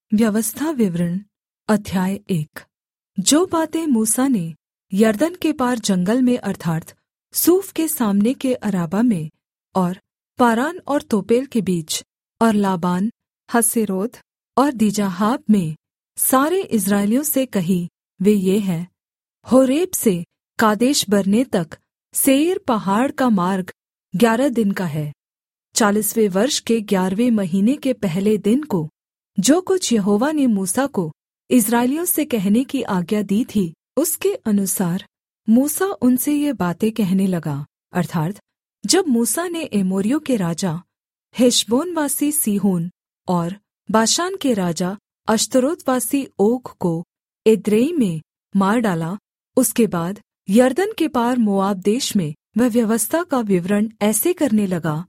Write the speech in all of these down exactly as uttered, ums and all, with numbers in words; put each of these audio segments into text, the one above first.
व्यवस्था विवरण अध्याय एक। जो बातें मूसा ने यरदन के पार जंगल में अर्थात् सूफ के सामने के अराबा में और पारान और तोपेल के बीच और लाबान, हसेरोत और दीजाहाब में सारे इस्राएलियों से कही, वे ये हैं। होरेब से कादेश बरने तक सेईर पहाड़ का मार्ग ग्यारह दिन का है। चालीसवें वर्ष के ग्यारहवें महीने के पहले दिन को जो कुछ यहोवा ने मूसा को इस्राएलियों से कहने की आज्ञा दी थी, उसके अनुसार मूसा उनसे ये बातें कहने लगा। अर्थात् जब मूसा ने एमोरियों के राजा हेशबोनवासी सीहोन और बाशान के राजा अश्तरोतवासी ओग को एद्रेई में मार डाला, उसके बाद यरदन के पार मोआब देश में वह व्यवस्था का विवरण ऐसे करने लगा।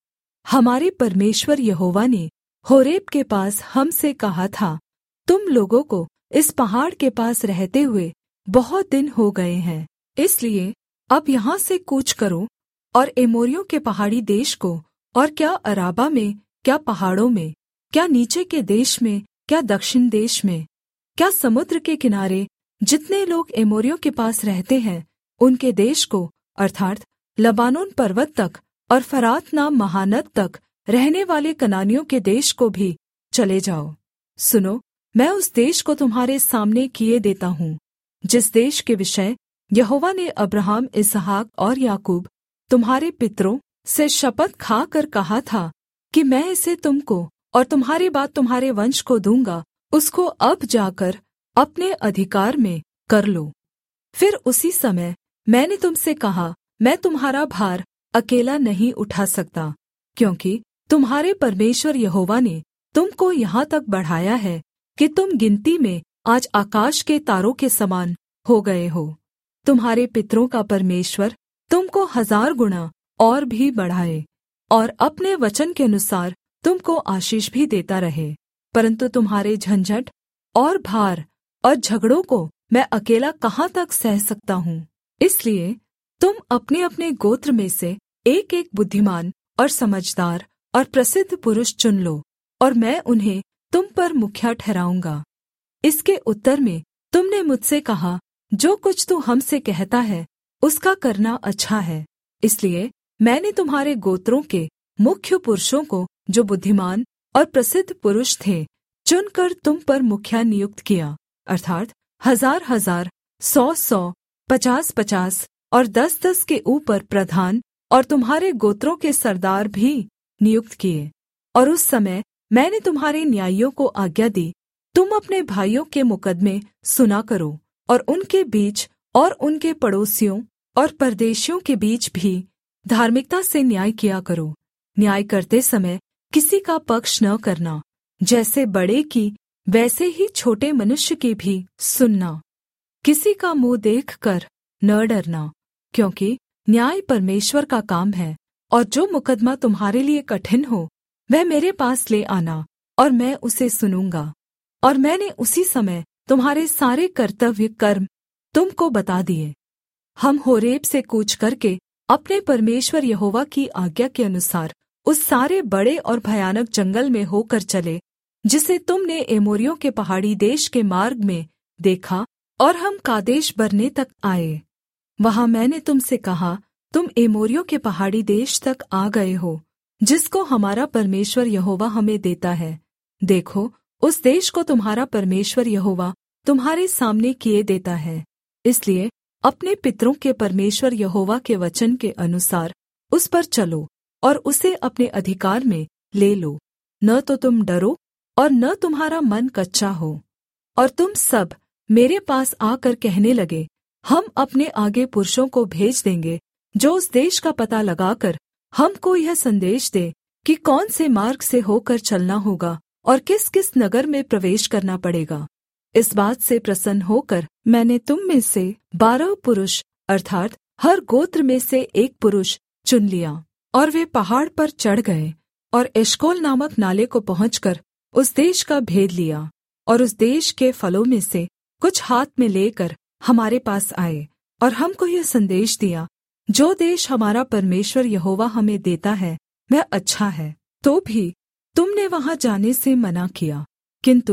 हमारे परमेश्वर यहोवा ने होरेब के पास हमसे कहा था, तुम लोगों को इस पहाड़ के पास रहते हुए बहुत दिन हो गए हैं, इसलिए अब यहाँ से कूच करो और एमोरियों के पहाड़ी देश को, और क्या अराबा में, क्या पहाड़ों में, क्या नीचे के देश में, क्या दक्षिण देश में, क्या समुद्र के किनारे जितने लोग एमोरियों के पास रहते हैं, उनके देश को अर्थात् लबानोन पर्वत तक और फरात नाम महानद तक रहने वाले कनानियों के देश को भी चले जाओ। सुनो, मैं उस देश को तुम्हारे सामने किए देता हूँ, जिस देश के विषय यहोवा ने अब्राहम, इसहाक और याकूब तुम्हारे पितरों से शपथ खाकर कहा था कि मैं इसे तुमको और तुम्हारे बाद तुम्हारे वंश को दूँगा, उसको अब जाकर अपने अधिकार में कर लो। फिर उसी समय मैंने तुमसे कहा, मैं तुम्हारा भार अकेला नहीं उठा सकता, क्योंकि तुम्हारे परमेश्वर यहोवा ने तुमको यहाँ तक बढ़ाया है कि तुम गिनती में आज आकाश के तारों के समान हो गए हो। तुम्हारे पितरों का परमेश्वर तुमको हजार गुणा और भी बढ़ाए और अपने वचन के अनुसार तुमको आशीष भी देता रहे। परन्तु तुम्हारे झंझट और भार और झगड़ों को मैं अकेला कहाँ तक सह सकता हूँ। इसलिए तुम अपने-अपने गोत्र में से एक-एक बुद्धिमान और समझदार और प्रसिद्ध पुरुष चुन लो, और मैं उन्हें तुम पर मुखिया ठहराऊँगा। इसके उत्तर में तुमने मुझसे कहा, जो कुछ तू हमसे कहता है उसका करना अच्छा है। इसलिए मैंने तुम्हारे गोत्रों के मुख्य पुरुषों को, जो बुद्धिमान और प्रसिद्ध पुरुष थे, चुनकर तुम पर मुखिया नियुक्त किया, अर्थात् हजार-हजार, सौ-सौ, पचास-पचास और दस-दस के ऊपर प्रधान और तुम्हारे गोत्रों के सरदार भी नियुक्त किए। और उस समय मैंने तुम्हारे न्यायियों को आज्ञा दी, तुम अपने भाइयों के मुकद्दमे सुना करो, और उनके बीच और उनके पड़ोसियों और परदेशियों के बीच भी धार्मिकता से न्याय किया करो। न्याय करते समय किसी का पक्ष न करना, जैसे बड़े की वैसे ही छोटे मनुष्य की भी सुनना। किसी का मुँह देखकर न डरना, क्योंकि न्याय परमेश्वर का काम है। और जो मुकद्दमा तुम्हारे लिए कठिन हो, वह मेरे पास ले आना, और मैं उसे सुनूँगा। और मैंने उसी समय तुम्हारे सारे कर्तव्य कर्म तुमको बता दिए। हम होरेब से कूच करके अपने परमेश्वर यहोवा की आज्ञा के अनुसार उस सारे बड़े और भयानक जंगल में होकर चले, जिसे तुमने एमोरियों के पहाड़ी देश के मार्ग में देखा, और हम कादेश बरने तक आए। वहाँ मैंने तुमसे कहा, तुम एमोरियों के पहाड़ी देश तक आ गए हो, जिसको हमारा परमेश्वर यहोवा हमें देता है। देखो, उस देश को तुम्हारा परमेश्वर यहोवा तुम्हारे सामने किए देता है। इसलिए अपने पितरों के परमेश्वर यहोवा के वचन के अनुसार उस पर चलो और उसे अपने अधिकार में ले लो। न तो तुम डरो और न तुम्हारा मन कच्चा हो। और तुम सब मेरे पास आकर कहने लगे, हम अपने आगे पुरुषों को भेज देंगे, जो उस देश का पता लगाकर हमको यह संदेश दे कि कौन से मार्ग से होकर चलना होगा और किस-किस नगर में प्रवेश करना पड़ेगा। इस बात से प्रसन्न होकर मैंने तुम में से बारह पुरुष अर्थात् हर गोत्र में से एक पुरुष चुन लिया, और वे पहाड़ पर चढ़ गए और एशकोल नामक नाले को पहुँचकर उस देश का भेद लिया, और उस देश के फलों में से कुछ हाथ में लेकर हमारे पास आए, और हमको यह संदेश दिया, जो देश हमारा परमेश्वर यहोवा हमें देता है वह अच्छा है। तो भी तुमने वहाँ जाने से मना किया, किन्तु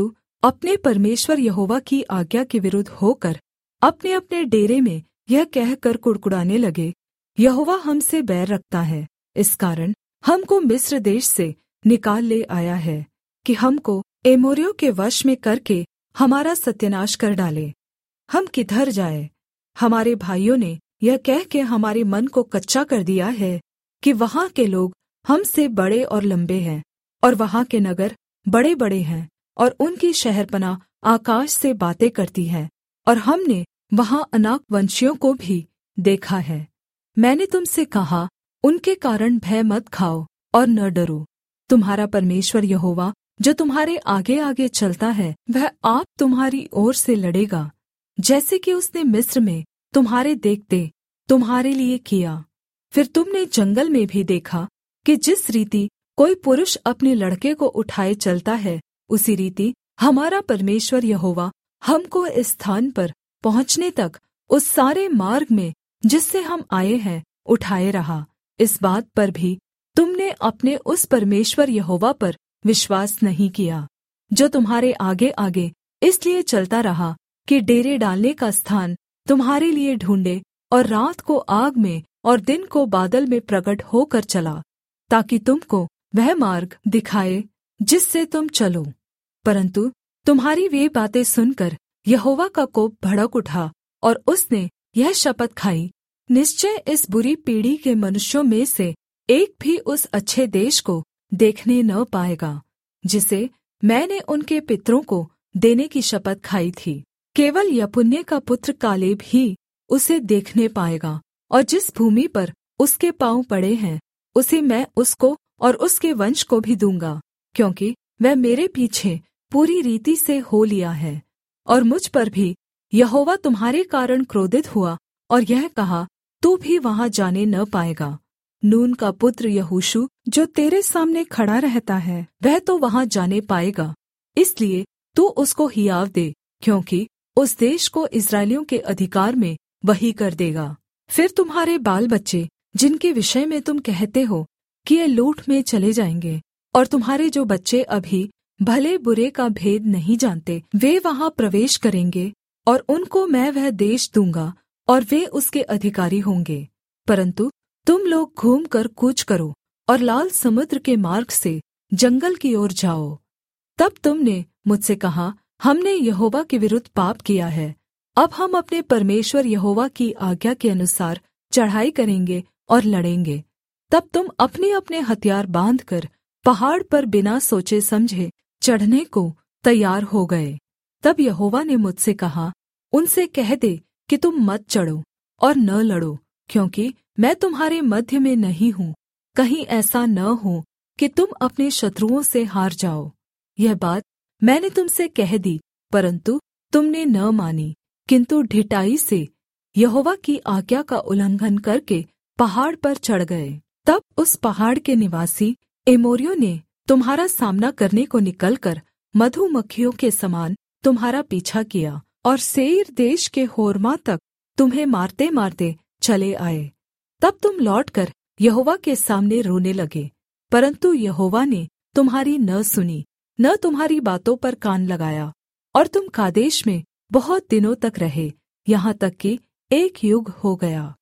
अपने परमेश्वर यहोवा की आज्ञा के विरुद्ध होकर अपने-अपने डेरे में यह कहकर कुढ़कुढ़ाने लगे, यहोवा हमसे बैर रखता है, इस कारण हमको मिस्र देश से निकाल ले आया है कि हमको एमोरियों के वश में करके हमारा सत्यानाश कर डाले। हम किधर जाएँ? हमारे भाइयों ने यह कह के हमारे मन को कच्चा कर दिया है कि वहाँ के लोग हमसे बड़े और लंबे हैं, और वहाँ के नगर बड़े-बड़े हैं, और उनकी शहरपनाह आकाश से बातें करती है, और हमने वहाँ अनाक वंशियों को भी देखा है। मैंने तुम से कहा, उनके कारण भय मत खाओ और न डरो। तुम्हारा परमेश्वर यहोवा जो तुम्हारे आगे-आगे चलता है, वह आप तुम्हारी ओर से लड़ेगा, जैसे कि उसने मिस्र में तुम्हारे देखते तुम्हारे लिए किया। फिर तुमने जंगल में भी देखा कि जिस रीति कोई पुरुष अपने लड़के को उठाए चलता है, उसी रीति हमारा परमेश्वर यहोवा हमको इस स्थान पर पहुँचने तक उस सारे मार्ग में जिससे हम आए हैं उठाए रहा। इस बात पर भी तुमने अपने उस परमेश्वर यहोवा पर विश्वास नहीं किया, जो तुम्हारे आगे-आगे इसलिए चलता रहा कि डेरे डालने का स्थान तुम्हारे लिए ढूँढ़े, और रात को आग में और दिन को बादल में प्रगट होकर चला, ताकि तुमको वह मार्ग दिखाए जिससे तुम चलो। परन्तु तुम्हारी वे बातें सुनकर यहोवा का कोप भड़क उठा, और उसने यह शपथ खाई, निश्चय इस बुरी पीढ़ी के मनुष्यों में से एक भी उस अच्छे देश को देखने न पाएगा, जिसे मैंने उनके पितरों को देने की शपथ खाई थी। केवल यपुन्ने का पुत्र कालेब ही उसे देखने पाएगा, और जिस भूमि पर उसके पाँव पड़े हैं, उसे मैं उसको और उसके वंश को भी दूँगा, क्योंकि वह मेरे पीछे पूरी रीति से हो लिया है। और मुझ पर भी यहोवा तुम्हारे कारण क्रोधित हुआ, और यह कहा, तू भी वहाँ जाने न पाएगा। नून का पुत्र यहोशू जो तेरे सामने खड़ा रहता है, वह तो वहाँ जाने पाएगा, इसलिए तू उसको हियाव दे, क्योंकि उस देश को इस्राएलियों के अधिकार में वही कर देगा। फिर तुम्हारे बाल बच्चे, जिनके विषय में तुम कहते हो कि ये लूट में चले जाएंगे, और तुम्हारे जो बच्चे अभी भले बुरे का भेद नहीं जानते, वे वहाँ प्रवेश करेंगे, और उनको मैं वह देश दूँगा, और वे उसके अधिकारी होंगे। परन्तु तुम लोग घूमकर कूच करो, और लाल समुद्र के मार्ग से जंगल की ओर जाओ। तब तुमने मुझसे कहा, हमने यहोवा के विरुद्ध पाप किया है, अब हम अपने परमेश्वर यहोवा की आज्ञा के अनुसार चढ़ाई करेंगे और लड़ेंगे। तब तुम अपने-अपने हथियार बाँधकर पहाड़ पर बिना सोचे समझे चढ़ने को तैयार हो गए। तब यहोवा ने मुझसे कहा, उनसे कह दे कि तुम मत चढ़ो और न लड़ो, क्योंकि मैं तुम्हारे मध्य में नहीं हूँ। कहीं ऐसा न हो कि तुम अपने शत्रुओं से हार जाओ। यह बात मैंने तुमसे कह दी, परन्तु तुमने न मानी, किन्तु ढिठाई से यहोवा की आज्ञा का उल्लंघन करके पहाड़ पर चढ़ गए। तब उस पहाड़ के निवासी एमोरियों ने तुम्हारा सामना करने को निकलकर मधुमक्खियों के समान तुम्हारा पीछा किया, और सेईर देश के होर्मा तक तुम्हें मारते-मारते चले आए। तब तुम लौटकर यहोवा के सामने रोने लगे, परन्तु यहोवा ने तुम्हारी न सुनी, न तुम्हारी बातों पर कान लगाया, और तुम कादेश में बहुत दिनों तक रहे, यहाँ तक कि एक युग हो गया।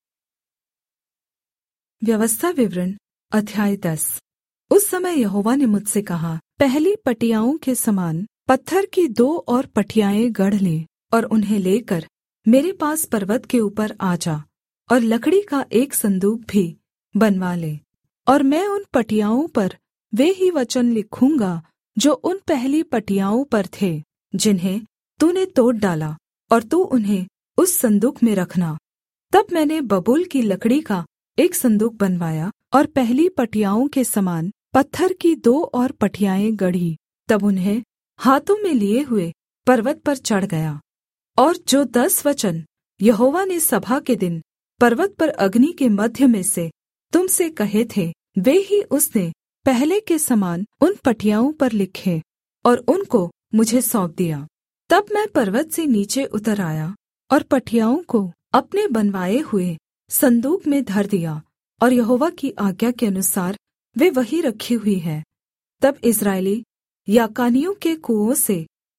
व्यवस्था विवरण अध्याय दस। उस समय यहोवा ने मुझसे कहा, पहली पटियाओं के समान पत्थर की दो और पटियाएँ गढ़ ले, और उन्हें लेकर मेरे पास पर्वत के ऊपर आ जा, और लकड़ी का एक संदूक भी बनवा ले। और मैं उन पटियाओं पर वे ही वचन लिखूँगा जो उन पहली पटियाओं पर थे, जिन्हें तूने तोड़ डाला, और तू उन्हें उस संदूक में रखना। तब मैंने बबूल की लकड़ी का एक संदूक बनवाया, और पहली पटियाओं के समान पत्थर की दो और पटियाएँ गढ़ी। तब उन्हें हाथों में लिए हुए पर्वत पर चढ़ गया। और जो दस वचन यहोवा ने सभा के दिन पर्वत पर अग्नि के मध्य में से तुम से कहे थे, वे ही उसने पहले के समान उन पटियाओं पर लिखे, और उनको मुझे सौंप दिया। तब मैं पर्वत से नीचे उतर आया, और पटियाओं को अपने बनवाए हुए संदूक में धर दिया, और यहोवा की आज्ञा के अनुसार वे वहीं रखी हुई है। तब इस्राएली याकानियों के कुओं से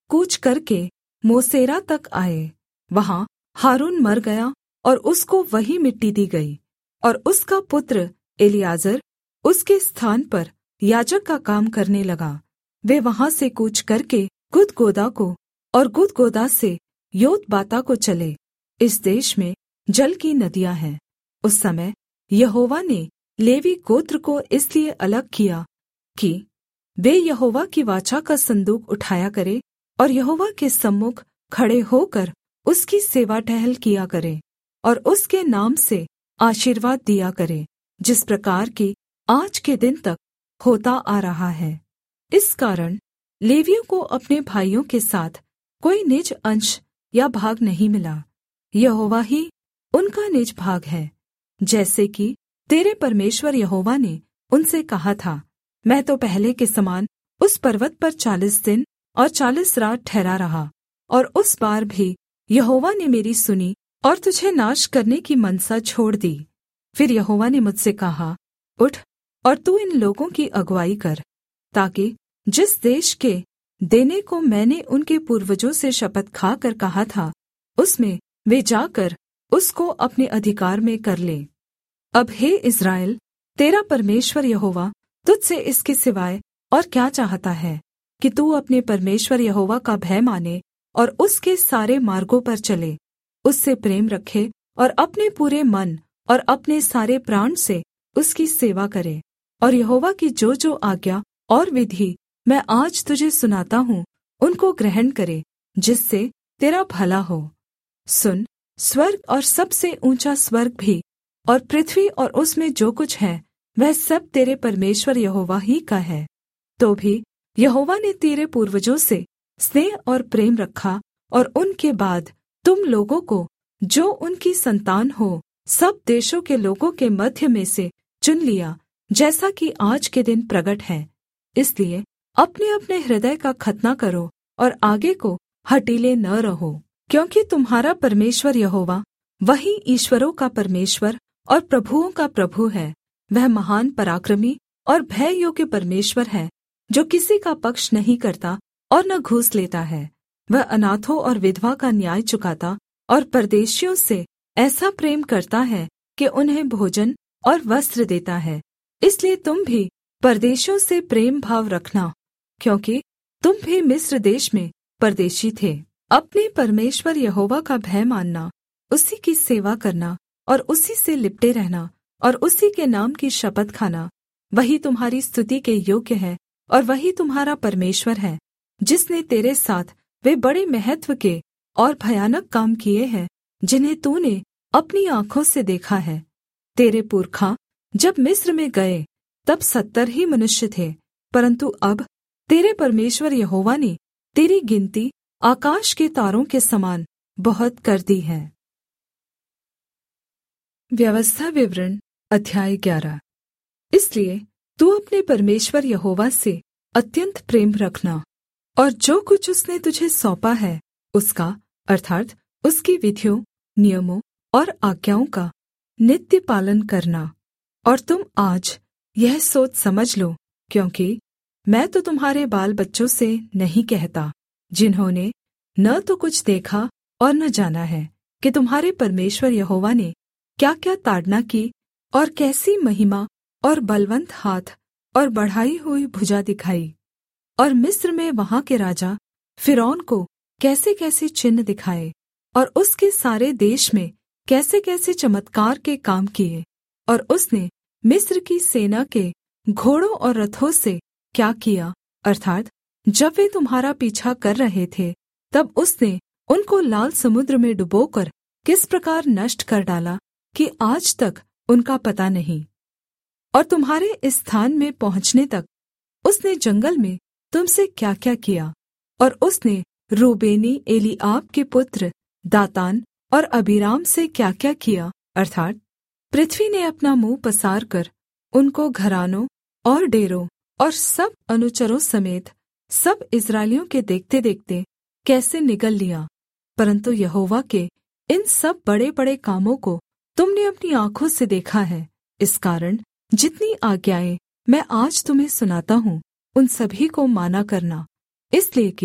कूच करके मोसेरा तक आए। वहाँ हारून मर गया और उसको वही मिट्टी दी गई, और उसका पुत्र एलीआजर उसके स्थान पर याजक का काम करने लगा। वे वहाँ से कूच करके गुदगोदा को और गुदगोदा से योतबाता को चले। इस देश में जल की नदियाँ हैं। उस समय यहोवा ने लेवी गोत्र को इसलिए अलग किया कि वे यहोवा की वाचा का सन्दूक उठाया करे और यहोवा के सम्मुख खड़े होकर उसकी सेवा टहल किया करे और उसके नाम से आशीर्वाद दिया करे, जिस प्रकार की आज के दिन तक होता आ रहा है। इस कारण लेवियों को अपने भाइयों के साथ कोई निज अंश या भाग नहीं मिला। यहोवा ही उनका निज भाग है, जैसे कि तेरे परमेश्वर यहोवा ने उनसे कहा था। मैं तो पहले के समान उस पर्वत पर चालीस दिन और चालीस रात ठहरा रहा, और उस बार भी यहोवा ने मेरी सुनी और तुझे नाश करने की मनसा छोड़ दी। फिर यहोवा ने मुझसे कहा, उठ और तू इन लोगों की अगुआई कर, ताकि जिस देश के देने को मैंने उनके पूर्वजों से शपथ खाकर कहा था, उसमें वे जाकर उसको अपने अधिकार में कर ले। अब हे इस्राएल, तेरा परमेश्वर यहोवा तुझसे इसके सिवाय और क्या चाहता है कि तू अपने परमेश्वर यहोवा का भय माने और उसके सारे मार्गों पर चले, उससे प्रेम रखे और अपने पूरे मन और अपने सारे प्राण से उसकी सेवा करे, और यहोवा की जो जो आज्ञा और विधि मैं आज तुझे सुनाता हूँ उनको ग्रहण करे, जिससे तेरा भला हो। सुन, स्वर्ग और सबसे ऊंचा स्वर्ग भी और पृथ्वी और उसमें जो कुछ है वह सब तेरे परमेश्वर यहोवा ही का है। तो भी यहोवा ने तेरे पूर्वजों से स्नेह और प्रेम रखा, और उनके बाद तुम लोगों को, जो उनकी संतान हो, सब देशों के लोगों के मध्य में से चुन लिया, जैसा कि आज के दिन प्रगट है। इसलिए अपने अपने हृदय का खतना करो और आगे को हठीले न रहो, क्योंकि तुम्हारा परमेश्वर यहोवा वही ईश्वरों का परमेश्वर और प्रभुओं का प्रभु है। वह महान पराक्रमी और भय योग्य परमेश्वर है, जो किसी का पक्ष नहीं करता और न घूस लेता है। वह अनाथों और विधवा का न्याय चुकाता और परदेशियों से ऐसा प्रेम करता है कि उन्हें भोजन और वस्त्र देता है। इसलिए तुम भी परदेशियों से प्रेम भाव रखना, क्योंकि तुम भी मिस्र देश में परदेशी थे। अपने परमेश्वर यहोवा का भय मानना, उसी की सेवा करना और उसी से लिपटे रहना और उसी के नाम की शपथ खाना, वही तुम्हारी स्तुति के योग्य है और वही तुम्हारा परमेश्वर है, जिसने तेरे साथ वे बड़े महत्व के और भयानक काम किए हैं, जिन्हें तूने अपनी आँखों से देखा है। तेरे पुरखा जब मिस्र में गए तब सत्तर ही मनुष्य थे, परन्तु अब तेरे परमेश्वर यहोवा ने तेरी गिनती आकाश के तारों के समान बहुत कर दी है। व्यवस्था विवरण अध्याय ग्यारह। इसलिए तू अपने परमेश्वर यहोवा से अत्यंत प्रेम रखना, और जो कुछ उसने तुझे सौंपा है उसका, अर्थात् उसकी विधियों, नियमों और आज्ञाओं का नित्य पालन करना। और तुम आज यह सोच समझ लो, क्योंकि मैं तो तुम्हारे बाल बच्चों से नहीं कहता, जिन्होंने न तो कुछ देखा और न जाना है, कि तुम्हारे परमेश्वर यहोवा ने क्या क्या ताड़ना की और कैसी महिमा और बलवन्त हाथ और बढ़ाई हुई भुजा दिखाई, और मिस्र में वहाँ के राजा फिरौन को कैसे कैसे चिन्ह दिखाए, और उसके सारे देश में कैसे कैसे चमत्कार के काम किए, और उसने मिस्र की सेना के घोड़ों और रथों से क्या किया, अर्थात् जब वे तुम्हारा पीछा कर रहे थे तब उसने उनको लाल समुद्र में डुबोकर किस प्रकार नष्ट कर डाला कि आज तक उनका पता नहीं। और तुम्हारे इस स्थान में पहुँचने तक उसने जंगल में तुमसे क्या-क्या किया, और उसने रूबेनी एलीआब के पुत्र दातान और अबीराम से क्या-क्या किया, अर्थात् पृथ्वी ने अपना मुँह पसार कर उनको घरानों और डेरों और सब अनुचरों समेत सब इस्राएलियों के देखते-देखते कैसे निगल लिया। परन्तु यहोवा के इन सब बड़े-बड़े कामों को तुमने अपनी आँखों से देखा है। इस कारण जितनी आज्ञाएँ मैं आज तुम्हें सुनाता हूँ, उन सभी को माना करना, इसलिए कि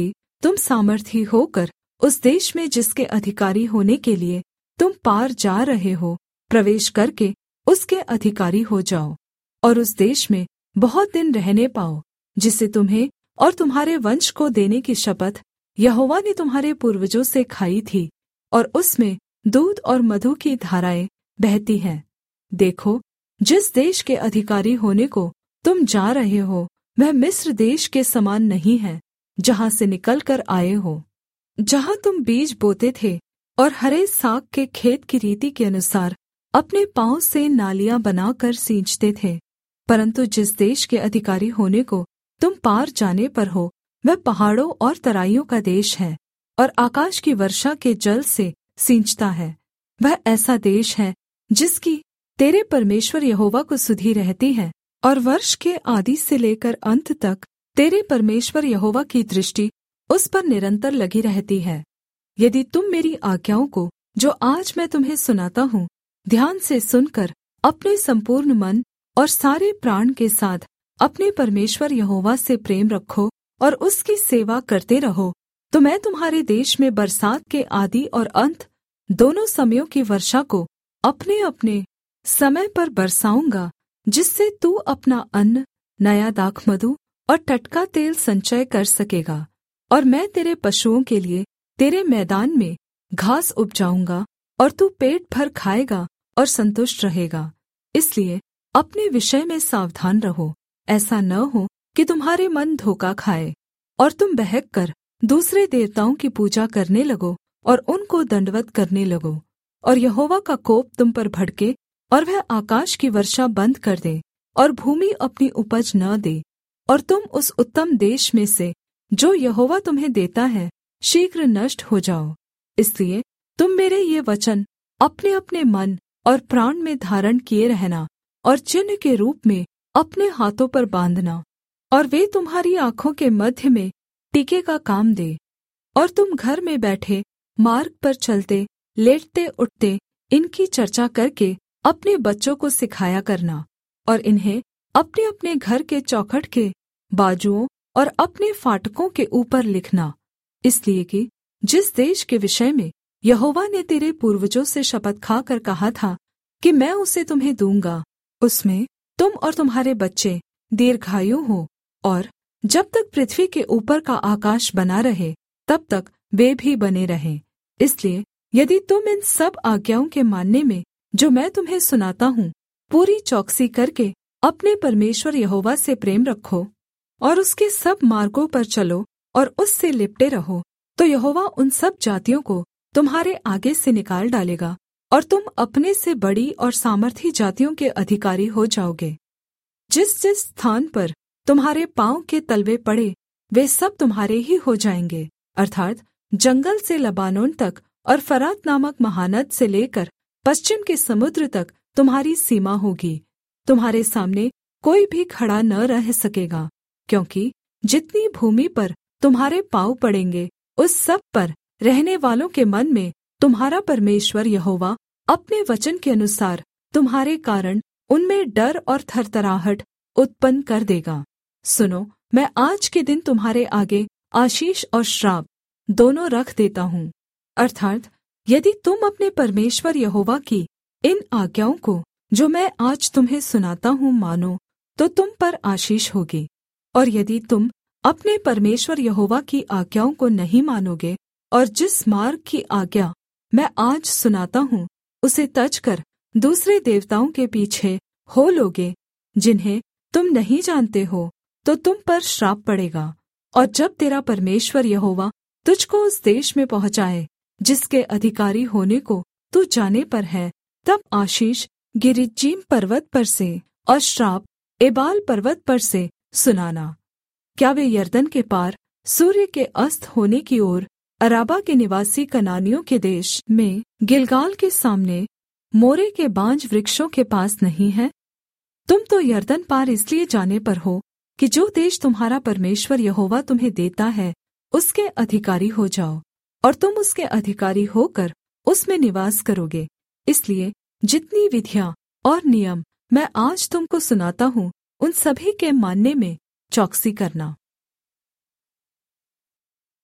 तुम सामर्थी होकर उस देश में जिसके अधिकारी होने के लिए तुम पार जा रहे हो प्रवेश करके उसके अधिकारी हो जाओ, और उस देश में बहुत दिन रहने पाओ, जिसे तुम्हें और तुम्हारे वंश को देने की शपथ यहोवा ने तुम्हारे पूर्वजों से खाई थी, और उसमें दूध और मधु की धाराएँ बहती हैं। देखो, जिस देश के अधिकारी होने को तुम जा रहे हो वह मिस्र देश के समान नहीं है, जहाँ से निकलकर आए हो, जहाँ तुम बीज बोते थे और हरे साग के खेत की रीति के अनुसार अपने पाँव से नालियाँ बनाकर सींचते थे। परन्तु जिस देश के अधिकारी होने को तुम पार जाने पर हो वह पहाड़ों और तराइयों का देश है, और आकाश की वर्षा के जल से सींचता है। वह ऐसा देश है जिसकी तेरे परमेश्वर यहोवा को सुधि रहती है, और वर्ष के आदि से लेकर अंत तक तेरे परमेश्वर यहोवा की दृष्टि उस पर निरन्तर लगी रहती है। यदि तुम मेरी आज्ञाओं को जो आज मैं तुम्हें सुनाता हूँ ध्यान से सुनकर अपने संपूर्ण मन और सारे प्राण के साथ अपने परमेश्वर यहोवा से प्रेम रखो और उसकी सेवा करते रहो, तो मैं तुम्हारे देश में बरसात के आदि और अंत दोनों समयों की वर्षा को अपने-अपने समय पर बरसाऊँगा, जिससे तू अपना अन्न, नया दाखमधु और टटका तेल संचय कर सकेगा। और मैं तेरे पशुओं के लिए तेरे मैदान में घास उपजाऊँगा, और तू पेट भर खाएगा और संतुष्ट रहेगा। इसलिए अपने विषय में सावधान रहो, ऐसा न हो कि तुम्हारे मन धोखा खाए और तुम बहक कर दूसरे देवताओं की पूजा करने लगो और उनको दण्डवत् करने लगो, और यहोवा का कोप तुम पर भड़के और वह आकाश की वर्षा बन्द कर दे और भूमि अपनी उपज न दे, और तुम उस उत्तम देश में से जो यहोवा तुम्हें देता है शीघ्र नष्ट हो जाओ। इसलिए तुम मेरे ये वचन अपने-अपने मन और प्राण में धारण किए रहना, और चिन्ह के रूप में अपने हाथों पर बाँधना, और वे तुम्हारी आँखों के मध्य में टीके का काम दे। और तुम घर में बैठे, मार्ग पर चलते, लेटते उठते इनकी चर्चा करके अपने बच्चों को सिखाया करना, और इन्हें अपने-अपने घर के चौखट के बाजुओं और अपने फाटकों के ऊपर लिखना, इसलिए कि जिस देश के विषय में यहोवा ने तेरे पूर्वजों से शपथ खाकर कहा था कि मैं उसे तुम्हें दूँगा, उसमें तुम और तुम्हारे बच्चे दीर्घायु हो, और जब तक पृथ्वी के ऊपर का आकाश बना रहे तब तक वे भी बने रहें। इसलिए यदि तुम इन सब आज्ञाओं के मानने में जो मैं तुम्हें सुनाता हूँ पूरी चौकसी करके अपने परमेश्वर यहोवा से प्रेम रखो और उसके सब मार्गों पर चलो और उससे लिपटे रहो, तो यहोवा उन सब जातियों को तुम्हारे आगे से निकाल डालेगा, और तुम अपने से बड़ी और सामर्थी जातियों के अधिकारी हो जाओगे। जिस जिस स्थान पर तुम्हारे पाँव के तलवे पड़े वे सब तुम्हारे ही हो जाएंगे, अर्थात् जंगल से लबानोन तक और फरात नामक महानद से लेकर पश्चिम के समुद्र तक तुम्हारी सीमा होगी। तुम्हारे सामने कोई भी खड़ा न रह सकेगा, क्योंकि जितनी भूमि पर तुम्हारे पाँव पड़ेंगे उस सब पर रहने वालों के मन में तुम्हारा परमेश्वर यहोवा अपने वचन के अनुसार तुम्हारे कारण उनमें डर और थरथराहट उत्पन्न कर देगा। सुनो, मैं आज के दिन तुम्हारे आगे आशीष और श्राप दोनों रख देता हूँ, अर्थात् यदि तुम अपने परमेश्वर यहोवा की इन आज्ञाओं को जो मैं आज तुम्हें सुनाता हूँ मानो, तो तुम पर आशीष होगी, और यदि तुम अपने परमेश्वर यहोवा की आज्ञाओं को नहीं मानोगे और जिस मार्ग की आज्ञा मैं आज सुनाता हूँ उसे तजकर दूसरे देवताओं के पीछे हो लोगे जिन्हें तुम नहीं जानते हो, तो तुम पर श्राप पड़ेगा। और जब तेरा परमेश्वर यहोवा तुझको उस देश में पहुँचाए जिसके अधिकारी होने को तू जाने पर है, तब आशीष गिरिज्जीम पर्वत पर से और श्राप एबाल पर्वत पर से सुनाना। क्या वे यरदन के पार सूर्य के अस्त होने की ओर अराबा के निवासी कनानियों के देश में गिलगाल के सामने मोरे के बांज वृक्षों के पास नहीं है? तुम तो यरदन पार इसलिए जाने पर हो कि जो देश तुम्हारा परमेश्वर यहोवा तुम्हें देता है उसके अधिकारी हो जाओ, और तुम उसके अधिकारी होकर उसमें निवास करोगे। इसलिए जितनी विधियाँ और नियम मैं आज तुमको सुनाता हूँ उन सभी के मानने में चौकसी करना।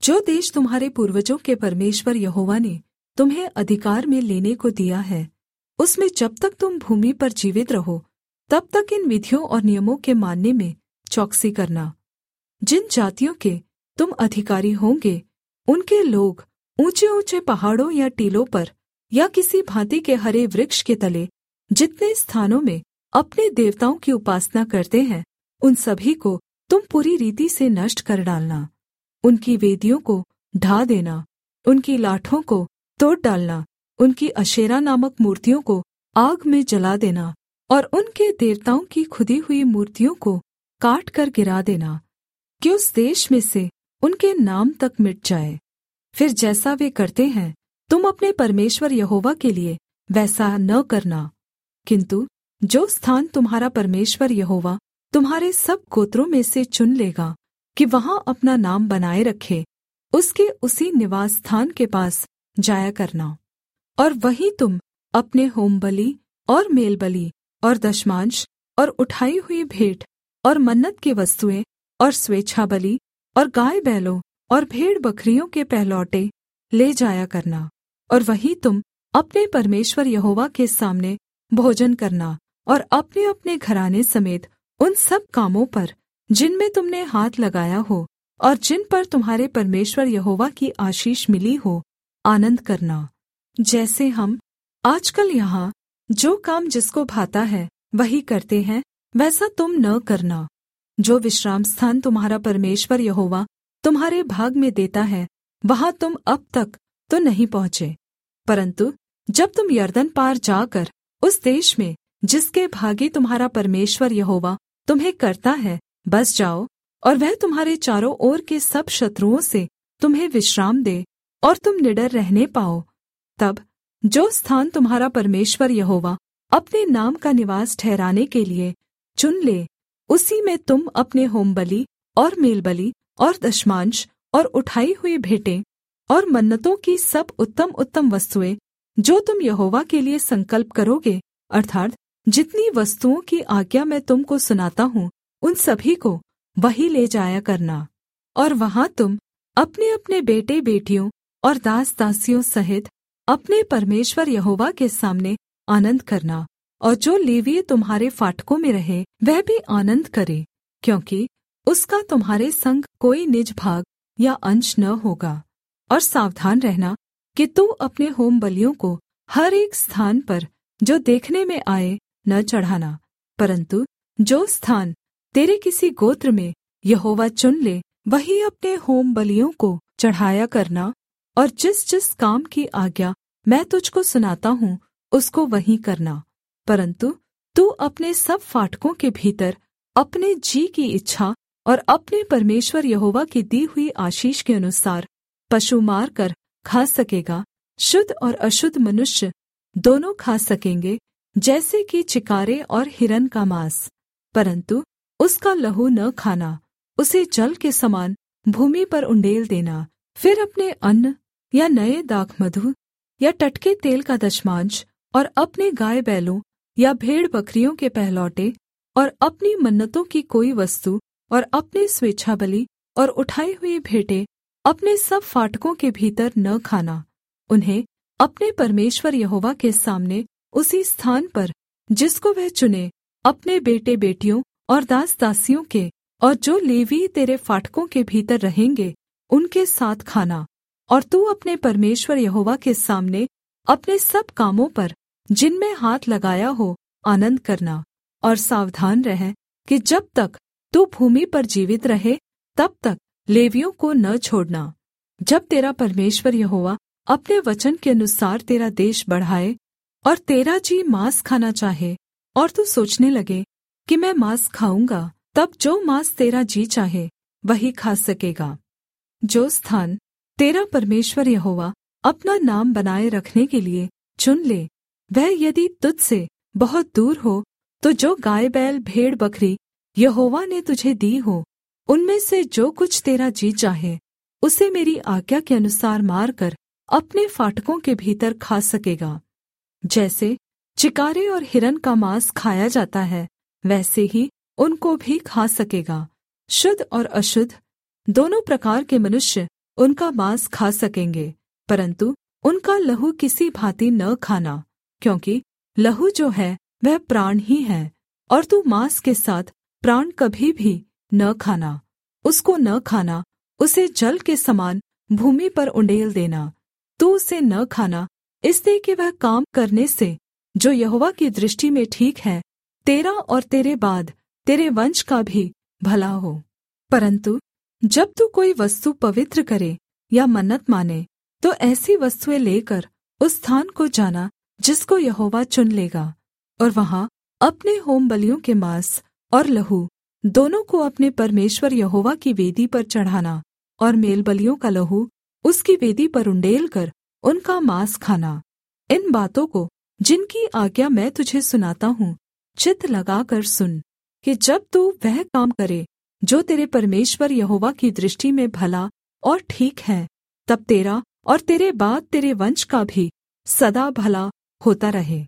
जो देश तुम्हारे पूर्वजों के परमेश्वर यहोवा ने तुम्हें अधिकार में लेने को दिया है, उसमें जब तक तुम भूमि पर जीवित रहो तब तक इन विधियों और नियमों के मानने में चौकसी करना। जिन जातियों के तुम अधिकारी होंगे, उनके लोग ऊंचे ऊंचे पहाड़ों या टीलों पर या किसी भांति के हरे वृक्ष के तले जितने स्थानों में अपने देवताओं की उपासना करते हैं, उन सभी को तुम पूरी रीति से नष्ट कर डालना। उनकी वेदियों को ढा देना, उनकी लाठों को तोड़ डालना, उनकी अशेरा नामक मूर्तियों को आग में जला देना और उनके देवताओं की खुदी हुई मूर्तियों को काट कर गिरा देना, कि उस देश में से उनके नाम तक मिट जाए। फिर जैसा वे करते हैं, तुम अपने परमेश्वर यहोवा के लिए वैसा न करना, किन्तु जो स्थान तुम्हारा परमेश्वर यहोवा तुम्हारे सब गोत्रों में से चुन लेगा कि वहाँ अपना नाम बनाए रखे, उसके उसी निवास स्थान के पास जाया करना। और वहीं तुम अपने होमबलि और मेलबलि और दशमांश और उठाई हुई भेंट और मन्नत की वस्तुएँ और स्वेच्छाबलि और गाय बैलों और भेड़ बकरियों के पहलौटे ले जाया करना। और वहीं तुम अपने परमेश्वर यहोवा के सामने भोजन करना और अपने अपने घराने समेत उन सब कामों पर जिनमें तुमने हाथ लगाया हो और जिन पर तुम्हारे परमेश्वर यहोवा की आशीष मिली हो, आनन्द करना। जैसे हम आजकल यहाँ जो काम जिसको भाता है वही करते हैं, वैसा तुम न करना। जो विश्रामस्थान तुम्हारा परमेश्वर यहोवा तुम्हारे भाग में देता है, वहाँ तुम अब तक तो नहीं पहुँचे, परन्तु जब तुम यरदन पार जाकर उस देश में जिसके भागी तुम्हारा परमेश्वर यहोवा तुम्हें करता है बस जाओ, और वह तुम्हारे चारों ओर के सब शत्रुओं से तुम्हें विश्राम दे और तुम निडर रहने पाओ, तब जो स्थान तुम्हारा परमेश्वर यहोवा अपने नाम का निवास ठहराने के लिए चुन ले, उसी में तुम अपने होमबलि और मेलबलि और दशमांश और उठाई हुई भेंटें और मन्नतों की सब उत्तम उत्तम वस्तुएँ जो तुम यहोवा के लिए संकल्प करोगे, अर्थात् जितनी वस्तुओं की आज्ञा मैं तुमको सुनाता हूँ, उन सभी को वही ले जाया करना। और वहाँ तुम अपने अपने बेटे बेटियों और दास दासियों सहित अपने परमेश्वर यहोवा के सामने आनन्द करना। और जो लेवीय तुम्हारे फाटकों में रहे, वह भी आनन्द करे, क्योंकि उसका तुम्हारे संग कोई निज भाग या अंश न होगा। और सावधान रहना कि तू अपने होम बलियों को हर एक स्थान पर जो देखने में आए न चढ़ाना, परन्तु जो स्थान तेरे किसी गोत्र में यहोवा चुन ले, वही अपने होम बलियों को चढ़ाया करना। और जिस जिस काम की आज्ञा मैं तुझको सुनाता हूँ, उसको वही करना। परन्तु तू अपने सब फाटकों के भीतर अपने जी की इच्छा और अपने परमेश्वर यहोवा की दी हुई आशीष के अनुसार पशु मार कर खा सकेगा। शुद्ध और अशुद्ध मनुष्य दोनों खा सकेंगे, जैसे कि चिकारे और हिरन का मांस, परन्तु उसका लहू न खाना, उसे जल के समान भूमि पर उण्डेल देना। फिर अपने अन्न या नये दाखमधु या टटके तेल का दशमांश और अपने गाय बैलों या भेड़ बकरियों के पहलौटे और अपनी मन्नतों की कोई वस्तु और अपने स्वेच्छाबलि और उठाई हुई भेंटें अपने सब फाटकों के भीतर न खाना। उन्हें अपने परमेश्वर यहोवा के सामने उसी स्थान पर जिसको वह चुने अपने बेटे बेटियों और दास दासियों के और जो लेवीय तेरे फाटकों के भीतर रहेंगे उनके साथ खाना। और तू अपने परमेश्वर यहोवा के सामने अपने सब कामों पर जिनमें हाथ लगाया हो आनन्द करना। और सावधान रह कि जब तक तू भूमि पर जीवित रहे तब तक लेवियों को न छोड़ना। जब तेरा परमेश्वर यहोवा अपने वचन के अनुसार तेरा देश बढ़ाए और तेरा जी मांस खाना चाहे और तू सोचने लगे कि मैं मांस खाऊंगा, तब जो मांस तेरा जी चाहे वही खा सकेगा। जो स्थान तेरा परमेश्वर यहोवा अपना नाम बनाए रखने के लिए चुन ले, वह यदि तुझ से बहुत दूर हो, तो जो गाय बैल भेड़ बकरी यहोवा ने तुझे दी हो, उनमें से जो कुछ तेरा जी चाहे उसे मेरी आज्ञा के अनुसार मारकर अपने फाटकों के भीतर खा सकेगा। जैसे चिकारे और हिरन का मांस खाया जाता है, वैसे ही उनको भी खा सकेगा। शुद्ध और अशुद्ध दोनों प्रकार के मनुष्य उनका माँस खा सकेंगे, परन्तु उनका लहू किसी भाँति न खाना, क्योंकि लहू जो है वह प्राण ही है। और तू माँस के साथ प्राण कभी भी न खाना, उसको न खाना, उसे जल के समान भूमि पर उण्डेल देना। तू उसे न खाना, इसलिए कि वह काम करने से जो यहोवा की दृष्टि में ठीक है, तेरा और तेरे बाद तेरे वंश का भी भला हो। परन्तु जब तू कोई वस्तु पवित्र करे या मन्नत माने, तो ऐसी वस्तुएँ लेकर उस स्थान को जाना जिसको यहोवा चुन लेगा, और वहाँ अपने होमबलियों के माँस और लहू दोनों को अपने परमेश्वर यहोवा की वेदी पर चढ़ाना, और मेलबलियों का लहू उसकी वेदी पर उण्डेल कर उनका माँस खाना। इन बातों को, जिनकी आज्ञा मैं तुझे सुनाता हूँ, चित्त लगाकर सुन, कि जब तू वह काम करे जो तेरे परमेश्वर यहोवा की दृष्टि में भला और ठीक है, तब तेरा और तेरे बाद तेरे वंश का भी सदा भला होता रहे।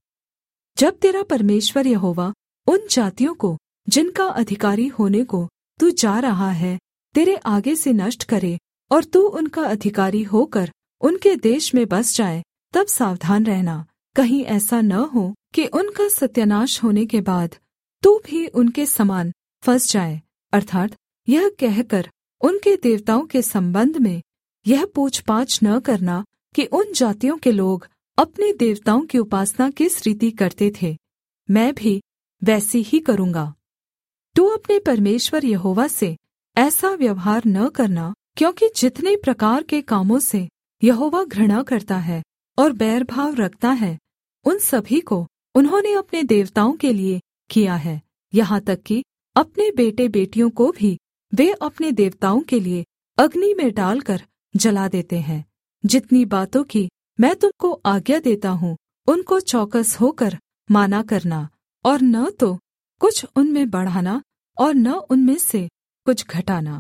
जब तेरा परमेश्वर यहोवा उन जातियों को जिनका अधिकारी होने को तू जा रहा है तेरे आगे से नष्ट करे, और तू उनका अधिकारी होकर उनके देश में बस जाए, तब सावधान रहना, कहीं ऐसा न हो कि उनका सत्यानाश होने के बाद तू भी उनके समान फँस जाए। अर्थात् यह कहकर उनके देवताओं के संबंध में यह पूछपाछ न करना कि उन जातियों के लोग अपने देवताओं की उपासना किस रीति करते थे, मैं भी वैसी ही करूँगा। तू अपने परमेश्वर यहोवा से ऐसा व्यवहार न करना, क्योंकि जितने प्रकार के कामों से यहोवा घृणा करता है और बैरभाव रखता है, उन सभी को उन्होंने अपने देवताओं के लिए किया है। यहाँ तक कि अपने बेटे बेटियों को भी वे अपने देवताओं के लिए अग्नि में डालकर जला देते हैं। जितनी बातों की मैं तुमको आज्ञा देता हूँ, उनको चौकस होकर माना करना, और न तो कुछ उनमें बढ़ाना और न उनमें से कुछ घटाना।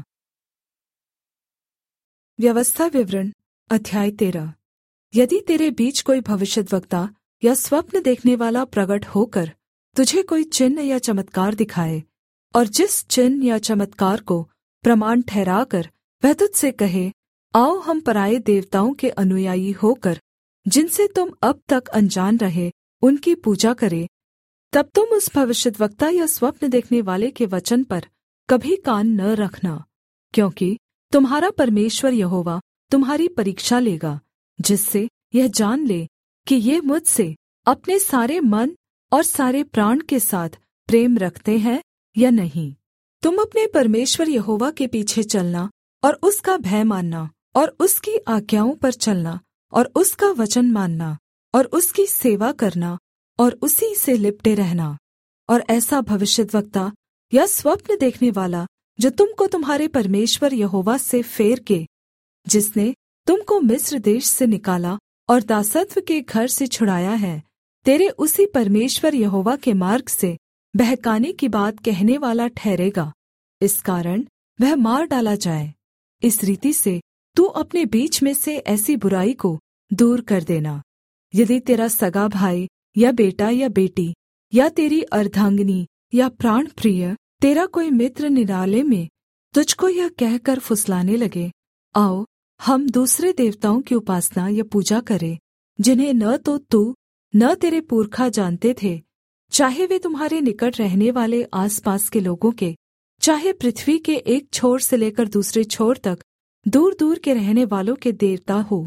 व्यवस्था विवरण अध्याय तेरह। यदि तेरे बीच कोई भविष्यद्वक्ता या स्वप्न देखने वाला प्रगट होकर तुझे कोई चिन्ह या चमत्कार दिखाए, और जिस चिन्ह या चमत्कार को प्रमाण ठहराकर वह तुझसे कहे, आओ हम पराए देवताओं के अनुयायी होकर जिनसे तुम अब तक अनजान रहे उनकी पूजा करें, तब तुम उस भविष्यद्वक्ता या स्वप्न देखने वाले के वचन पर कभी कान न रखना, क्योंकि तुम्हारा परमेश्वर यहोवा तुम्हारी परीक्षा लेगा, जिससे यह जान ले कि ये मुझसे अपने सारे मन और सारे प्राण के साथ प्रेम रखते हैं या नहीं। तुम अपने परमेश्वर यहोवा के पीछे चलना और उसका भय मानना, और उसकी आज्ञाओं पर चलना, और उसका वचन मानना, और उसकी सेवा करना, और उसी से लिपटे रहना। और ऐसा भविष्यद्वक्ता या स्वप्न देखने वाला जो तुमको तुम्हारे परमेश्वर यहोवा से फेर के, जिसने तुमको मिस्र देश से निकाला और दासत्व के घर से छुड़ाया है, तेरे उसी परमेश्वर यहोवा के मार्ग से बहकाने की बात कहने वाला ठहरेगा। इस कारण वह मार डाला जाए। इस रीति से तू अपने बीच में से ऐसी बुराई को दूर कर देना। यदि तेरा सगा भाई या बेटा या बेटी या तेरी अर्धांगिनी या प्राण प्रिय तेरा कोई मित्र निराले में तुझको यह कहकर फुसलाने लगे, आओ हम दूसरे देवताओं की उपासना या पूजा करें, जिन्हें न तो तू न तेरे पुरखा जानते थे, चाहे वे तुम्हारे निकट रहने वाले आसपास के लोगों के, चाहे पृथ्वी के एक छोर से लेकर दूसरे छोर तक दूर दूर के रहने वालों के देवता हो,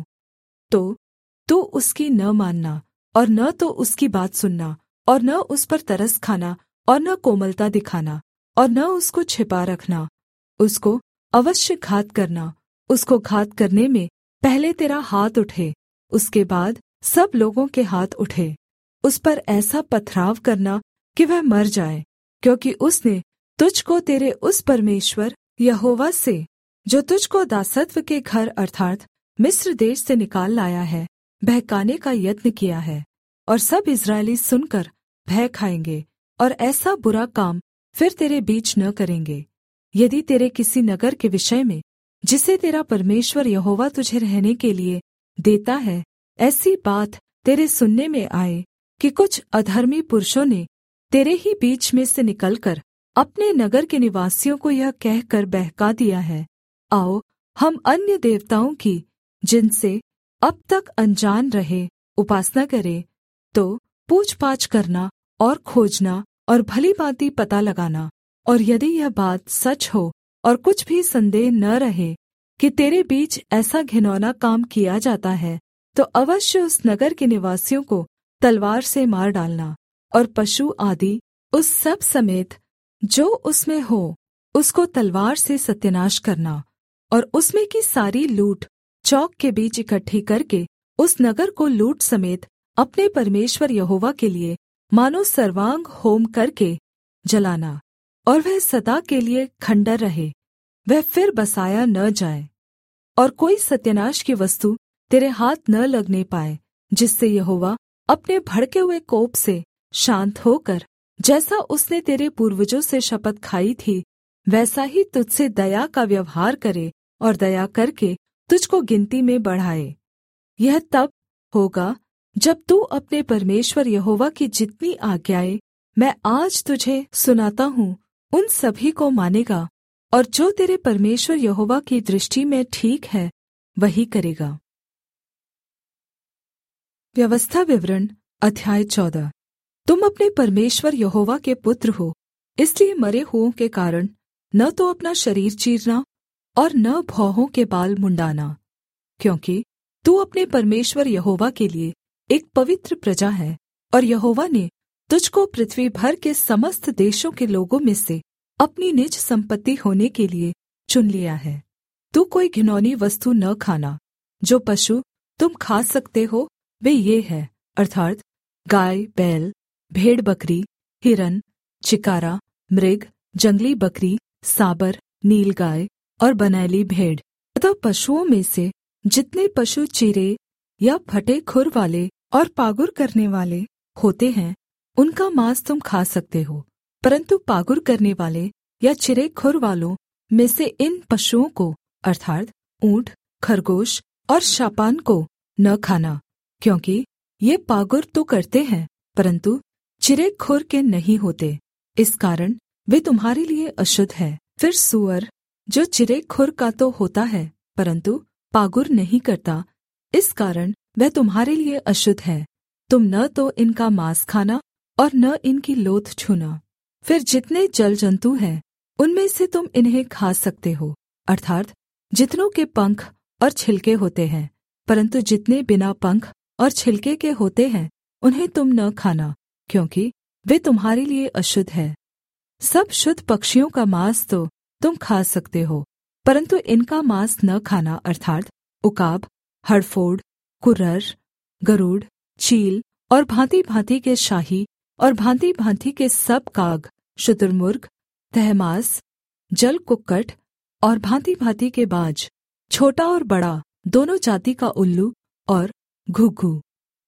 तो तू उसकी न मानना, और न तो उसकी बात सुनना, और न उस पर तरस खाना, और न कोमलता दिखाना, और न उसको छिपा रखना। उसको अवश्य घात करना। उसको घात करने में पहले तेरा हाथ उठे, उसके बाद सब लोगों के हाथ उठे। उस पर ऐसा पथराव करना कि वह मर जाए, क्योंकि उसने तुझको तेरे उस परमेश्वर यहोवा से, जो तुझको दासत्व के घर अर्थात् मिस्र देश से निकाल लाया है, बहकाने का यत्न किया है। और सब इस्राएली सुनकर भय खाएंगे, और ऐसा बुरा काम फिर तेरे बीच न करेंगे। यदि तेरे किसी नगर के विषय में, जिसे तेरा परमेश्वर यहोवा तुझे रहने के लिए देता है, ऐसी बात तेरे सुनने में आए कि कुछ अधर्मी पुरुषों ने तेरे ही बीच में से निकलकर अपने नगर के निवासियों को यह कहकर बहका दिया है, आओ हम अन्य देवताओं की, जिनसे अब तक अनजान रहे, उपासना करें, तो पूछपाछ करना और खोजना और भली भाँति पता लगाना। और यदि यह बात सच हो और कुछ भी संदेह न रहे कि तेरे बीच ऐसा घिनौना काम किया जाता है, तो अवश्य उस नगर के निवासियों को तलवार से मार डालना, और पशु आदि उस सब समेत जो उसमें हो उसको तलवार से सत्यानाश करना, और उसमें की सारी लूट चौक के बीच इकट्ठी करके उस नगर को लूट समेत अपने परमेश्वर यहोवा के लिए मानो सर्वांग होम करके जलाना, और वह सदा के लिए खण्डहर रहे, वह फिर बसाया न जाए। और कोई सत्यानाश की वस्तु तेरे हाथ न लगने पाए, जिससे यहोवा अपने भड़के हुए कोप से शान्त होकर, जैसा उसने तेरे पूर्वजों से शपथ खाई थी, वैसा ही तुझसे दया का व्यवहार करे और दया करके तुझको गिनती में बढ़ाए। यह तब होगा जब तू अपने परमेश्वर यहोवा की जितनी आज्ञाएँ मैं आज तुझे सुनाता हूँ उन सभी को मानेगा, और जो तेरे परमेश्वर यहोवा की दृष्टि में ठीक है वही करेगा। व्यवस्था विवरण अध्याय चौदह। तुम अपने परमेश्वर यहोवा के पुत्र हो, इसलिए मरे हुओं के कारण न तो अपना शरीर चीरना और न भौहों के बाल मुँण्ड़ाना, क्योंकि तू अपने परमेश्वर यहोवा के लिए एक पवित्र प्रजा है, और यहोवा ने तुझको पृथ्वी भर के समस्त देशों के लोगों में से अपनी निज सम्पत्ति होने के लिए चुन लिया है। तू कोई घिनौनी वस्तु न खाना। जो पशु तुम खा सकते हो वे ये हैं, अर्थात् गाय, बैल, भेड़ बकरी, हिरन, चिकारा, मृग, जंगली बकरी, साबर, नीलगाय और बनैली भेड़। अतः पशुओं में से जितने पशु चिरे या फटे खुर वाले और पागुर करने वाले होते हैं, उनका मांस तुम खा सकते हो, परन्तु पागुर करने वाले या चिरे खुर वालों में से इन पशुओं को, अर्थात् ऊँट, खरगोश और शापान को न खाना, क्योंकि ये पागुर तो करते हैं परन्तु चिरे खुर के नहीं होते, इस कारण वे तुम्हारे लिए अशुद्ध है। फिर सूअर, जो चिरे खुर का तो होता है परन्तु पागुर नहीं करता, इस कारण वह तुम्हारे लिए अशुद्ध है। तुम न तो इनका मांस खाना और न इनकी लोथ छूना। फिर जितने जल जन्तु हैं उनमें से तुम इन्हें खा सकते हो, अर्थात् जितनों के पंख और छिलके होते हैं, परन्तु जितने बिना पंख और छिलके के होते हैं उन्हें तुम न खाना, क्योंकि वे तुम्हारे लिए अशुद्ध है। सब शुद्ध पक्षियों का मांस तो तुम खा सकते हो, परन्तु इनका मांस न खाना, अर्थात् उकाब, हड़फोड़, कुर्र, गरुड़, चील और भाँति-भाँति के शाही और भाँति-भाँति के सब काग, शुतुर्मुर्ग, तहमास, जल कुक्कट और भाँति-भाँति के बाज, छोटा और बड़ा दोनों जाति का उल्लू और घुघू,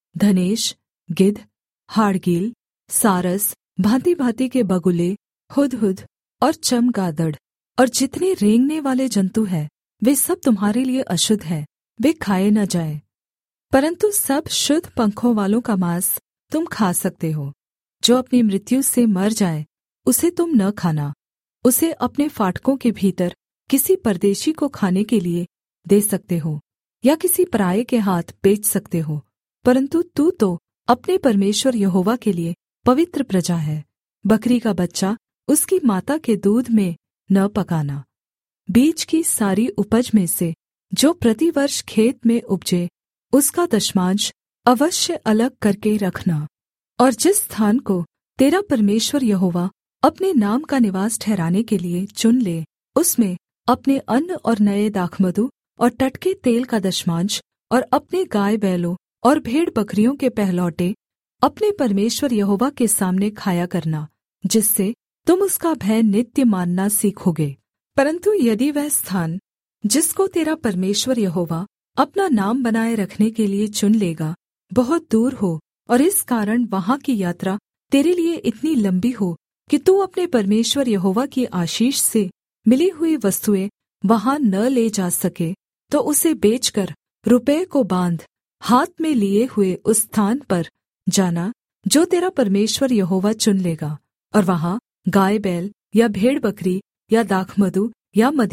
धनेश, गिद्ध, हाड़गील, सारस, भाँति-भाँति के बगुले, हुदहुद और चमगादड़, और जितने रेंगने वाले जन्तु हैं वे सब तुम्हारे लिए अशुद्ध है, वे खाए न जाएँ। परन्तु सब शुद्ध पंखों वालों का मांस तुम खा सकते हो। जो अपनी मृत्यु से मर जाए उसे तुम न खाना, उसे अपने फाटकों के भीतर किसी परदेशी को खाने के लिए दे सकते हो या किसी पराये के हाथ बेच सकते हो, परन्तु तू तो अपने परमेश्वर यहोवा के लिए पवित्र प्रजा है। बकरी का बच्चा उसकी माता के दूध में न पकाना। बीज की सारी उपज में से जो प्रतिवर्ष खेत में उपजे उसका दशमांश अवश्य अलग करके रखना। और जिस स्थान को तेरा परमेश्वर यहोवा अपने नाम का निवास ठहराने के लिए चुन ले, उसमें अपने अन्न और नये दाखमधु और टटके तेल का दशमांश और अपने गाय बैलों और भेड़ बकरियों के पहलौटे अपने परमेश्वर यहोवा के सामने खाया करना, जिससे तुम उसका भय नित्य मानना सीखोगे। परन्तु यदि वह स्थान जिसको तेरा परमेश्वर यहोवा अपना नाम बनाए रखने के लिए चुन लेगा बहुत दूर हो, और इस कारण वहाँ की यात्रा तेरे लिए इतनी लंबी हो कि तू अपने परमेश्वर यहोवा की आशीष से मिली हुई वस्तुएँ वहाँ न ले जा सके, तो उसे बेचकर रुपये को बाँध हाथ में लिए हुए उस स्थान पर जाना जो तेरा परमेश्वर यहोवा चुन लेगा, और वहाँ गाय बैल या भेड़ बकरी या दाखमधु या मदिरा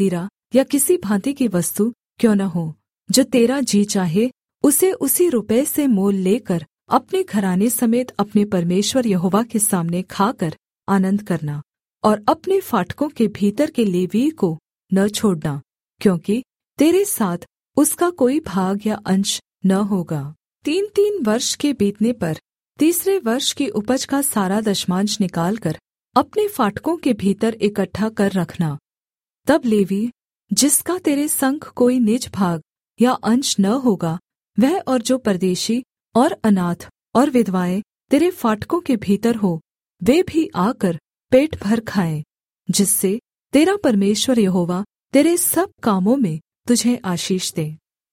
या किसी भाँति की वस्तु क्यों न हो, जो तेरा जी चाहे उसे उसी रुपये से मोल लेकर अपने घराने समेत अपने परमेश्वर यहोवा के सामने खाकर आनन्द करना, और अपने फाटकों के भीतर के लेवीय को न छोड़ना, क्योंकि तेरे साथ उसका कोई भाग या अंश न होगा। तीन तीन वर्ष के बीतने पर तीसरे वर्ष की उपज का सारा दशमांश निकालकर अपने फाटकों के भीतर इकट्ठा कर रखना। तब लेवी जिसका तेरे संग कोई निज भाग या अंश न होगा, वह और जो परदेशी और अनाथ और विधवाएं तेरे फाटकों के भीतर हो, वे भी आकर पेट भर खाएं, जिससे तेरा परमेश्वर यहोवा तेरे सब कामों में तुझे आशीष दे।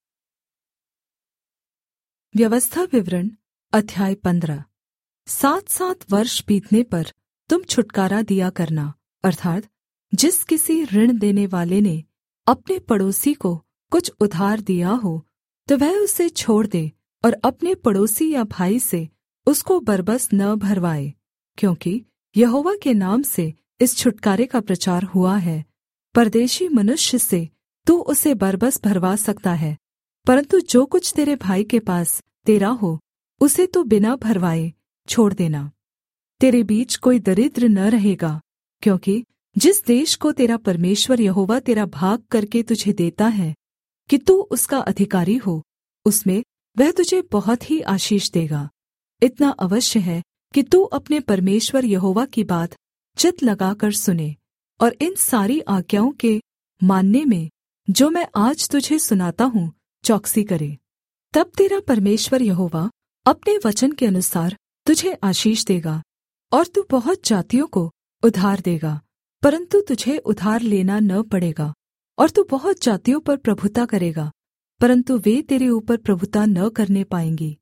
व्यवस्था विवरण अध्याय पंद्रह। सात सात वर्ष बीतने पर तुम छुटकारा दिया करना, अर्थात् जिस किसी ऋण देने वाले ने अपने पड़ोसी को कुछ उधार दिया हो, तो वह उसे छोड़ दे और अपने पड़ोसी या भाई से उसको बरबस न भरवाए, क्योंकि यहोवा के नाम से इस छुटकारे का प्रचार हुआ है। परदेशी मनुष्य से तू उसे बरबस भरवा सकता है, परन्तु जो कुछ तेरे भाई के पास तेरा हो, उसे तू बिना भरवाए छोड़ देना। तेरे बीच कोई दरिद्र न रहेगा, क्योंकि जिस देश को तेरा परमेश्वर यहोवा तेरा भाग करके तुझे देता है कि तू उसका अधिकारी हो, उसमें वह तुझे बहुत ही आशीष देगा। इतना अवश्य है कि तू अपने परमेश्वर यहोवा की बात चित्त लगाकर सुने, और इन सारी आज्ञाओं के मानने में जो मैं आज तुझे सुनाता हूँ चौकसी करे। तब तेरा परमेश्वर यहोवा अपने वचन के अनुसार तुझे आशीष देगा, और तू बहुत जातियों को उधार देगा, परन्तु तुझे उधार लेना न पड़ेगा। और तू बहुत जातियों पर प्रभुता करेगा, परन्तु वे तेरे ऊपर प्रभुता न करने पाएंगी।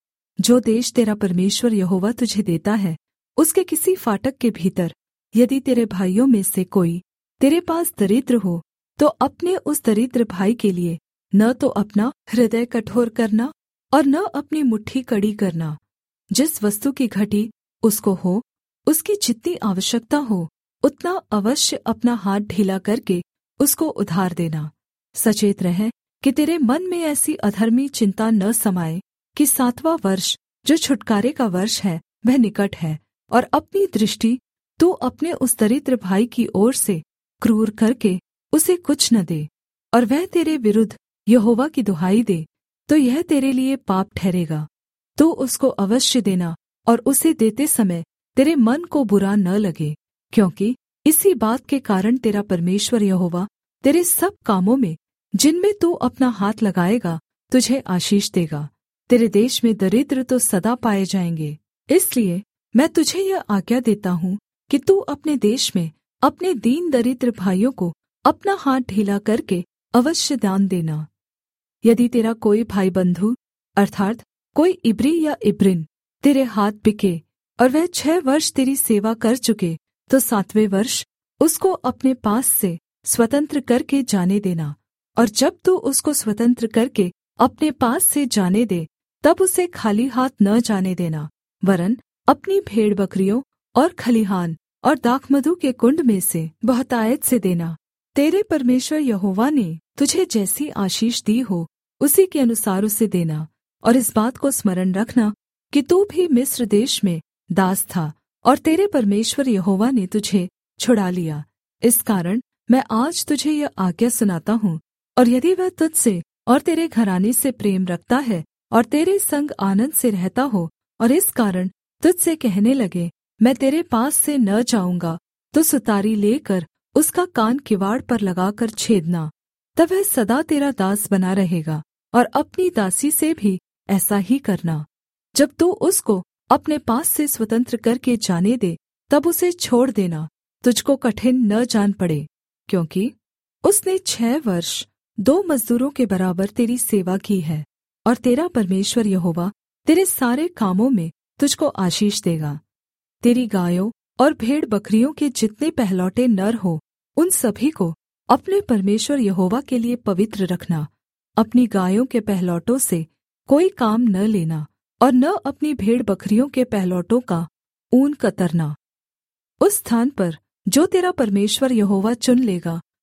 जो देश तेरा परमेश्वर यहोवा तुझे देता है, उसके किसी फाटक के भीतर यदि तेरे भाइयों में से कोई तेरे पास दरिद्र हो, तो अपने उस दरिद्र भाई के लिए न तो अपना हृदय कठोर करना और न अपनी मुट्ठी कड़ी करना। जिस वस्तु की घटी उसको हो, उसकी जितनी आवश्यकता हो, उतना अवश्य अपना हाथ ढीला करके उसको उधार देना। सचेत रह कि तेरे मन में ऐसी अधर्मी चिंता न समाए कि सातवाँ वर्ष जो छुटकारे का वर्ष है वह निकट है, और अपनी दृष्टि तू अपने उस दरिद्र भाई की ओर से क्रूर करके उसे कुछ न दे, और वह तेरे विरुद्ध यहोवा की दुहाई दे, तो यह तेरे लिए पाप ठहरेगा। तू उसको अवश्य देना, और उसे देते समय तेरे मन को बुरा न लगे, क्योंकि इसी बात के कारण तेरा परमेश्वर यहोवा तेरे सब कामों में जिनमें तू अपना हाथ लगाएगा तुझे आशीष देगा। तेरे देश में दरिद्र तो सदा पाए जाएंगे, इसलिए मैं तुझे यह आज्ञा देता हूँ कि तू अपने देश में अपने दीन दरिद्र भाइयों को अपना हाथ ढीला करके अवश्य दान देना। यदि तेरा कोई भाई बंधु अर्थात् कोई इब्री या इब्रिन तेरे हाथ बिके, और वह छह वर्ष तेरी सेवा कर चुके, तो सातवें वर्ष उसको अपने पास से स्वतंत्र करके जाने देना। और जब तू उसको स्वतंत्र करके अपने पास से जाने दे, तब उसे खाली हाथ न जाने देना, वरन् अपनी भेड़ बकरियों और खलिहान और दाखमधु के कुंड में से बहुतायत से देना। तेरे परमेश्वर यहोवा ने तुझे जैसी आशीष दी हो, उसी के अनुसार उसे देना। और इस बात को स्मरण रखना कि तू भी मिस्र देश में दास था, और तेरे परमेश्वर यहोवा ने तुझे छुड़ा लिया। इस कारण मैं आज तुझे यह आज्ञा सुनाता हूँ, और यदि वह तुझसे और तेरे घराने से प्रेम रखता है और तेरे संग आनन्द से रहता हो, और इस कारण तुझसे कहने लगे मैं तेरे पास से न जाऊँगा, तो सुतारी लेकर उसका कान किवाड़ पर लगाकर छेदना। तब वह सदा तेरा दास बना रहेगा, और अपनी दासी से भी ऐसा ही करना। जब तू उसको अपने पास से स्वतंत्र करके जाने दे, तब उसे छोड़ देना, तुझको कठिन न जान पड़े, क्योंकि उसने छह वर्ष दो मजदूरों के बराबर तेरी सेवा की है। और तेरा परमेश्वर यहोवा तेरे सारे कामों में तुझको आशीष देगा। तेरी गायों और भेड़ बकरियों के जितने पहलौठे नर हो, उन सभी को अपने परमेश्वर यहोवा के लिए पवित्र रखना। अपनी गायों के पहलौठों से कोई काम न लेना, और न अपनी भेड़ बकरियों के पहलौठों का ऊन कतरना। उस स्थान पर जो तेरा परमेश्वर यहोवा चुन लेगा,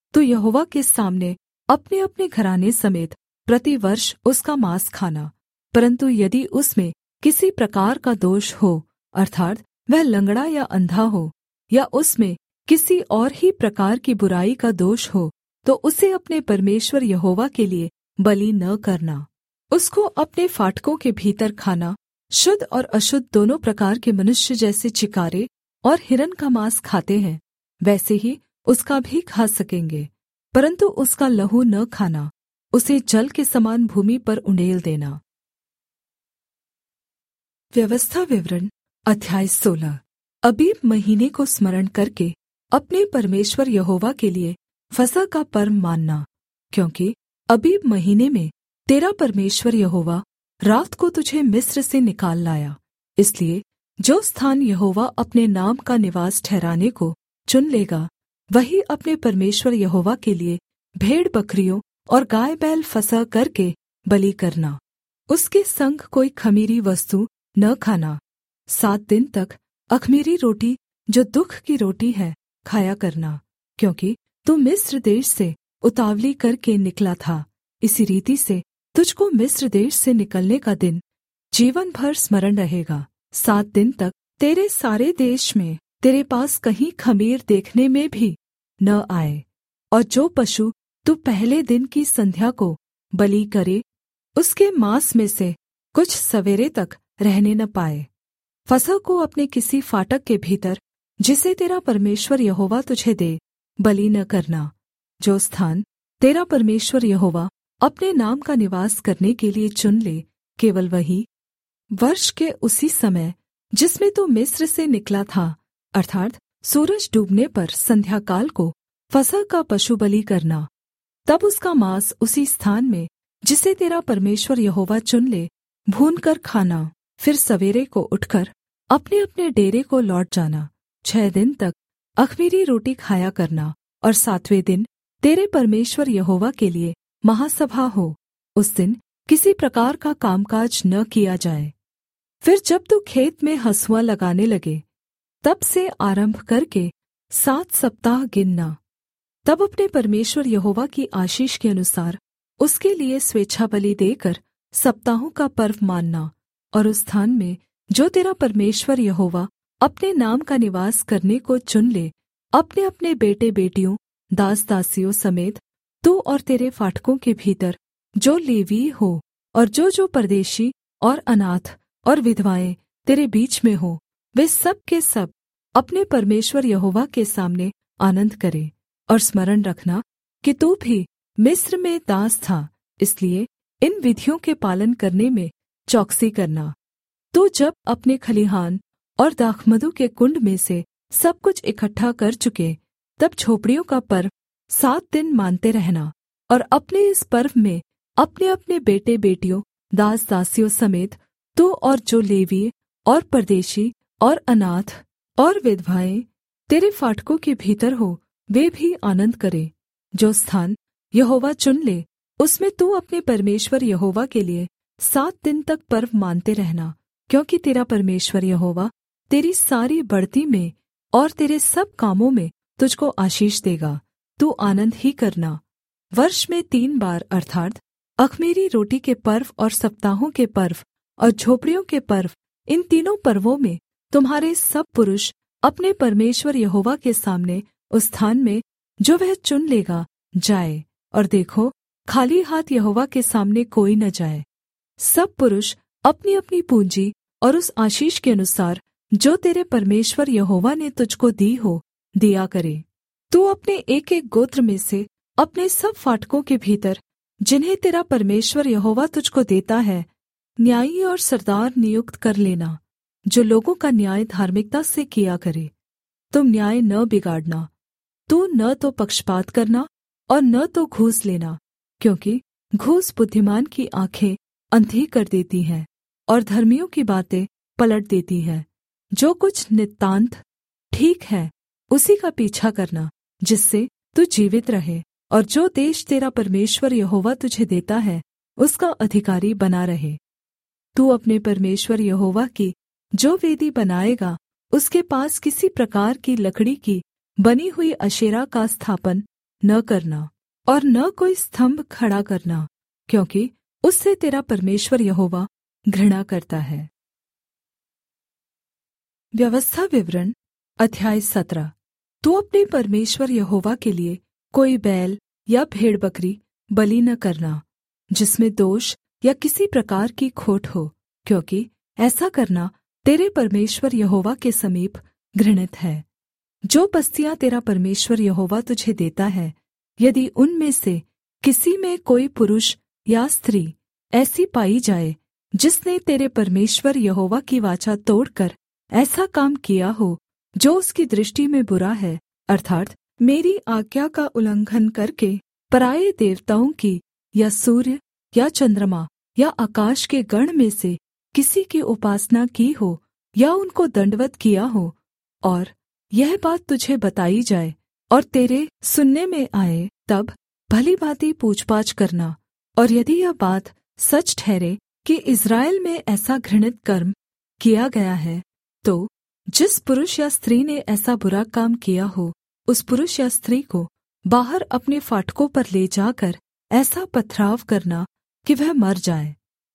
तू यहोवा के सामने अपने-अपने घराने समेत प्रतिवर्ष उसका माँस खाना। परन्तु यदि उसमें किसी प्रकार का दोष हो, अर्थात् वह लंगड़ा या अंधा हो, या उसमें किसी और ही प्रकार की बुराई का दोष हो, तो उसे अपने परमेश्वर यहोवा के लिए बलि न करना। उसको अपने फाटकों के भीतर खाना। शुद्ध और अशुद्ध दोनों प्रकार के मनुष्य जैसे चिकारे और हिरन का माँस खाते हैं, वैसे ही उसका भी खा सकेंगे, परन्तु उसका लहू न खाना। उसे जल के समान भूमि पर उण्डेल देना। व्यवस्था विवरण अध्याय सोलह। अबीब महीने को स्मरण करके अपने परमेश्वर यहोवा के लिए फसह का पर्व मानना, क्योंकि अबीब महीने में तेरा परमेश्वर यहोवा रात को तुझे मिस्र से निकाल लाया। इसलिए जो स्थान यहोवा अपने नाम का निवास ठहराने को चुन लेगा, वही अपने परमेश्वर यहोवा के लिए भेड़ बकरियों और गाय बैल फसह करके बलि करना। उसके संग कोई खमीरी वस्तु न खाना। सात दिन तक अख़मीरी रोटी, जो दुःख की रोटी है, खाया करना, क्योंकि तू मिस्र देश से उतावली करके निकला था। इसी रीति से तुझको मिस्र देश से निकलने का दिन जीवन भर स्मरण रहेगा। सात दिन तक तेरे सारे देश में तेरे पास कहीं खमीर देखने में भी न आए। और जो पशु तू पहले दिन की संध्या को बलि करे, उसके मांस में से कुछ सवेरे तक रहने न पाए। फसह को अपने किसी फाटक के भीतर, जिसे तेरा परमेश्वर यहोवा तुझे दे, बलि न करना। जो स्थान तेरा परमेश्वर यहोवा अपने नाम का निवास करने के लिए चुन ले, केवल वही वर्ष के उसी समय जिसमें तू मिस्र से निकला था, अर्थात् सूरज डूबने पर संध्याकाल को फसह का पशु बलि करना। तब उसका मांस उसी स्थान में, जिसे तेरा परमेश्वर यहोवा चुन ले, भूनकर खाना। फिर सवेरे को उठकर अपने-अपने डेरे को लौट जाना। छह दिन तक अख़मीरी रोटी खाया करना, और सातवें दिन तेरे परमेश्वर यहोवा के लिए महासभा हो। उस दिन किसी प्रकार का कामकाज न किया जाए। फिर जब तू खेत में हँसुआ लगाने लगे, तब से आरंभ करके सात सप्ताह गिनना। तब अपने परमेश्वर यहोवा की आशीष के अनुसार उसके लिए स्वेच्छा बलि देकर सप्ताहों का पर्व मानना। और उस स्थान में जो तेरा परमेश्वर यहोवा अपने नाम का निवास करने को चुन ले, अपने अपने बेटे बेटियों, दास दासियों समेत तू और तेरे फाटकों के भीतर जो लेवीय हो, और जो जो परदेशी और अनाथ और विधवाएं तेरे बीच में हो, वे सब के सब अपने परमेश्वर यहोवा के सामने आनन्द करें। और स्मरण रखना कि तू भी मिस्र में दास था, इसलिए इन विधियों के पालन करने में चौकसी करना। तू जब अपने खलिहान और दाखमधु के कुंड में से सब कुछ इकट्ठा कर चुके, तब झोपड़ियों का पर्व सात दिन मानते रहना। और अपने इस पर्व में अपने अपने बेटे बेटियों, दास दासियों समेत तू और जो लेवीय और परदेशी और अनाथ और विधवाएं तेरे फाटकों के भीतर हो, वे भी आनन्द करें। जो स्थान यहोवा चुन ले, उसमें तू अपने परमेश्वर यहोवा के लिए सात दिन तक पर्व मानते रहना, क्योंकि तेरा परमेश्वर यहोवा तेरी सारी बढ़ती में और तेरे सब कामों में तुझको आशीष देगा। तू आनन्द ही करना। वर्ष में तीन बार, अर्थात् अख़मीरी रोटी के पर्व और सप्ताहों के पर्व और झोपड़ियों के पर्व, इन तीनों पर्वों में तुम्हारे सब पुरुष अपने परमेश्वर यहोवा के सामने उस स्थान में जो वह चुन लेगा जाए। और देखो, खाली हाथ यहोवा के सामने कोई न जाए। सब पुरुष अपनी अपनी पूँजी और उस आशीष के अनुसार जो तेरे परमेश्वर यहोवा ने तुझको दी हो, दिया करे। तू अपने एक एक गोत्र में से अपने सब फाटकों के भीतर, जिन्हें तेरा परमेश्वर यहोवा तुझको देता है, न्यायी और सरदार नियुक्त कर लेना, जो लोगों का न्याय धार्मिकता से किया करे। तुम न्याय न बिगाड़ना। तू न तो पक्षपात करना और न तो घूस लेना, क्योंकि घूस बुद्धिमान की आँखें अंधी कर देती है और धर्मियों की बातें पलट देती है। जो कुछ नितान्त ठीक है, उसी का पीछा करना, जिससे तू जीवित रहे और जो देश तेरा परमेश्वर यहोवा तुझे देता है, उसका अधिकारी बना रहे। तू अपने परमेश्वर यहोवा की जो वेदी बनाएगा, उसके पास किसी प्रकार की लकड़ी की बनी हुई अशेरा का स्थापन न करना और न कोई स्तम्भ खड़ा करना, क्योंकि उससे तेरा परमेश्वर यहोवा घृणा करता है। व्यवस्था विवरण अध्याय सत्रह। तू अपने परमेश्वर यहोवा के लिए कोई बैल या भेड़बकरी बलि न करना जिसमें दोष या किसी प्रकार की खोट हो, क्योंकि ऐसा करना तेरे परमेश्वर यहोवा के समीप घृणित है। जो बस्तियाँ तेरा परमेश्वर यहोवा तुझे देता है, यदि उनमें से किसी में कोई पुरुष या स्त्री ऐसी पाई जाए जिसने तेरे परमेश्वर यहोवा की वाचा तोड़कर ऐसा काम किया हो जो उसकी दृष्टि में बुरा है, अर्थात् मेरी आज्ञा का उल्लंघन करके पराए देवताओं की या सूर्य या चन्द्रमा या आकाश के गण में से किसी की उपासना की हो या उनको दंडवत् किया हो, और यह बात तुझे बताई जाए और तेरे सुनने में आए, तब भली भाँति पूछपाछ करना। और यदि यह बात सच ठहरे कि इस्राएल में ऐसा घृणित कर्म किया गया है, तो जिस पुरुष या स्त्री ने ऐसा बुरा काम किया हो, उस पुरुष या स्त्री को बाहर अपने फाटकों पर ले जाकर ऐसा पथराव करना कि वह मर जाए।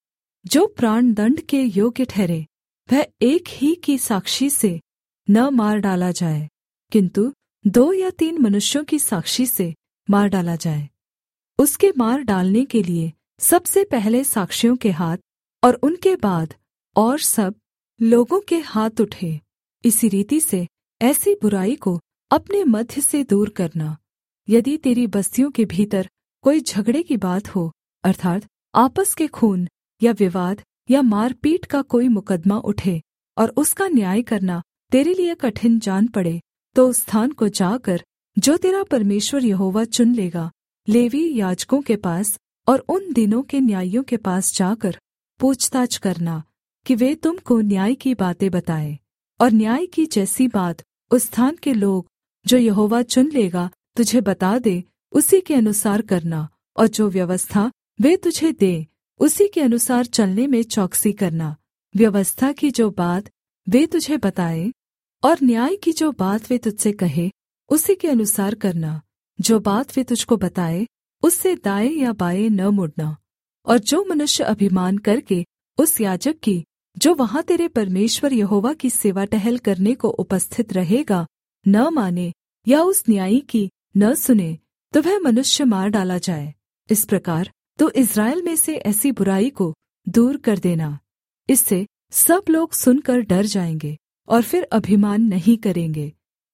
जो प्राण दंड के योग्य ठहरे, वह एक ही की साक्षी से न मार डाला जाए, किन्तु दो या तीन मनुष्यों की साक्षी से मार डाला जाए। उसके मार डालने के लिए सबसे पहले साक्षियों के हाथ और उनके बाद और सब लोगों के हाथ उठे। इसी रीति से ऐसी बुराई को अपने मध्य से दूर करना। यदि तेरी बस्तियों के भीतर कोई झगड़े की बात हो, अर्थात् आपस के खून या विवाद या मारपीट का कोई मुकद्दमा उठे और उसका न्याय करना तेरे लिए कठिन जान पड़े, तो उस स्थान को जाकर जो तेरा परमेश्वर यहोवा चुन लेगा, लेवीय याजकों के पास और उन दिनों के न्यायियों के पास जाकर पूछताछ करना कि वे तुमको न्याय की बातें बताएं। और न्याय की जैसी बात उस स्थान के लोग जो यहोवा चुन लेगा तुझे बता दे, उसी के अनुसार करना, और जो व्यवस्था वे तुझे दे उसी के अनुसार चलने में चौकसी करना। व्यवस्था की जो बात वे तुझे बताए और न्याय की जो बात वे तुझसे कहे, उसी के अनुसार करना। जो बात वे तुझको बताए उससे दाएं या बाएं न मुड़ना। और जो मनुष्य अभिमान करके उस याजक की जो वहाँ तेरे परमेश्वर यहोवा की सेवा टहल करने को उपस्थित रहेगा न माने या उस न्यायी की न सुने, तो वह मनुष्य मार डाला जाए। इस प्रकार तो इस्राएल में से ऐसी बुराई को दूर कर देना। इससे सब लोग सुनकर डर जाएंगे और फिर अभिमान नहीं करेंगे।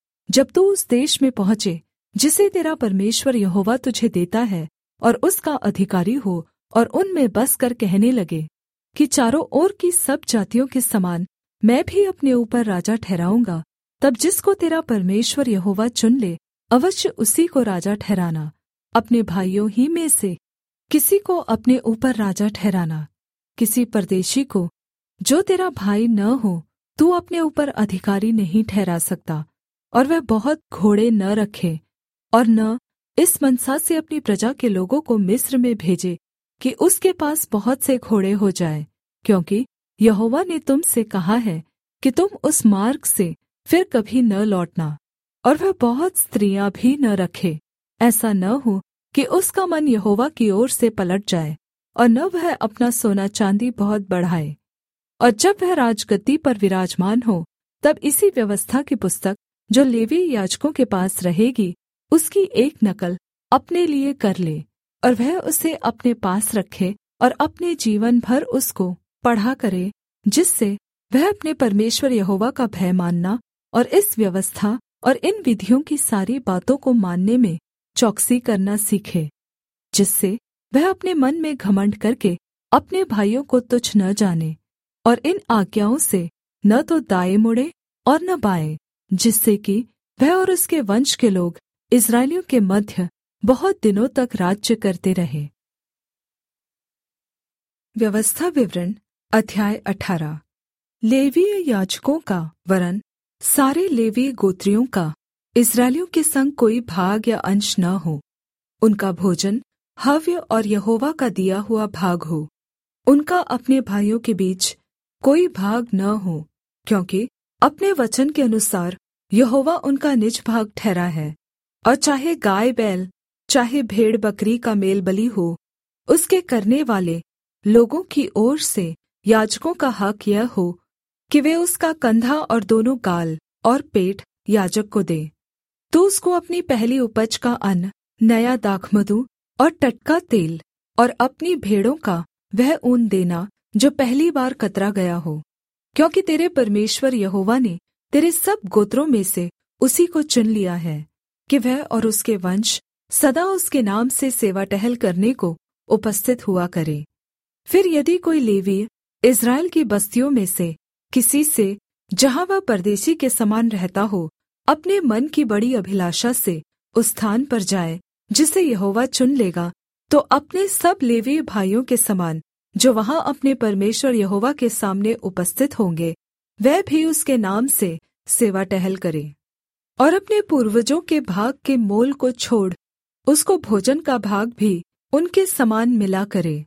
जब तू उस देश में पहुँचे जिसे तेरा परमेश्वर यहोवा तुझे देता है और उसका अधिकारी हो, और उनमें बसकर कहने लगे कि चारों ओर की सब जातियों के समान मैं भी अपने ऊपर राजा ठहराऊँगा, तब जिसको तेरा परमेश्वर यहोवा चुन ले अवश्य उसी को राजा ठहराना। अपने भाइयों ही में से किसी को अपने ऊपर राजा ठहराना। किसी परदेशी को जो तेरा भाई न हो तू अपने ऊपर अधिकारी नहीं ठहरा सकता, और वह बहुत घोड़े न रखे, और न इस मनसा से अपनी प्रजा के लोगों को मिस्र में भेजे कि उसके पास बहुत से घोड़े हो जाए, क्योंकि यहोवा ने तुम से कहा है कि तुम उस मार्ग से फिर कभी न लौटना। और वह बहुत स्त्रियाँ भी न रखे, ऐसा न हो कि उसका मन यहोवा की ओर से पलट जाए, और न वह अपना सोना चाँदी बहुत बढ़ाए। और जब वह राजगद्दी पर विराजमान हो, तब इसी व्यवस्था की पुस्तक जो लेवीय याजकों के पास रहेगी, उसकी एक नकल अपने लिए कर ले, और वह उसे अपने पास रखे और अपने जीवन भर उसको पढ़ा करे, जिससे वह अपने परमेश्वर यहोवा का भय मानना और इस व्यवस्था और इन विधियों की सारी बातों को मानने में चौकसी करना सीखे, जिससे वह अपने मन में घमंड करके अपने भाइयों को तुच्छ न जाने, और इन आज्ञाओं से न तो दाएं मुड़े और न बाएं, जिससे कि वह और उसके वंश के लोग इस्राएलियों के मध्य बहुत दिनों तक राज्य करते रहे। व्यवस्था विवरण अध्याय अठारह। लेवीय याजकों का वरन् सारे लेवीय गोत्रियों का इस्राएलियों के संग कोई भाग या अंश न हो। उनका भोजन हव्य और यहोवा का दिया हुआ भाग हो। उनका अपने भाइयों के बीच कोई भाग न हो, क्योंकि अपने वचन के अनुसार यहोवा उनका निज भाग ठहरा है। और चाहे गाय बैल चाहे भेड़ बकरी का मेलबलि हो, उसके करने वाले लोगों की ओर से याजकों का हक यह हो कि वे उसका कंधा और दोनों गाल और पेट याजक को दे। तू उसको अपनी पहली उपज का अन्न, नया दाखमधु और टटका तेल और अपनी भेड़ों का वह ऊन देना जो पहली बार कतरा गया हो, क्योंकि तेरे परमेश्वर यहोवा ने तेरे सब गोत्रों में से उसी को चुन लिया है कि वह और उसके वंश सदा उसके नाम से सेवा टहल करने को उपस्थित हुआ करे। फिर यदि कोई लेवीय इस्राएल की बस्तियों में से किसी से, जहाँ वह परदेशी के समान रहता हो, अपने मन की बड़ी अभिलाषा से उस स्थान पर जाए जिसे यहोवा चुन लेगा, तो अपने सब लेवीय भाइयों के समान जो वहाँ अपने परमेश्वर यहोवा के सामने उपस्थित होंगे, वह भी उसके नाम से सेवा टहल करे। और अपने पूर्वजों के भाग के मोल को छोड़ उसको भोजन का भाग भी उनके समान मिला करे।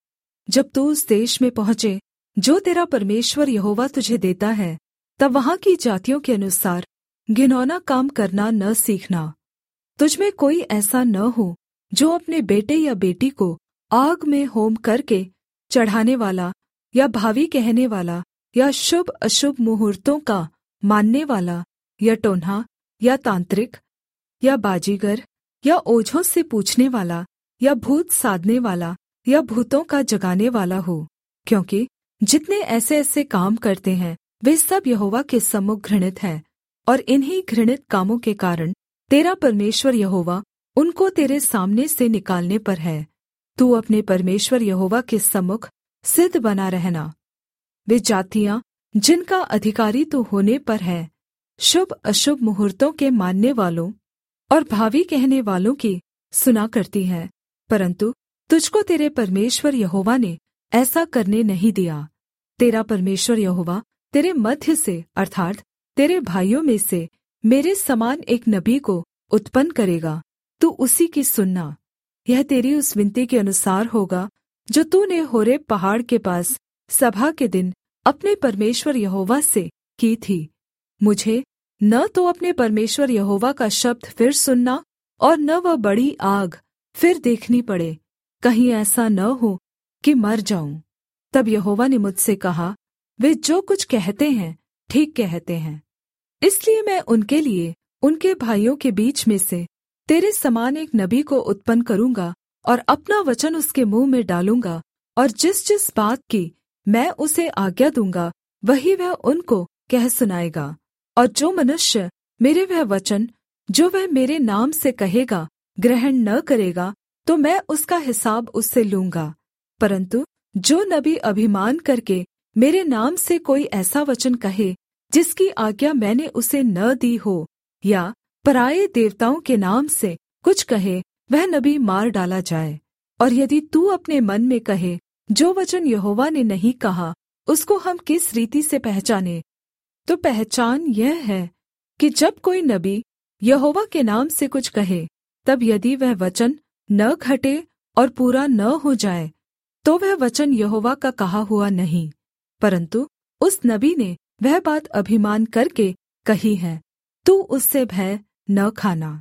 जब तू उस देश में पहुँचे जो तेरा परमेश्वर यहोवा तुझे देता है, तब वहाँ की जातियों के अनुसार घिनौना काम करना न सीखना। तुझमें कोई ऐसा न हो जो अपने बेटे या बेटी को आग में होम करके चढ़ाने वाला, या भावी कहने वाला, या शुभ अशुभ मुहूर्तों का मानने वाला, या टोन्हा, या तांत्रिक, या बाजीगर, या ओझों से पूछने वाला, या भूत साधने वाला, या भूतों का जगाने वाला हो, क्योंकि जितने ऐसे ऐसे काम करते हैं वे सब यहोवा के सम्मुख घृणित हैं। और इन्हीं घृणित कामों के कारण तेरा परमेश्वर यहोवा उनको तेरे सामने से निकालने पर है। तू अपने परमेश्वर यहोवा के सम्मुख सिद्ध बना रहना। वे जातियाँ जिनका अधिकारी तू होने पर है, शुभ अशुभ मुहूर्तों के मानने वालों और भावी कहने वालों की सुना करती हैं, परन्तु तुझको तेरे परमेश्वर यहोवा ने ऐसा करने नहीं दिया। तेरा परमेश्वर यहोवा तेरे मध्य से अर्थात् तेरे भाइयों में से मेरे समान एक नबी को उत्पन्न करेगा, तू उसी की सुनना। यह तेरी उस विनती के अनुसार होगा जो तूने होरेब पहाड़ के पास सभा के दिन अपने परमेश्वर यहोवा से की थी। मुझे न तो अपने परमेश्वर यहोवा का शब्द फिर सुनना और न वह बड़ी आग फिर देखनी पड़े, कहीं ऐसा न हो कि मर जाऊं। तब यहोवा ने मुझसे कहा, वे जो कुछ कहते हैं ठीक कहते हैं, इसलिए मैं उनके लिए उनके भाइयों के बीच में से तेरे समान एक नबी को उत्पन्न करूँगा और अपना वचन उसके मुँह में डालूँगा, और जिस जिस बात की मैं उसे आज्ञा दूँगा वही वह उनको कह सुनाएगा। और जो मनुष्य मेरे वह वचन जो वह मेरे नाम से कहेगा ग्रहण न करेगा, तो मैं उसका हिसाब उससे लूँगा। परन्तु जो नबी अभिमान करके मेरे नाम से कोई ऐसा वचन कहे जिसकी आज्ञा मैंने उसे न दी हो, या पराए देवताओं के नाम से कुछ कहे, वह नबी मार डाला जाए। और यदि तू अपने मन में कहे, जो वचन यहोवा ने नहीं कहा उसको हम किस रीति से पहचाने, तो पहचान यह है कि जब कोई नबी यहोवा के नाम से कुछ कहे, तब यदि वह वचन न घटे और पूरा न हो जाए, तो वह वचन यहोवा का कहा हुआ नहीं, परन्तु उस नबी ने वह बात अभिमान करके कही है। तू उससे भय न खाना।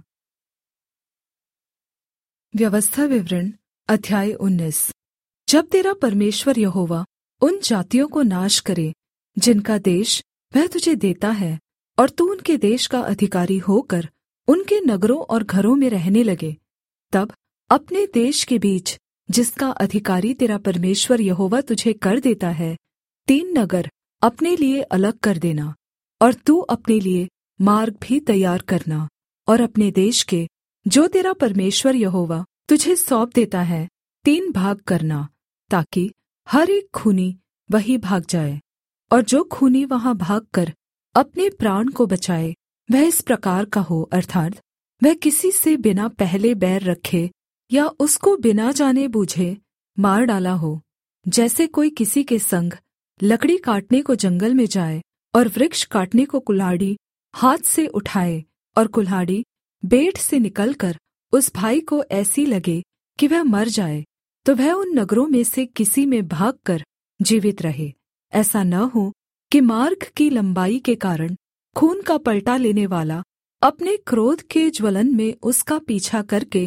व्यवस्था विवरण अध्याय उन्नीस। जब तेरा परमेश्वर यहोवा उन जातियों को नाश करे जिनका देश वह तुझे देता है, और तू उनके देश का अधिकारी होकर उनके नगरों और घरों में रहने लगे, तब अपने देश के बीच जिसका अधिकारी तेरा परमेश्वर यहोवा तुझे कर देता है, तीन नगर अपने लिए अलग कर देना। और तू अपने लिए मार्ग भी तैयार करना, और अपने देश के जो तेरा परमेश्वर यहोवा तुझे सौंप देता है तीन भाग करना, ताकि हर एक खूनी वही भाग जाए। और जो खूनी वहाँ भागकर अपने प्राण को बचाए वह इस प्रकार का हो, अर्थात् वह किसी से बिना पहले बैर रखे या उसको बिना जाने बूझे मार डाला हो। जैसे कोई किसी के संग लकड़ी काटने को जंगल में जाए और वृक्ष काटने को कुल्हाड़ी हाथ से उठाए, और कुल्हाड़ी बेंट से निकलकर उस भाई को ऐसी लगे कि वह मर जाए, तो वह उन नगरों में से किसी में भागकर जीवित रहे। ऐसा न हो कि मार्ग की लंबाई के कारण खून का पलटा लेने वाला अपने क्रोध के ज्वलन में उसका पीछा करके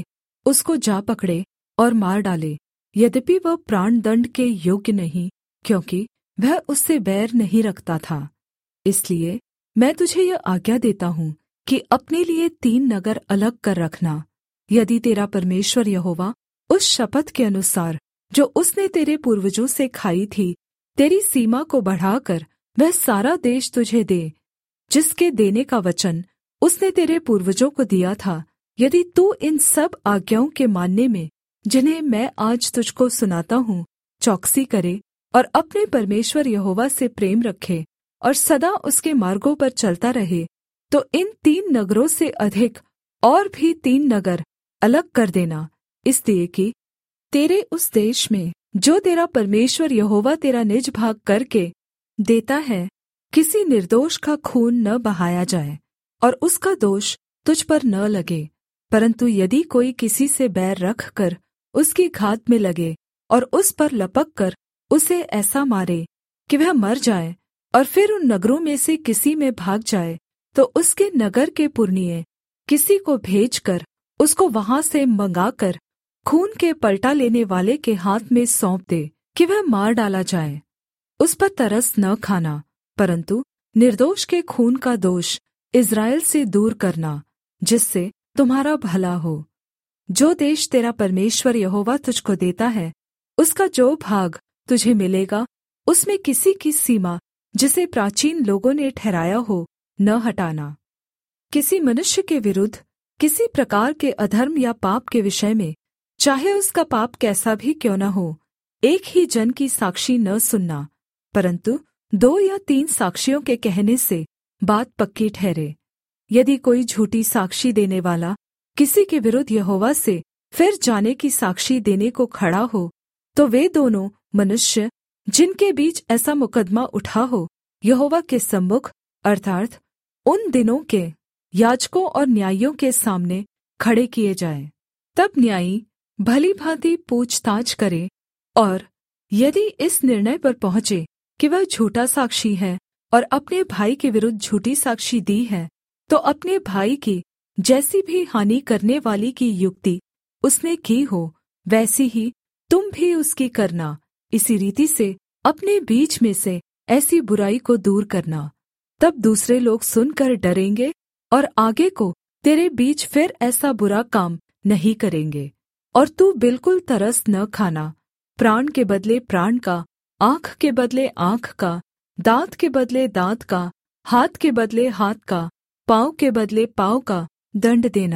उसको जा पकड़े और मार डाले, यद्यपि वह प्राणदण्ड के योग्य नहीं, क्योंकि वह उससे बैर नहीं रखता था। इसलिए मैं तुझे यह आज्ञा देता हूँ कि अपने लिए तीन नगर अलग कर रखना। यदि तेरा परमेश्वर यहोवा उस शपथ के अनुसार जो उसने तेरे पूर्वजों से खाई थी, तेरी सीमा को बढ़ाकर वह सारा देश तुझे दे, जिसके देने का वचन उसने तेरे पूर्वजों को दिया था, यदि तू इन सब आज्ञाओं के मानने में, जिन्हें मैं आज तुझको सुनाता हूँ, चौकसी करे और अपने परमेश्वर यहोवा से प्रेम रखे और सदा उसके मार्गों पर चलता रहे, तो इन तीन नगरों से अधिक और भी तीन नगर अलग कर देना, इसलिए कि तेरे उस देश में जो तेरा परमेश्वर यहोवा तेरा निज भाग करके देता है, किसी निर्दोष का खून न बहाया जाए और उसका दोष तुझ पर न लगे। परन्तु यदि कोई किसी से बैर रखकर उसकी घात में लगे और उस पर लपक कर उसे ऐसा मारे कि वह मर जाए और फिर उन नगरों में से किसी में भाग जाए, तो उसके नगर के पुरनिये किसी को भेजकर उसको वहां से मंगाकर खून के पलटा लेने वाले के हाथ में सौंप दे कि वह मार डाला जाए। उस पर तरस न खाना, परन्तु निर्दोष के खून का दोष इस्राएल से दूर करना, जिससे तुम्हारा भला हो। जो देश तेरा परमेश्वर यहोवा तुझको देता है, उसका जो भाग तुझे मिलेगा, उसमें किसी की सीमा जिसे प्राचीन लोगों ने ठहराया हो न हटाना। किसी मनुष्य के विरुद्ध किसी प्रकार के अधर्म या पाप के विषय में, चाहे उसका पाप कैसा भी क्यों न हो, एक ही जन की साक्षी न सुनना, परन्तु दो या तीन साक्षियों के कहने से बात पक्की ठहरे। यदि कोई झूठी साक्षी देने वाला किसी के विरुद्ध यहोवा से फिर जाने की साक्षी देने को खड़ा हो, तो वे दोनों मनुष्य जिनके बीच ऐसा मुकद्दमा उठा हो, यहोवा के सम्मुख अर्थात् उन दिनों के याजकों और न्यायियों के सामने खड़े किए जाएँ। तब न्यायी भली भाँति पूछताछ करे, और यदि इस निर्णय पर पहुँचे कि वह झूठा साक्षी है और अपने भाई के विरुद्ध झूठी साक्षी दी है, तो अपने भाई की जैसी भी हानि करने वाली की युक्ति उसने की हो, वैसी ही तुम भी उसकी करना। इसी रीति से अपने बीच में से ऐसी बुराई को दूर करना। तब दूसरे लोग सुनकर डरेंगे और आगे को तेरे बीच फिर ऐसा बुरा काम नहीं करेंगे। और तू बिल्कुल तरस न खाना, प्राण के बदले प्राण का, आँख के बदले आँख का, दाँत के बदले दाँत का, हाथ के बदले हाथ का, पाँव के बदले पाँव का दण्ड देना।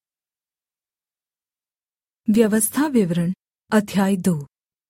व्यवस्था विवरण अध्याय दो।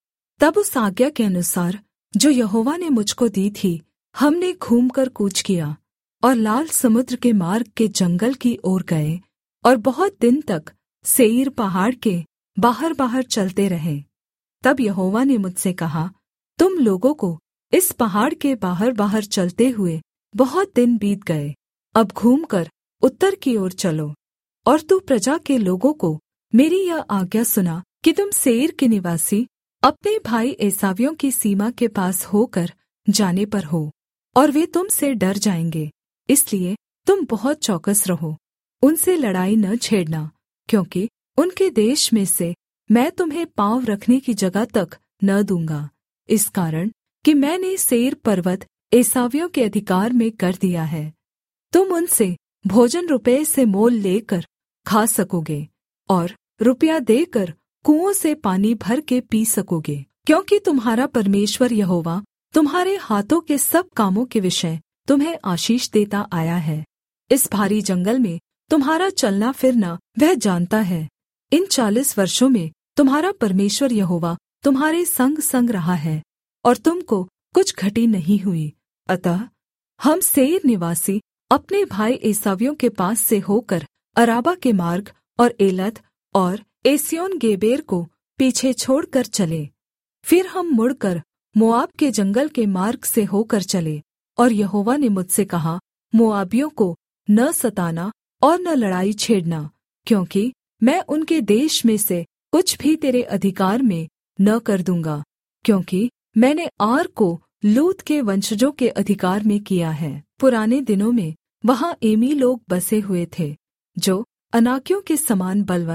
तब उस आज्ञा के अनुसार जो यहोवा ने मुझको दी थी, हमने घूमकर कूच किया और लाल समुद्र के मार्ग के जंगल की ओर गए और बहुत दिन तक सेईर पहाड़ के बाहर बाहर चलते रहे। तब यहोवा ने मुझसे कहा, तुम लोगों को इस पहाड़ के बाहर बाहर चलते हुए बहुत दिन बीत गए, अब घूमकर उत्तर की ओर चलो। और तू प्रजा के लोगों को मेरी यह आज्ञा सुना कि तुम सेईर के निवासी अपने भाई एसावियों की सीमा के पास होकर जाने पर हो, और वे तुम से डर जाएंगे, इसलिए तुम बहुत चौकस रहो। उनसे लड़ाई न छेड़ना, क्योंकि उनके देश में से मैं तुम्हें पाँव रखने की जगह तक न दूँगा, इस कारण कि मैंने सेईर पर्वत एसावियों के अधिकार में कर दिया है। तुम उनसे भोजन रुपये से मोल लेकर खा सकोगे और रुपया देकर कुओं से पानी भर के पी सकोगे, क्योंकि तुम्हारा परमेश्वर यहोवा तुम्हारे हाथों के सब कामों के विषय तुम्हें आशीष देता आया है। इस भारी जंगल में तुम्हारा चलना फिरना वह जानता है। इन चालीस वर्षों में तुम्हारा परमेश्वर यहोवा तुम्हारे संग संग रहा है और तुमको कुछ घटी नहीं हुई। अतः हम सेईर निवासी अपने भाई एसावियों के पास से होकर अराबा के मार्ग और एलत और एस्योन गेबेर को पीछे छोड़कर चले। फिर हम मुड़कर मोआब के जंगल के मार्ग से होकर चले, और यहोवा ने मुझसे कहा, मोआबियों को न सताना और न लड़ाई छेड़ना, क्योंकि मैं उनके देश में से कुछ भी तेरे अधिकार में न कर दूँगा, क्योंकि मैंने आर को लूत के वंशजों के अधिकार में किया है। पुराने दिनों में वहाँ एमी लोग बसे हुए थे, जो अनाकियों के समान बलवन्त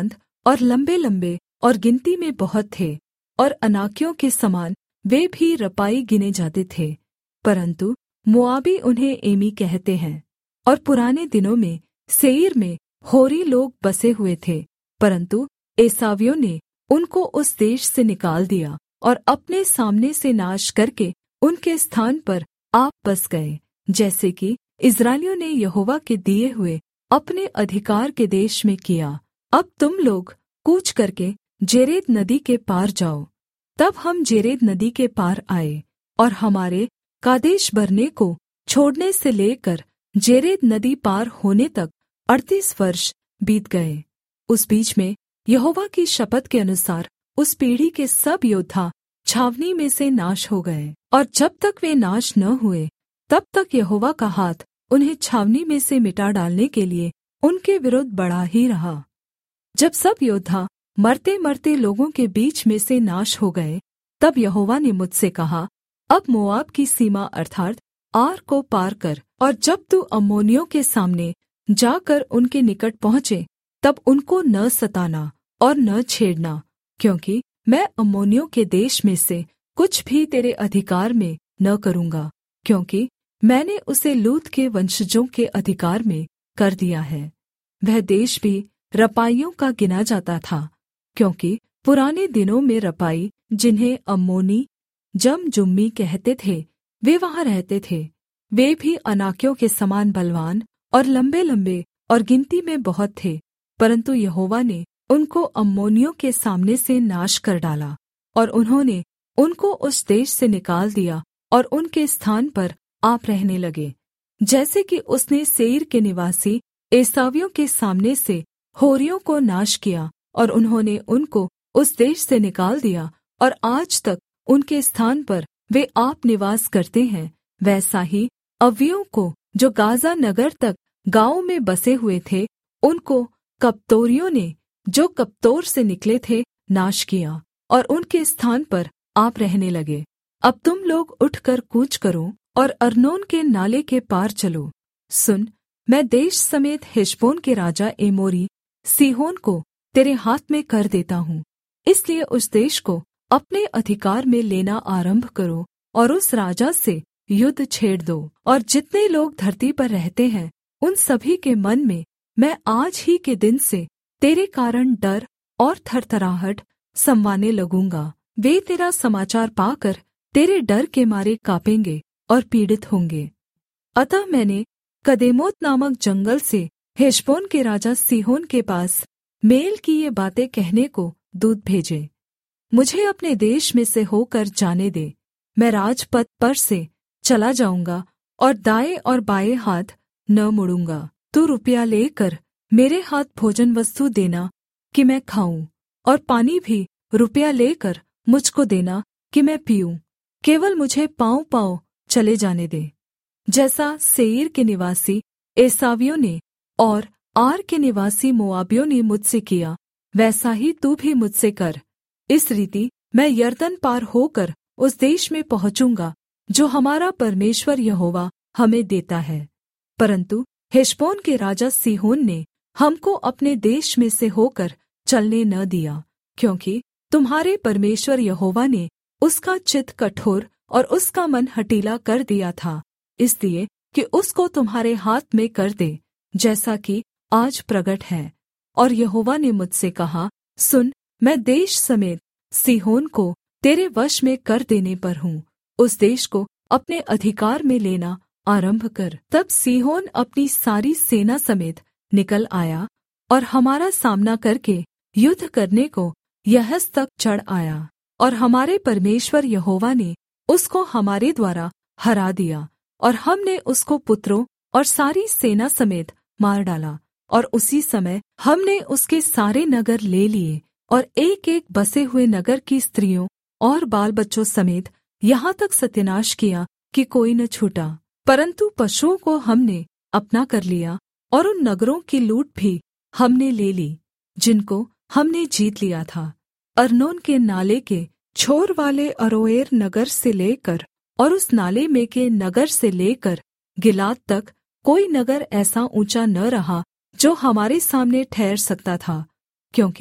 और लम्बे-लम्बे और गिनती में बहुत थे, और अनाकियों के समान वे भी रपाई गिने जाते थे। परन्तु मोआबी उन्हें एमी कहते हैं। और पुराने दिनों में सेईर में होरी लोग बसे हुए थे, परन्तु एसावियों ने उनको उस देश से निकाल दिया और अपने सामने से नाश करके उनके स्थान पर आप बस गए, जैसे कि इस्राएलियों ने यहोवा के दिए हुए अपने अधिकार के देश में किया। अब तुम लोग कूच करके जेरेद नदी के पार जाओ। तब हम जेरेद नदी के पार आए, और हमारे कादेश बरने को छोड़ने से लेकर जेरेद नदी पार होने तक अड़तीस वर्ष बीत गए। उस बीच में यहोवा की शपथ के अनुसार उस पीढ़ी के सब योद्धा छावनी में से नाश हो गए, और जब तक वे नाश न हुए तब तक यहोवा का हाथ उन्हें छावनी में से मिटा डालने के लिए उनके विरुद्ध बढ़ा ही रहा। जब सब योद्धा मरते मरते लोगों के बीच में से नाश हो गए, तब यहोवा ने मुझसे कहा, अब मोआब की सीमा अर्थात् आर को पार कर, और जब तू अम्मोनियों के सामने जाकर उनके निकट पहुँचे, तब उनको न सताना और न छेड़ना, क्योंकि मैं अम्मोनियों के देश में से कुछ भी तेरे अधिकार में न करूँगा, क्योंकि मैंने उसे लूत के वंशजों के अधिकार में कर दिया है। वह देश भी रपाइयों का गिना जाता था, क्योंकि पुराने दिनों में रपाई, जिन्हें अम्मोनी जमजुम्मी कहते थे, वे वहाँ रहते थे। वे भी अनाकियों के समान बलवान और लम्बे-लम्बे और गिनती में बहुत थे, परन्तु यहोवा ने उनको अम्मोनियों के सामने से नाश कर डाला, और उन्होंने उनको उस देश से निकाल दिया और उनके स्थान पर आप रहने लगे, जैसे कि उसने सेईर के निवासी एसावियों के सामने से होरियों को नाश किया, और उन्होंने उनको उस देश से निकाल दिया, और आज तक उनके स्थान पर वे आप निवास करते हैं। वैसा ही अव्वियों को, जो गाज़ा नगर तक गाँव में बसे हुए थे, उनको कप्तोरियों ने, जो कप्तोर से निकले थे, नाश किया, और उनके स्थान पर आप रहने लगे। अब तुम लोग उठकर कूच करो और अर्नोन के नाले के पार चलो। सुन, मैं देश समेत हेशबोन के राजा एमोरी सीहोन को तेरे हाथ में कर देता हूँ, इसलिए उस देश को अपने अधिकार में लेना आरंभ करो और उस राजा से युद्ध छेड़ दो। और जितने लोग धरती पर रहते हैं, उन सभी के मन में मैं आज ही के दिन से तेरे कारण डर और थरथराहट समवाने लगूँगा। वे तेरा समाचार पाकर तेरे डर के मारे काँपेंगे और पीड़ित होंगे। अतः मैंने कदेमोत नामक जंगल से हेशबोन के राजा सीहोन के पास मेल की ये बातें कहने को दूत भेजे, मुझे अपने देश में से होकर जाने दे। मैं राजपथ पर से चला जाऊँगा और दाएँ और बाएँ हाथ न मुड़ूँगा। तू रुपया लेकर मेरे हाथ भोजन वस्तु देना कि मैं खाऊँ, और पानी भी रुपया लेकर मुझको देना कि मैं पीऊँ। केवल मुझे पाँव-पाँव चले जाने दे, जैसा सेईर के निवासी एसावियों ने और आर के निवासी मोआबियों ने मुझसे किया, वैसा ही तू भी मुझसे कर। इस रीति मैं यरदन पार होकर उस देश में पहुँचूँगा जो हमारा परमेश्वर यहोवा हमें देता है। परन्तु हेशबोन के राजा सीहोन ने हमको अपने देश में से होकर चलने न दिया, क्योंकि तुम्हारे परमेश्वर यहोवा ने उसका चित्त कठोर और उसका मन हठीला कर दिया था, इसलिए कि उसको तुम्हारे हाथ में कर दे, जैसा कि आज प्रगट है। और यहोवा ने मुझसे कहा, सुन, मैं देश समेत सीहोन को तेरे वश में कर देने पर हूँ, उस देश को अपने अधिकार में लेना आरंभ कर। तब सीहोन अपनी सारी सेना समेत निकल आया और हमारा सामना करके युद्ध करने को यहस तक चढ़ आया, और हमारे परमेश्वर यहोवा ने उसको हमारे द्वारा हरा दिया, और हमने उसको पुत्रों और सारी सेना समेत मार डाला। और उसी समय हमने उसके सारे नगर ले लिए, और एक-एक बसे हुए नगर की स्त्रियों और बाल बच्चों समेत यहाँ तक सत्यानाश किया कि कोई न छूटा। परन्तु पशुओं को हमने अपना कर लिया, और उन नगरों की लूट भी हमने ले ली जिनको हमने जीत लिया था। अर्नोन के नाले के छोर वाले अरोएर नगर से लेकर और उस नाले में के नगर से लेकर गिलाद तक कोई नगर ऐसा ऊँचा न रहा जो हमारे सामने ठहर सकता था, क्योंकि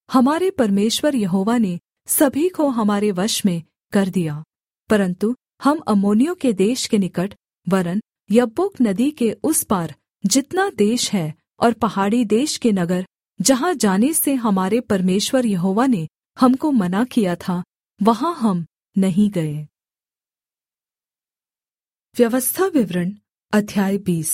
हमारे परमेश्वर यहोवा ने सभी को हमारे वश में कर दिया। परन्तु हम अम्मोनियों के देश के निकट वरन् यब्बोक नदी के उस पार जितना देश है और पहाड़ी देश के नगर जहाँ जाने से हमारे परमेश्वर यहोवा ने हमको मना किया था, वहाँ हम नहीं गए। व्यवस्था विवरण अध्याय बीस।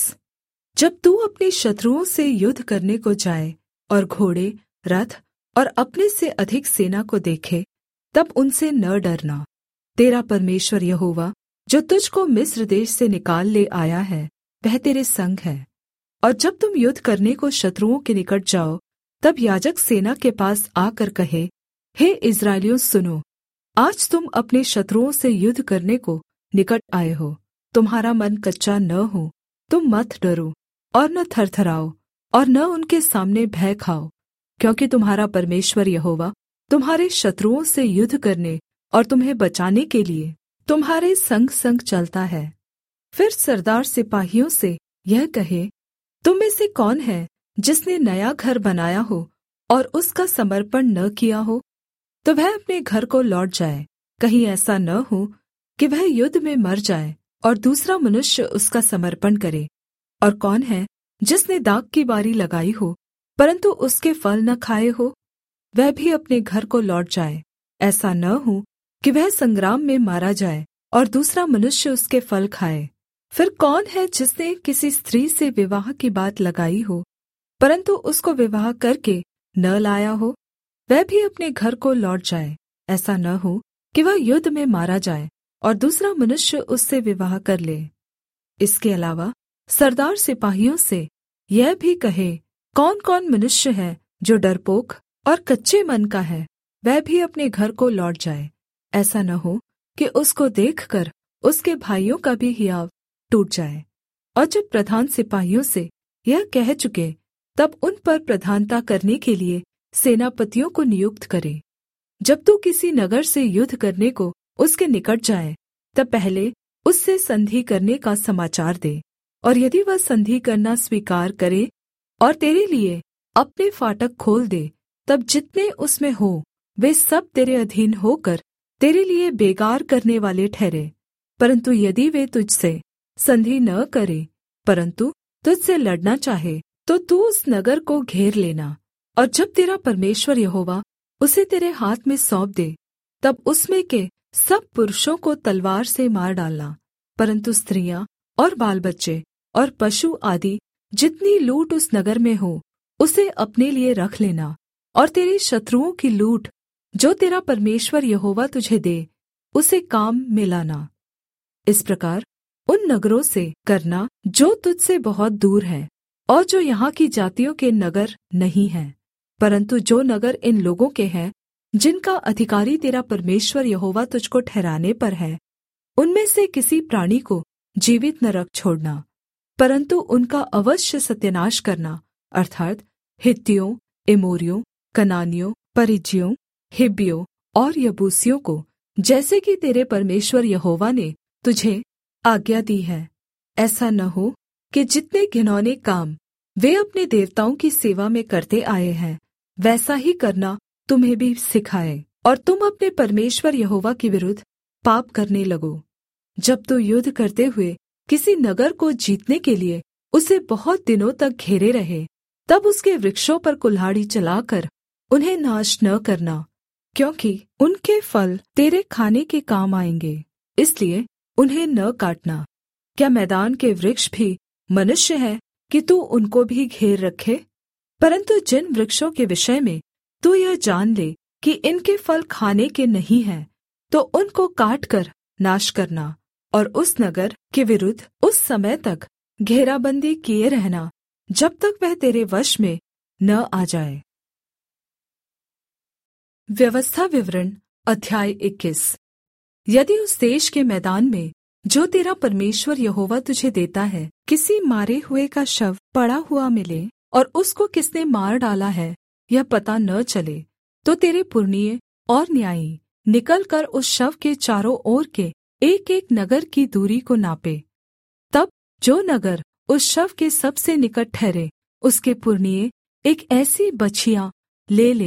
जब तू अपने शत्रुओं से युद्ध करने को जाए और घोड़े, रथ और अपने से अधिक सेना को देखे, तब उनसे न डरना। तेरा परमेश्वर यहोवा जो तुझको मिस्र देश से निकाल ले आया है, वह तेरे संग है। और जब तुम युद्ध करने को शत्रुओं के निकट जाओ, तब याजक सेना के पास आकर कहे, हे इस्राएलियों सुनो, आज तुम अपने शत्रुओं से युद्ध करने को निकट आए हो। तुम्हारा मन कच्चा न हो, तुम मत डरो और न थरथराओ और न उनके सामने भय खाओ, क्योंकि तुम्हारा परमेश्वर यहोवा तुम्हारे शत्रुओं से युद्ध करने और तुम्हें बचाने के लिए तुम्हारे संग संग चलता है। फिर सरदार सिपाहियों से यह कहे, तुम में से कौन है जिसने नया घर बनाया हो और उसका समर्पण न किया हो, तो वह अपने घर को लौट जाए। कहीं ऐसा न हो कि वह युद्ध में मर जाए और दूसरा मनुष्य उसका समर्पण करे। और कौन है जिसने दाख की बारी लगाई हो परन्तु उसके फल न खाए हो, वह भी अपने घर को लौट जाए। ऐसा न हो कि वह संग्राम में मारा जाए और दूसरा मनुष्य उसके फल खाए। फिर कौन है जिसने किसी स्त्री से विवाह की बात लगाई हो परन्तु उसको विवाह करके न लाया हो, वह भी अपने घर को लौट जाए। ऐसा न हो कि वह युद्ध में मारा जाए और दूसरा मनुष्य उससे विवाह कर ले। इसके अलावा सरदार सिपाहियों से यह भी कहे, कौन-कौन मनुष्य है जो डरपोक और कच्चे मन का है, वह भी अपने घर को लौट जाए। ऐसा न हो कि उसको देखकर उसके भाइयों का भी हियाव टूट जाए। और जब प्रधान सिपाहियों से यह कह चुके, तब उन पर प्रधानता करने के लिए सेनापतियों को नियुक्त करे। जब तू किसी नगर से युद्ध करने को उसके निकट जाए, तब पहले उससे संधि करने का समाचार दे। और यदि वह संधि करना स्वीकार करे और तेरे लिए अपने फाटक खोल दे, तब जितने उसमें हो वे सब तेरे अधीन होकर तेरे लिए बेगार करने वाले ठहरे। परन्तु यदि वे तुझसे संधि न करे परन्तु तुझसे लड़ना चाहे, तो तू उस नगर को घेर लेना। और जब तेरा परमेश्वर यहोवा उसे तेरे हाथ में सौंप दे, तब उसमें के सब पुरुषों को तलवार से मार डालना, परन्तु स्त्रियाँ और बाल बच्चे और पशु आदि जितनी लूट उस नगर में हो, उसे अपने लिए रख लेना। और तेरे शत्रुओं की लूट जो तेरा परमेश्वर यहोवा तुझे दे, उसे काम में लाना। इस प्रकार उन नगरों से करना जो तुझसे बहुत दूर है और जो यहाँ की जातियों के नगर नहीं हैं, परन्तु जो नगर इन लोगों के हैं जिनका अधिकारी तेरा परमेश्वर यहोवा तुझको ठहराने पर है, उनमें से किसी प्राणी को जीवित न रख छोड़ना, परन्तु उनका अवश्य सत्यानाश करना, अर्थात् हित्तियों, एमोरियों, कनानियों, परिज्जियों, हिब्बियों और यबूसियों को, जैसे कि तेरे परमेश्वर यहोवा ने तुझे आज्ञा दी है। ऐसा न हो कि जितने घिनौने काम वे अपने देवताओं की सेवा में करते आए हैं, वैसा ही करना तुम्हें भी सिखाए और तुम अपने परमेश्वर यहोवा के विरुद्ध पाप करने लगो। जब तू युद्ध करते हुए किसी नगर को जीतने के लिए उसे बहुत दिनों तक घेरे रहे, तब उसके वृक्षों पर कुल्हाड़ी चलाकर उन्हें नाश न करना, क्योंकि उनके फल तेरे खाने के काम आएंगे, इसलिए उन्हें न काटना। क्या मैदान के वृक्ष भी मनुष्य है कि तू उनको भी घेर रखे? परन्तु जिन वृक्षों के विषय में तू यह जान ले कि इनके फल खाने के नहीं हैं, तो उनको काटकर नाश करना और उस नगर के विरुद्ध उस समय तक घेराबंदी किए रहना जब तक वह तेरे वश में न आ जाए। व्यवस्था विवरण अध्याय इक्कीस। यदि उस देश के मैदान में जो तेरा परमेश्वर यहोवा तुझे देता है, किसी मारे हुए का शव पड़ा हुआ मिले और उसको किसने मार डाला है यह पता न चले, तो तेरे पुरनिये और न्यायी निकलकर उस शव के चारों ओर के एक-एक नगर की दूरी को नापे। तब जो नगर उस शव के सबसे निकट ठहरे, उसके पुरनिये एक ऐसी बछिया ले ले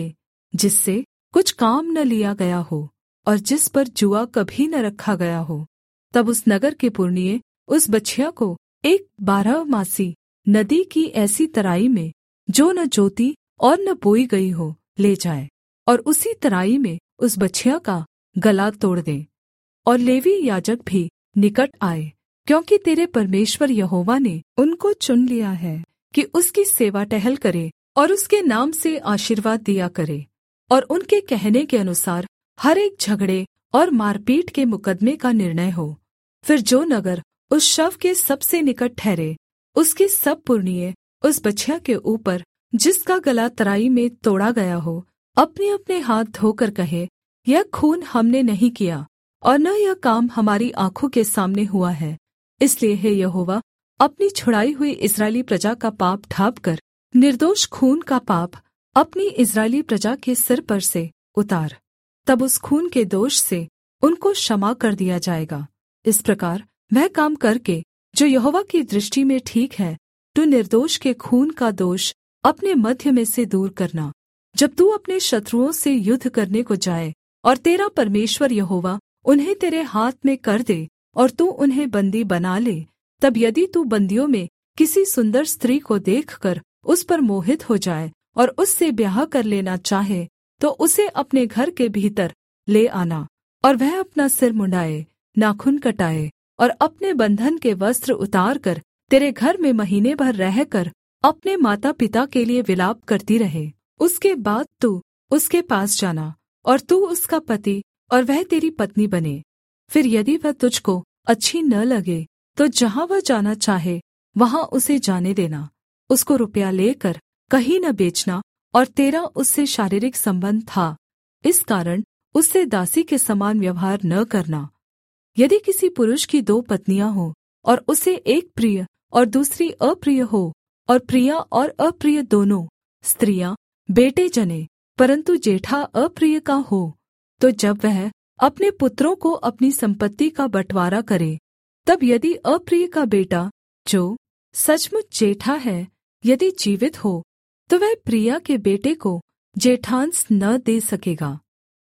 जिससे कुछ काम न लिया गया हो और जिस पर जुआ कभी न रखा गया हो, तब उस नगर के पुरनिये उस बछिया को एक बारहमासी नदी की ऐसी तराई में, जो न जोती और न बोई गई हो, ले जाए और उसी तराई में उस बछिया का गला तोड़ दे। और लेवी याजक भी निकट आए, क्योंकि तेरे परमेश्वर यहोवा ने उनको चुन लिया है कि उसकी सेवा टहल करे और उसके नाम से आशीर्वाद दिया करे, और उनके कहने के अनुसार हर एक झगड़े और मारपीट के मुकद्दमे का निर्णय हो। फिर जो नगर उस शव के सबसे निकट ठहरे, उसके सब पुरनिये उस बछिया के ऊपर जिसका गला तराई में तोड़ा गया हो, अपने अपने हाथ धोकर कहे, यह खून हमने नहीं किया और न यह काम हमारी आँखों के सामने हुआ है। इसलिए हे यहोवा, अपनी छुड़ाई हुई इस्राएली प्रजा का पाप ढाँपकर निर्दोष खून का पाप अपनी इस्राएली प्रजा के सिर पर से उतार। तब उस खून के दोष से उनको क्षमा कर दिया जाएगा। इस प्रकार वह काम करके जो यहोवा की दृष्टि में ठीक है, तू निर्दोष के खून का दोष अपने मध्य में से दूर करना। जब तू अपने शत्रुओं से युद्ध करने को जाए और तेरा परमेश्वर यहोवा उन्हें तेरे हाथ में कर दे और तू उन्हें बन्दी बना ले, तब यदि तू बन्दियों में किसी सुन्दर स्त्री को देखकर उस पर मोहित हो जाए और उससे ब्याह कर लेना चाहे, तो उसे अपने घर के भीतर ले आना, और वह अपना सिर मुँण्ड़ाए, नाखून कटाए और अपने बन्धन के वस्त्र उतारकर तेरे घर में महीने भर रहकर अपने माता पिता के लिए विलाप करती रहे। उसके बाद तू उसके पास जाना और तू उसका पति और वह तेरी पत्नी बने। फिर यदि वह तुझको अच्छी न लगे, तो जहाँ वह जाना चाहे वहाँ उसे जाने देना। उसको रुपया लेकर कहीं न बेचना, और तेरा उससे शारीरिक संबंध था, इस कारण उससे दासी के समान व्यवहार न करना। यदि किसी पुरुष की दो पत्नियाँ हों और उसे एक प्रिय और दूसरी अप्रिय हो, और प्रिया और अप्रिय दोनों स्त्रियाँ बेटे जने, परन्तु जेठा अप्रिय का हो, तो जब वह अपने पुत्रों को अपनी संपत्ति का बँटवारा करे, तब यदि अप्रिय का बेटा जो सचमुच जेठा है यदि जीवित हो, तो वह प्रिया के बेटे को जेठांस न दे सकेगा।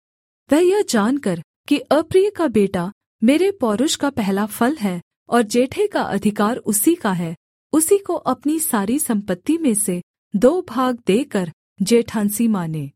वह यह जानकर कि अप्रिय का बेटा मेरे पौरुष का पहला फल है और जेठे का अधिकार उसी का है, उसी को अपनी सारी संपत्ति में से दो भाग देकर जेठांसी माने।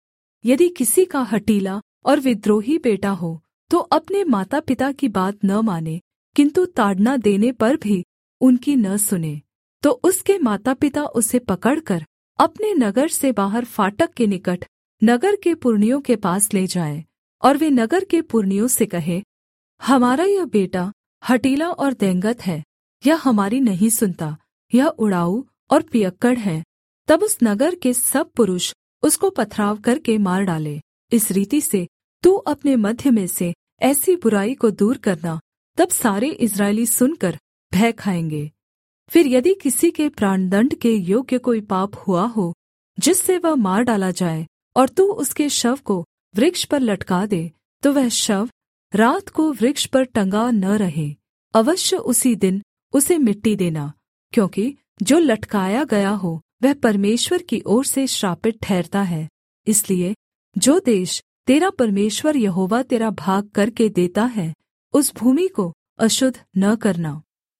यदि किसी का हठीला और विद्रोही बेटा हो, तो अपने माता पिता की बात न माने, किन्तु ताड़ना देने पर भी उनकी न सुने, तो उसके माता पिता उसे पकड़कर अपने नगर से बाहर फाटक के निकट नगर के पुरनियों के पास ले जाए, और वे नगर के पुरनियों से कहे, हमारा यह बेटा हठीला और देंगत है, यह हमारी नहीं सुनता, यह उड़ाऊ और पियक्कड़ है। तब उस नगर के सब पुरुष उसको पथराव करके मार डाले। इस रीति से तू अपने मध्य में से ऐसी बुराई को दूर करना, तब सारे इस्राएली सुनकर भय खाएँगे। फिर यदि किसी के प्राणदण्ड के योग्य कोई पाप हुआ हो, जिससे वह मार डाला जाए, और तू उसके शव को वृक्ष पर लटका दे, तो वह शव रात को वृक्ष पर टंगा न रहे, अवश्य उसी दिन उसे मिट्टी देना, क्योंकि जो लटकाया गया हो वह परमेश्वर की ओर से श्रापित ठहरता है। इसलिए जो देश तेरा परमेश्वर यहोवा तेरा भाग करके देता है, उस भूमि को अशुद्ध न करना।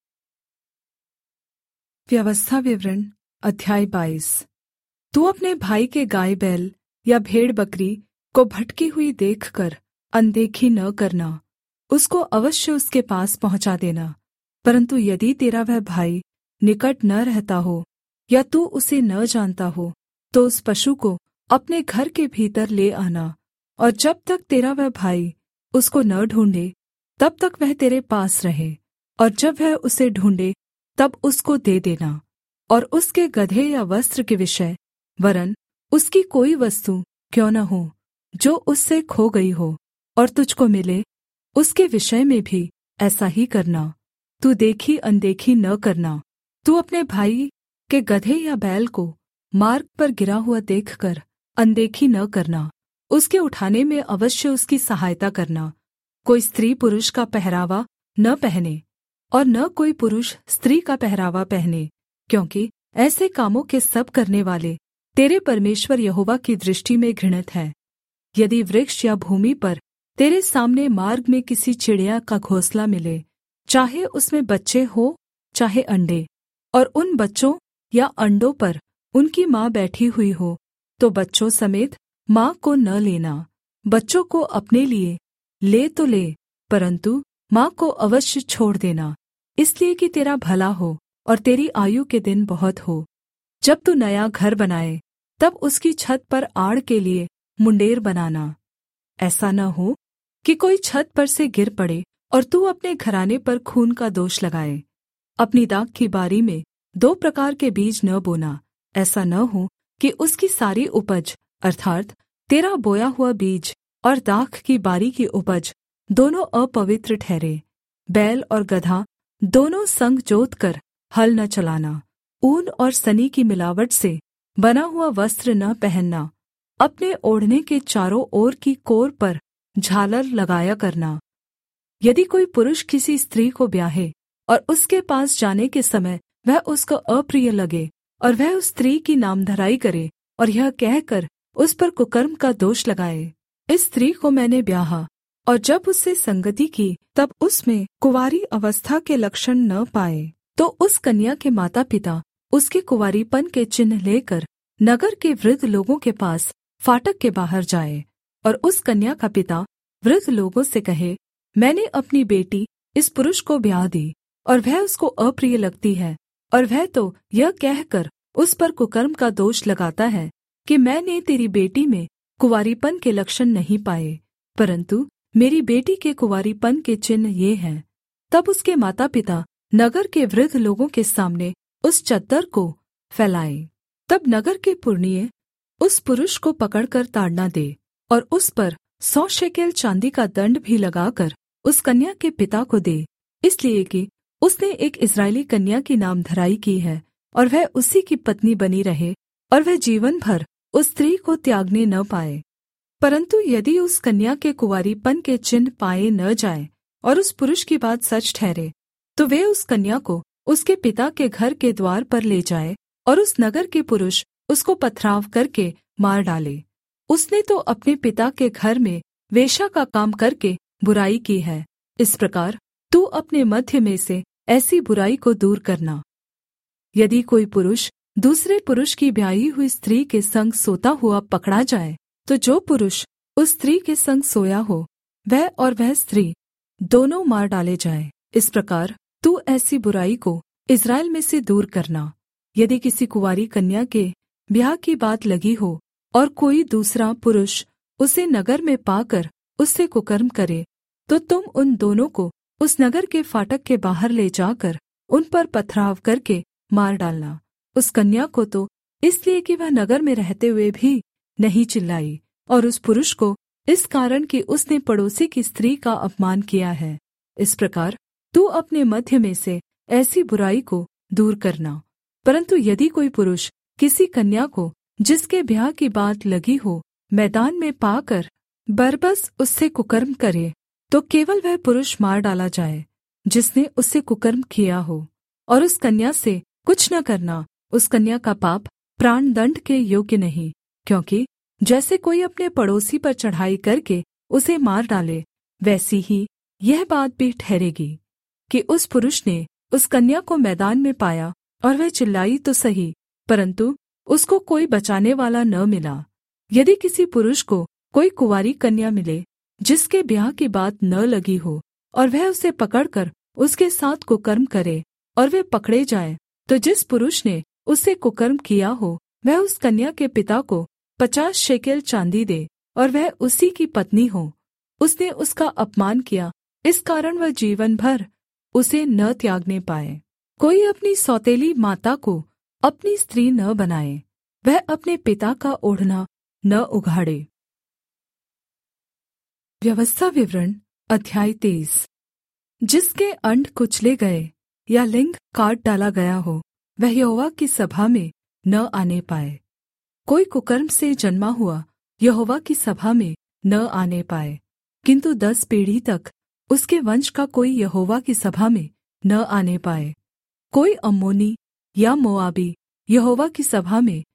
व्यवस्था विवरण अध्याय बाईस। तू अपने भाई के गाय बैल या भेड़ बकरी को भटकी हुई देखकर अनदेखी न करना, उसको अवश्य उसके पास पहुँचा देना। परन्तु यदि तेरा वह भाई निकट न रहता हो या तू उसे न जानता हो, तो उस पशु को अपने घर के भीतर ले आना, और जब तक तेरा वह भाई उसको न ढूँढे तब तक वह तेरे पास रहे, और जब वह उसे ढूँढे तब उसको दे देना। और उसके गदहे या वस्त्र के विषय वरन् उसकी कोई वस्तु क्यों न हो जो उससे खो गई हो और तुझको मिले, उसके विषय में भी ऐसा ही करना। तू देखी अनदेखी न करना। तू अपने भाई के गदहे या बैल को मार्ग पर गिरा हुआ देखकर अनदेखी न करना, उसके उठाने में अवश्य उसकी सहायता करना। कोई स्त्री पुरुष का पहरावा न पहने, और न कोई पुरुष स्त्री का पहरावा पहने, क्योंकि ऐसे कामों के सब करने वाले तेरे परमेश्वर यहोवा की दृष्टि में घृणित है। यदि वृक्ष या भूमि पर तेरे सामने मार्ग में किसी चिड़िया का घोंसला मिले, चाहे उसमें बच्चे हो चाहे अंडे, और उन बच्चों या अंडों पर उनकी माँ बैठी हुई हो, तो बच्चों समेत माँ को न लेना। बच्चों को अपने लिए ले तो ले, परन्तु माँ को अवश्य छोड़ देना, इसलिए कि तेरा भला हो और तेरी आयु के दिन बहुत हो। जब तू नया घर बनाए, तब उसकी छत पर आड़ के लिए मुंडेर बनाना। ऐसा न हो कि कोई छत पर से गिर पड़े और तू अपने घराने पर खून का दोष लगाए। अपनी दाख की बारी में दो प्रकार के बीज न बोना। ऐसा न हो कि उसकी सारी उपज अर्थात् तेरा बोया हुआ बीज और दाख की बारी की उपज दोनों अपवित्र ठहरे। बैल और गदहा दोनों संग जोतकर हल न चलाना। ऊन और सनी की मिलावट से बना हुआ वस्त्र न पहनना। अपने ओढ़ने के चारों ओर की कोर पर झालर लगाया करना। यदि कोई पुरुष किसी स्त्री को ब्याहे और उसके पास जाने के समय वह उसको अप्रिय लगे और वह उस स्त्री की नामधराई करे और यह कहकर उस पर कुकर्म का दोष लगाए, इस स्त्री को मैंने ब्याहा, और जब उससे संगति की तब उसमें कुँवारी अवस्था के लक्षण न पाए, तो उस कन्या के माता पिता उसके कुँवारीपन के चिन्ह लेकर नगर के वृद्ध लोगों के पास फाटक के बाहर जाए, और उस कन्या का पिता वृद्ध लोगों से कहे, मैंने अपनी बेटी इस पुरुष को ब्याह दी और वह उसको अप्रिय लगती है, और वह तो यह कहकर उस पर कुकर्म का दोष लगाता है कि मैंने तेरी बेटी में कुँवारीपन के लक्षण नहीं पाए, परन्तु मेरी बेटी के कुँवारीपन के चिन्ह ये हैं। तब उसके माता पिता नगर के वृद्ध लोगों के सामने उस चद्दर को फैलाए। तब नगर के पुरनिये उस पुरुष को पकड़कर ताड़ना दे और उस पर सौ शेकेल चाँदी का दण्ड भी लगाकर उस कन्या के पिता को दे, इसलिए कि उसने एक इस्राएली कन्या की नामधराई की है और वह उसी की पत्नी बनी रहे और वह जीवन भर उस स्त्री को त्यागने न पाए। परन्तु यदि उस कन्या के कुँवारीपन के चिन्ह पाए न जाए और उस पुरुष की बात सच ठहरे, तो वे उस कन्या को उसके पिता के घर के द्वार पर ले जाए और उस नगर के पुरुष उसको पथराव करके मार डाले। उसने तो अपने पिता के घर में वेश्या का काम करके बुराई की है। इस प्रकार तू अपने मध्य में से ऐसी बुराई को दूर करना। यदि कोई पुरुष दूसरे पुरुष की ब्याही हुई स्त्री के संग सोता हुआ पकड़ा जाए, तो जो पुरुष उस स्त्री के संग सोया हो, वह और वह स्त्री दोनों मार डाले जाएं। इस प्रकार तू ऐसी बुराई को इस्राएल में से दूर करना। यदि किसी कुँवारी कन्या के ब्याह की बात लगी हो और कोई दूसरा पुरुष उसे नगर में पाकर उससे कुकर्म करे, तो तुम उन दोनों को उस नगर के फाटक के बाहर ले जाकर उन पर पथराव करके मार डालना। उस कन्या को तो इसलिए कि वह नगर में रहते हुए भी नहीं चिल्लाई, और उस पुरुष को इस कारण कि उसने पड़ोसी की स्त्री का अपमान किया है। इस प्रकार तू अपने मध्य में से ऐसी बुराई को दूर करना। परन्तु यदि कोई पुरुष किसी कन्या को जिसके ब्याह की बात लगी हो मैदान में पाकर बरबस उससे कुकर्म करे, तो केवल वह पुरुष मार डाला जाए जिसने उससे कुकर्म किया हो, और उस कन्या से कुछ न करना। उस कन्या का पाप प्राणदण्ड के योग्य नहीं, क्योंकि जैसे कोई अपने पड़ोसी पर चढ़ाई करके उसे मार डाले, वैसी ही यह बात भी ठहरेगी कि उस पुरुष ने उस कन्या को मैदान में पाया और वह चिल्लाई तो सही, परन्तु उसको कोई बचाने वाला न मिला। यदि किसी पुरुष को कोई कुँवारी कन्या मिले जिसके ब्याह की बात न लगी हो, और वह उसे पकड़कर उसके साथ कुकर्म करे और वे पकड़े जाए, तो जिस पुरुष ने उससे कुकर्म किया हो वह उस कन्या के पिता को पचास शेकेल चाँदी दे, और वह उसी की पत्नी हो। उसने उसका अपमान किया, इस कारण वह जीवन भर उसे न त्यागने पाए। कोई अपनी सौतेली माता को अपनी स्त्री न बनाए, वह अपने पिता का ओढ़ना न उघाड़े। व्यवस्था विवरण अध्याय तेईस। जिसके अंड कुचले गए या लिंग काट डाला गया हो, वह यहोवा की सभा में न आने पाए। कोई कुकर्म से जन्मा हुआ यहोवा की सभा में न आने पाए, किन्तु दस पीढ़ी तक उसके वंश का कोई यहोवा की सभा में न आने पाए। कोई अम्मोनी या मोआबी यहोवा की सभा में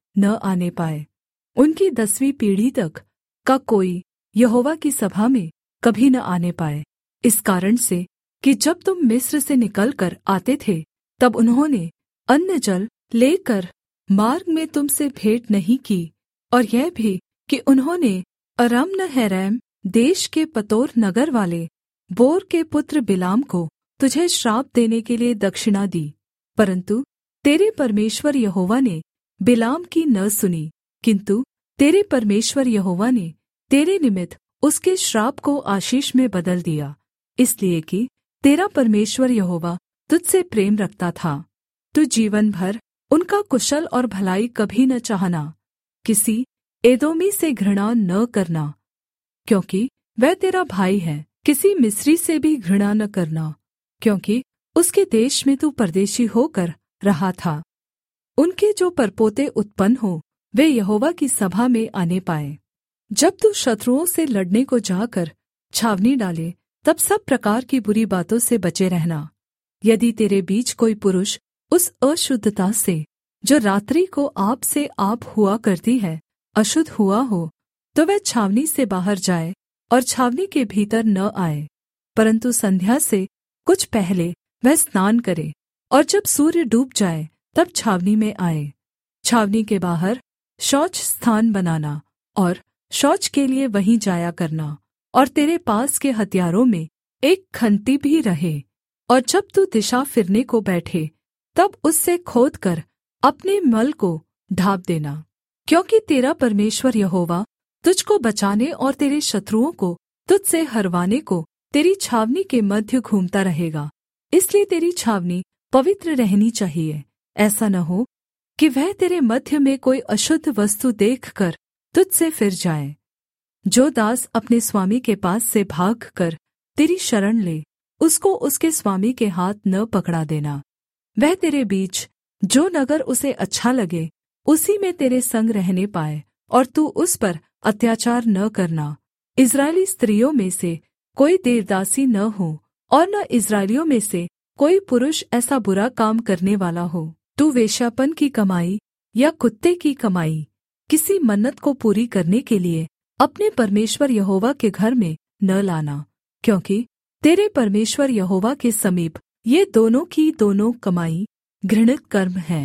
न आने पाए। उनकी दसवीं पीढ़ी तक का कोई यहोवा की सभा में कभी न आने पाए, इस कारण से कि जब तुम मिस्र से निकलकर आते थे, तब उन्होंने अन्न जल लेकर मार्ग में तुम से भेंट नहीं की, और यह भी कि उन्होंने अरम्नहरैम देश के पतोर नगर वाले बोर के पुत्र बिलाम को तुझे श्राप देने के लिए दक्षिणा दी। परन्तु तेरे परमेश्वर यहोवा ने बिलाम की न सुनी, किन्तु तेरे परमेश्वर यहोवा ने तेरे निमित्त उसके श्राप को आशीष में बदल दिया, इसलिए कि तेरा परमेश्वर यहोवा तुझसे प्रेम रखता था। तू जीवन भर उनका कुशल और भलाई कभी न चाहना, किसी एदोमी से घृणा न करना, क्योंकि वह तेरा भाई है। किसी मिस्री से भी घृणा न करना, क्योंकि उसके देश में तू परदेशी होकर रहा था। उनके जो परपोते उत्पन्न हो, वे यहोवा की सभा में आने पाए। जब तू शत्रुओं से लड़ने को जाकर छावनी डाले, तब सब प्रकार की बुरी बातों से बचे रहना। यदि तेरे बीच कोई पुरुष उस अशुद्धता से, जो रात्रि को आप से आप हुआ करती है, अशुद्ध हुआ हो, तो वह छावनी से बाहर जाए और छावनी के भीतर न आए, परन्तु संध्या से कुछ पहले वह स्नान करे, और जब सूर्य डूब जाए तब छावनी में आए। छावनी के बाहर शौच स्थान बनाना और शौच के लिए वहीं जाया करना, और तेरे पास के हथियारों में एक खंती भी रहे। और जब तू दिशा फिरने को बैठे, तब उससे खोदकर अपने मल को ढाँप देना, क्योंकि तेरा परमेश्वर यहोवा तुझको बचाने और तेरे शत्रुओं को तुझसे हरवाने को तेरी छावनी के मध्य घूमता रहेगा। इसलिए तेरी छावनी पवित्र रहनी चाहिए। ऐसा न हो कि वह तेरे मध्य में कोई अशुद्ध वस्तु देखकर तुझसे फिर जाए। जो दास अपने स्वामी के पास से भागकर तेरी शरण ले, उसको उसके स्वामी के हाथ न पकड़ा देना। वह तेरे बीच जो नगर उसे अच्छा लगे, उसी में तेरे संग रहने पाए, और तू उस पर अत्याचार न करना। इस्राएली स्त्रियों में से कोई देवदासी न हो, और न इस्राएलियों में से कोई पुरुष ऐसा बुरा काम करने वाला हो। तू वेश्यापन की कमाई या कुत्ते की कमाई किसी मन्नत को पूरी करने के लिए अपने परमेश्वर यहोवा के घर में न लाना, क्योंकि तेरे परमेश्वर यहोवा के समीप ये दोनों की दोनों कमाई घृणित कर्म है।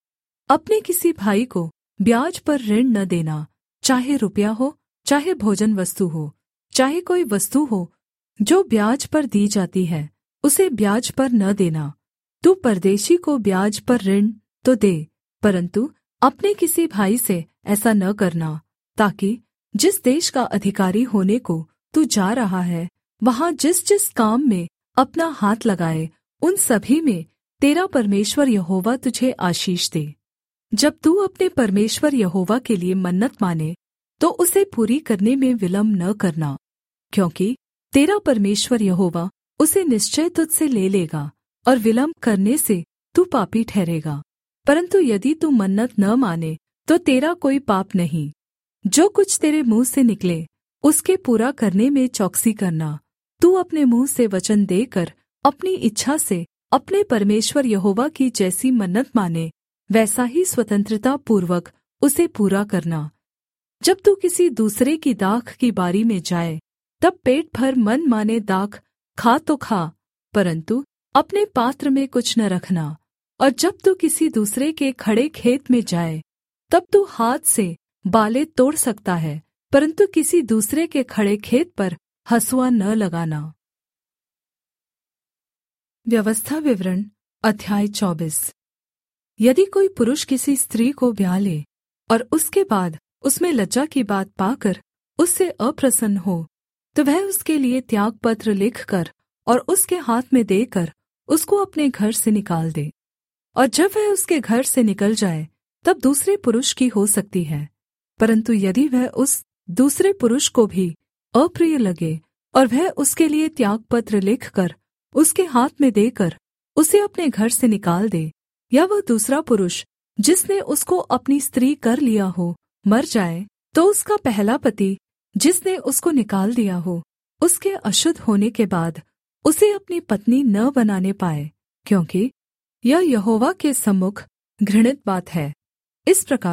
अपने किसी भाई को ब्याज पर ऋण न देना, चाहे रुपया हो, चाहे भोजन वस्तु हो, चाहे कोई वस्तु हो जो ब्याज पर दी जाती है, उसे ब्याज पर न देना। तू परदेशी को ब्याज पर ऋण तो दे, परन्तु अपने किसी भाई से ऐसा न करना, ताकि जिस देश का अधिकारी होने को तू जा रहा है, वहाँ जिस जिस काम में अपना हाथ लगाए, उन सभी में तेरा परमेश्वर यहोवा तुझे आशीष दे। जब तू अपने परमेश्वर यहोवा के लिए मन्नत माने, तो उसे पूरी करने में विलम्ब न करना, क्योंकि तेरा परमेश्वर यहोवा उसे निश्चय तुझसे ले लेगा, और विलम्ब करने से तू पापी ठहरेगा। परन्तु यदि तू मन्नत न माने, तो तेरा कोई पाप नहीं। जो कुछ तेरे मुँह से निकले, उसके पूरा करने में चौकसी करना। तू अपने मुँह से वचन देकर अपनी इच्छा से अपने परमेश्वर यहोवा की जैसी मन्नत माने, वैसा ही स्वतंत्रता पूर्वक उसे पूरा करना। जब तू किसी दूसरे की दाख की बारी में जाए, तब पेट भर मन माने दाख खा तो खा, परन्तु अपने पात्र में कुछ न रखना। और जब तू किसी दूसरे के खड़े खेत में जाए, तब तू हाथ से बाले तोड़ सकता है, परन्तु किसी दूसरे के खड़े खेत पर हँसुआ न लगाना। व्यवस्था विवरण अध्याय चौबीस। यदि कोई पुरुष किसी स्त्री को ब्याह ले और उसके बाद उसमें लज्जा की बात पाकर उससे अप्रसन्न हो, तो वह उसके लिए त्याग पत्र लिखकर और उसके हाथ में देकर उसको अपने घर से निकाल दे। और जब वह उसके घर से निकल जाए, तब दूसरे पुरुष की हो सकती है। परन्तु यदि वह उस दूसरे पुरुष को भी अप्रिय लगे और वह उसके लिए त्यागपत्र लिखकर उसके हाथ में देकर उसे अपने घर से निकाल दे, या वह दूसरा पुरुष जिसने उसको अपनी स्त्री कर लिया हो मर जाए, तो उसका पहला पति जिसने उसको निकाल दिया हो, उसके अशुद्ध होने के बाद उसे अपनी पत्नी न बनाने पाए, क्योंकि यह यहोवा के सम्मुख घृणित बात है। इस प्रकार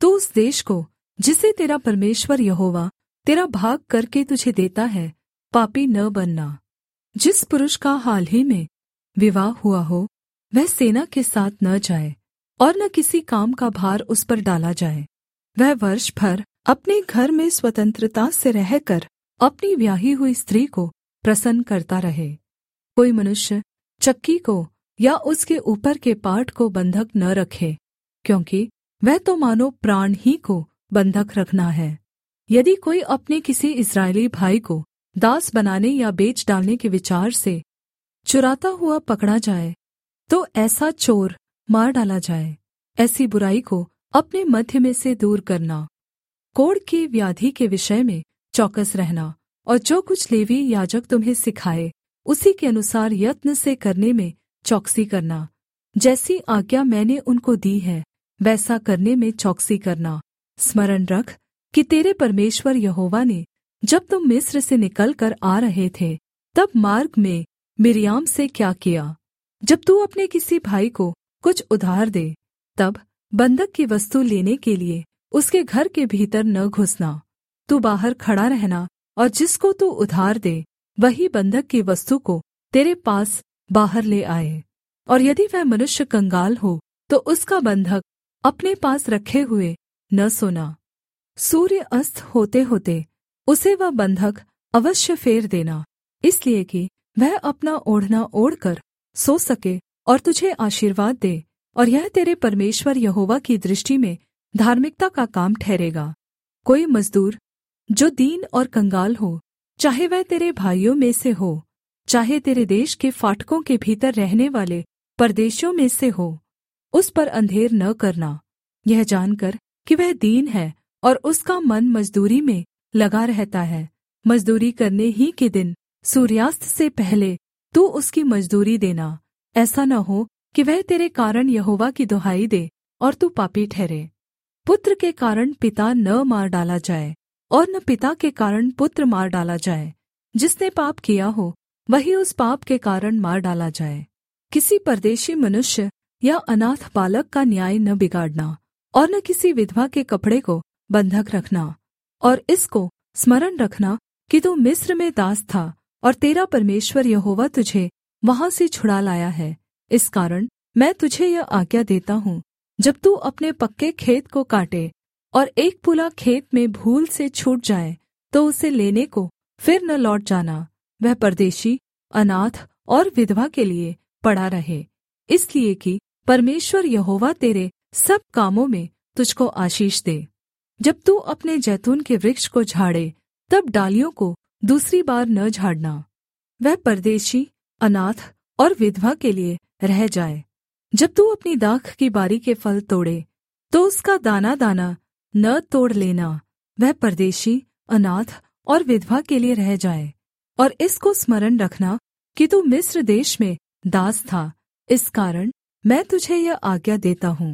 तू उस देश को, जिसे तेरा परमेश्वर यहोवा तेरा भाग करके तुझे देता है, पापी न बनना। जिस पुरुष का हाल ही में विवाह हुआ हो, वह सेना के साथ न जाए, और न किसी काम का भार उस पर डाला जाए। वह वर्ष भर अपने घर में स्वतंत्रता से रहकर अपनी ब्याही हुई स्त्री को प्रसन्न करता रहे। कोई मनुष्य चक्की को या उसके ऊपर के पाट को बंधक न रखे, क्योंकि वह तो मानो प्राण ही को बंधक रखना है। यदि कोई अपने किसी इस्राएली भाई को दास बनाने या बेच डालने के विचार से चुराता हुआ पकड़ा जाए, तो ऐसा चोर मार डाला जाए। ऐसी बुराई को अपने मध्य में से दूर करना। कोढ़ की व्याधि के विषय में चौकस रहना, और जो कुछ लेवी याजक तुम्हें सिखाए उसी के अनुसार यत्न से करने में चौकसी करना। जैसी आज्ञा मैंने उनको दी है वैसा करने में चौकसी करना। स्मरण रख कि तेरे परमेश्वर यहोवा ने, जब तुम मिस्र से निकलकर आ रहे थे, तब मार्ग में मिर्याम से क्या किया। जब तू अपने किसी भाई को कुछ उधार दे, तब बंधक की वस्तु लेने के लिए उसके घर के भीतर न घुसना। तू बाहर खड़ा रहना, और जिसको तू उधार दे वही बंधक की वस्तु को तेरे पास बाहर ले आए। और यदि वह मनुष्य कंगाल हो, तो उसका बंधक अपने पास रखे हुए न सोना। सूर्य अस्त होते होते उसे वह बंधक अवश्य फेर देना, इसलिए कि वह अपना ओढ़ना ओढ़कर सो सके और तुझे आशीर्वाद दे, और यह तेरे परमेश्वर यहोवा की दृष्टि में धार्मिकता का काम ठहरेगा। कोई मजदूर जो दीन और कंगाल हो, चाहे वह तेरे भाइयों में से हो, चाहे तेरे देश के फाटकों के भीतर रहने वाले परदेशियों में से हो, उस पर अंधेर न करना, यह जानकर कि वह दीन है और उसका मन मजदूरी में लगा रहता है। मजदूरी करने ही के दिन सूर्यास्त से पहले तू उसकी मजदूरी देना। ऐसा न हो कि वह तेरे कारण यहोवा की दुहाई दे और तू पापी ठहरे। पुत्र के कारण पिता न मार डाला जाए, और न पिता के कारण पुत्र मार डाला जाए। जिसने पाप किया हो वही उस पाप के कारण मार डाला जाए। किसी परदेशी मनुष्य या अनाथ बालक का न्याय न बिगाड़ना, और न किसी विधवा के कपड़े को बंधक रखना। और इसको स्मरण रखना कि तू मिस्र में दास था, और तेरा परमेश्वर यहोवा तुझे वहां से छुड़ा लाया है। इस कारण मैं तुझे यह आज्ञा देता हूँ, जब तू अपने पक्के खेत को काटे और एक पुला खेत में भूल से छूट जाए, तो उसे लेने को फिर न लौट जाना। वह परदेशी, अनाथ और विधवा के लिए पड़ा रहे, इसलिए कि परमेश्वर यहोवा तेरे सब कामों में तुझको आशीष दे। जब तू अपने जैतून के वृक्ष को झाड़े, तब डालियों को दूसरी बार न झाड़ना। वह परदेशी, अनाथ और विधवा के लिए रह जाए। जब तू अपनी दाख की बारी के फल तोड़े, तो उसका दाना दाना न तोड़ लेना। वह परदेशी, अनाथ और विधवा के लिए रह जाए। और इसको स्मरण रखना कि तू मिस्र देश में दास था, इस कारण मैं तुझे यह आज्ञा देता हूँ।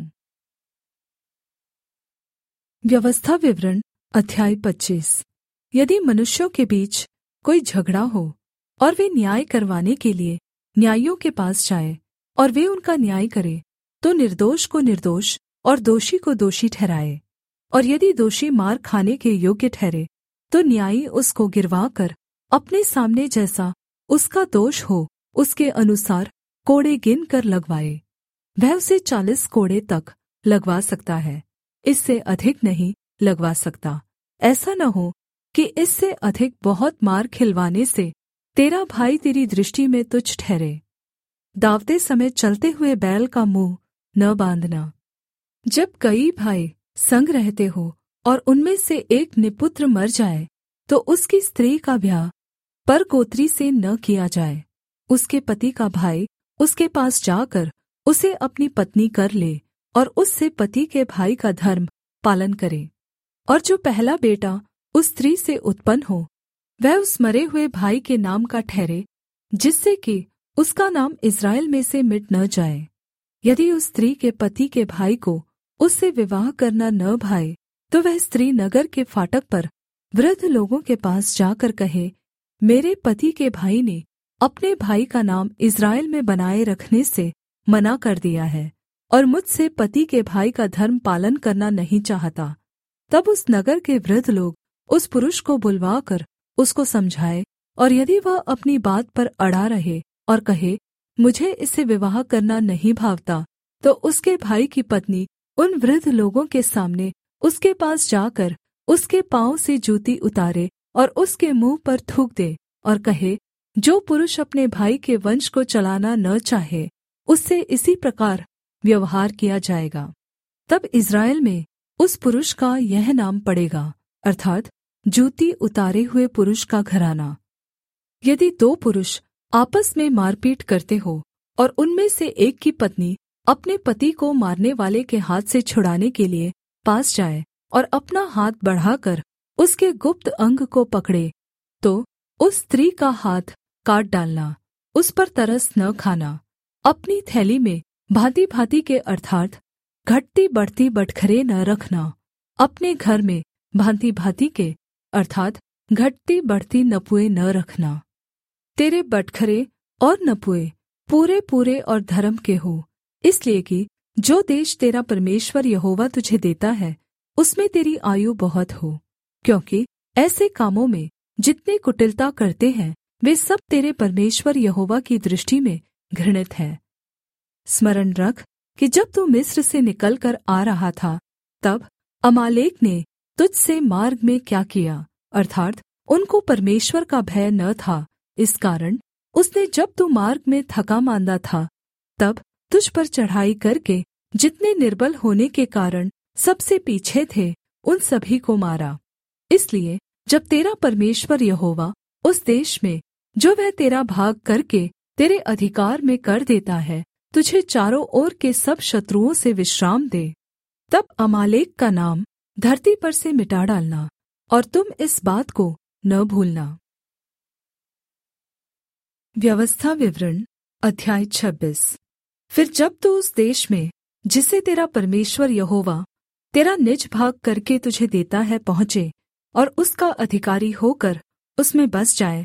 व्यवस्था विवरण अध्याय पच्चीस। यदि मनुष्यों के बीच कोई झगड़ा हो, और वे न्याय करवाने के लिए न्यायियों के पास जाए, और वे उनका न्याय करें, तो निर्दोष को निर्दोष और दोषी को दोषी ठहराए। और यदि दोषी मार खाने के योग्य ठहरे, तो न्यायी उसको गिरवा कर अपने सामने जैसा उसका दोष हो उसके अनुसार कोड़े गिन कर लगवाए। वह उसे चालीस कोड़े तक लगवा सकता है, इससे अधिक नहीं लगवा सकता। ऐसा न हो कि इससे अधिक बहुत मार खिलवाने से तेरा भाई तेरी दृष्टि में तुच्छ ठहरे। दावते समय चलते हुए बैल का मुँह न बाँधना। जब कई भाई संग रहते हो और उनमें से एक निपुत्र मर जाए, तो उसकी स्त्री का ब्याह परगोत्री से न किया जाए। उसके पति का भाई उसके पास जाकर उसे अपनी पत्नी कर ले, और उससे पति के भाई का धर्म पालन करे। और जो पहला बेटा उस स्त्री से उत्पन्न हो, वह उस मरे हुए भाई के नाम का ठहरे, जिससे कि उसका नाम इस्राएल में से मिट न जाए। यदि उस स्त्री के पति के भाई को उससे विवाह करना न भाए, तो वह स्त्री नगर के फाटक पर वृद्ध लोगों के पास जाकर कहे, मेरे पति के भाई ने अपने भाई का नाम इस्राएल में बनाए रखने से मना कर दिया है। और मुझसे पति के भाई का धर्म पालन करना नहीं चाहता, तब उस नगर के वृद्ध लोग उस पुरुष को बुलवाकर उसको समझाए, और यदि वह अपनी बात पर अड़ा रहे और कहे, मुझे इससे विवाह करना नहीं भावता, तो उसके भाई की पत्नी उन वृद्ध लोगों के सामने उसके पास जाकर उसके पाँव से जूती उतारे और उसके मुँह पर थूक दे और कहे, जो पुरुष अपने भाई के वंश को चलाना न चाहे, उससे इसी प्रकार व्यवहार किया जाएगा। तब इस्राएल में उस पुरुष का यह नाम पड़ेगा, अर्थात् जूती उतारे हुए पुरुष का घराना। यदि दो पुरुष आपस में मारपीट करते हो और उनमें से एक की पत्नी अपने पति को मारने वाले के हाथ से छुड़ाने के लिए पास जाए और अपना हाथ बढ़ाकर उसके गुप्त अंग को पकड़े, तो उस स्त्री का हाथ काट डालना, उस पर तरस न खाना। अपनी थैली में भाँति भाँति के अर्थात् घटती बढ़ती बटखरे न रखना। अपने घर में भाँति भाँति के अर्थात् घटती बढ़ती नपुए न रखना। तेरे बटखरे और नपुए पूरे पूरे और धर्म के हो, इसलिए कि जो देश तेरा परमेश्वर यहोवा तुझे देता है, उसमें तेरी आयु बहुत हो। क्योंकि ऐसे कामों में जितने कुटिलता करते हैं, वे सब तेरे परमेश्वर यहोवा की दृष्टि में घृणित है। स्मरण रख कि जब तू मिस्र से निकलकर आ रहा था, तब अमालेक ने तुझ से मार्ग में क्या किया, अर्थात् उनको परमेश्वर का भय न था। इस कारण उसने जब तू मार्ग में थका मांदा था, तब तुझ पर चढ़ाई करके जितने निर्बल होने के कारण सबसे पीछे थे, उन सभी को मारा। इसलिए जब तेरा परमेश्वर यहोवा उस देश में, जो वह तेरा भाग करके तेरे अधिकार में कर देता है, तुझे चारों ओर के सब शत्रुओं से विश्राम दे, तब अमालेक का नाम धरती पर से मिटा डालना, और तुम इस बात को न भूलना। व्यवस्था विवरण अध्याय छब्बीस। फिर जब तू उस देश में, जिसे तेरा परमेश्वर यहोवा तेरा निज भाग करके तुझे देता है, पहुँचे और उसका अधिकारी होकर उसमें बस जाए,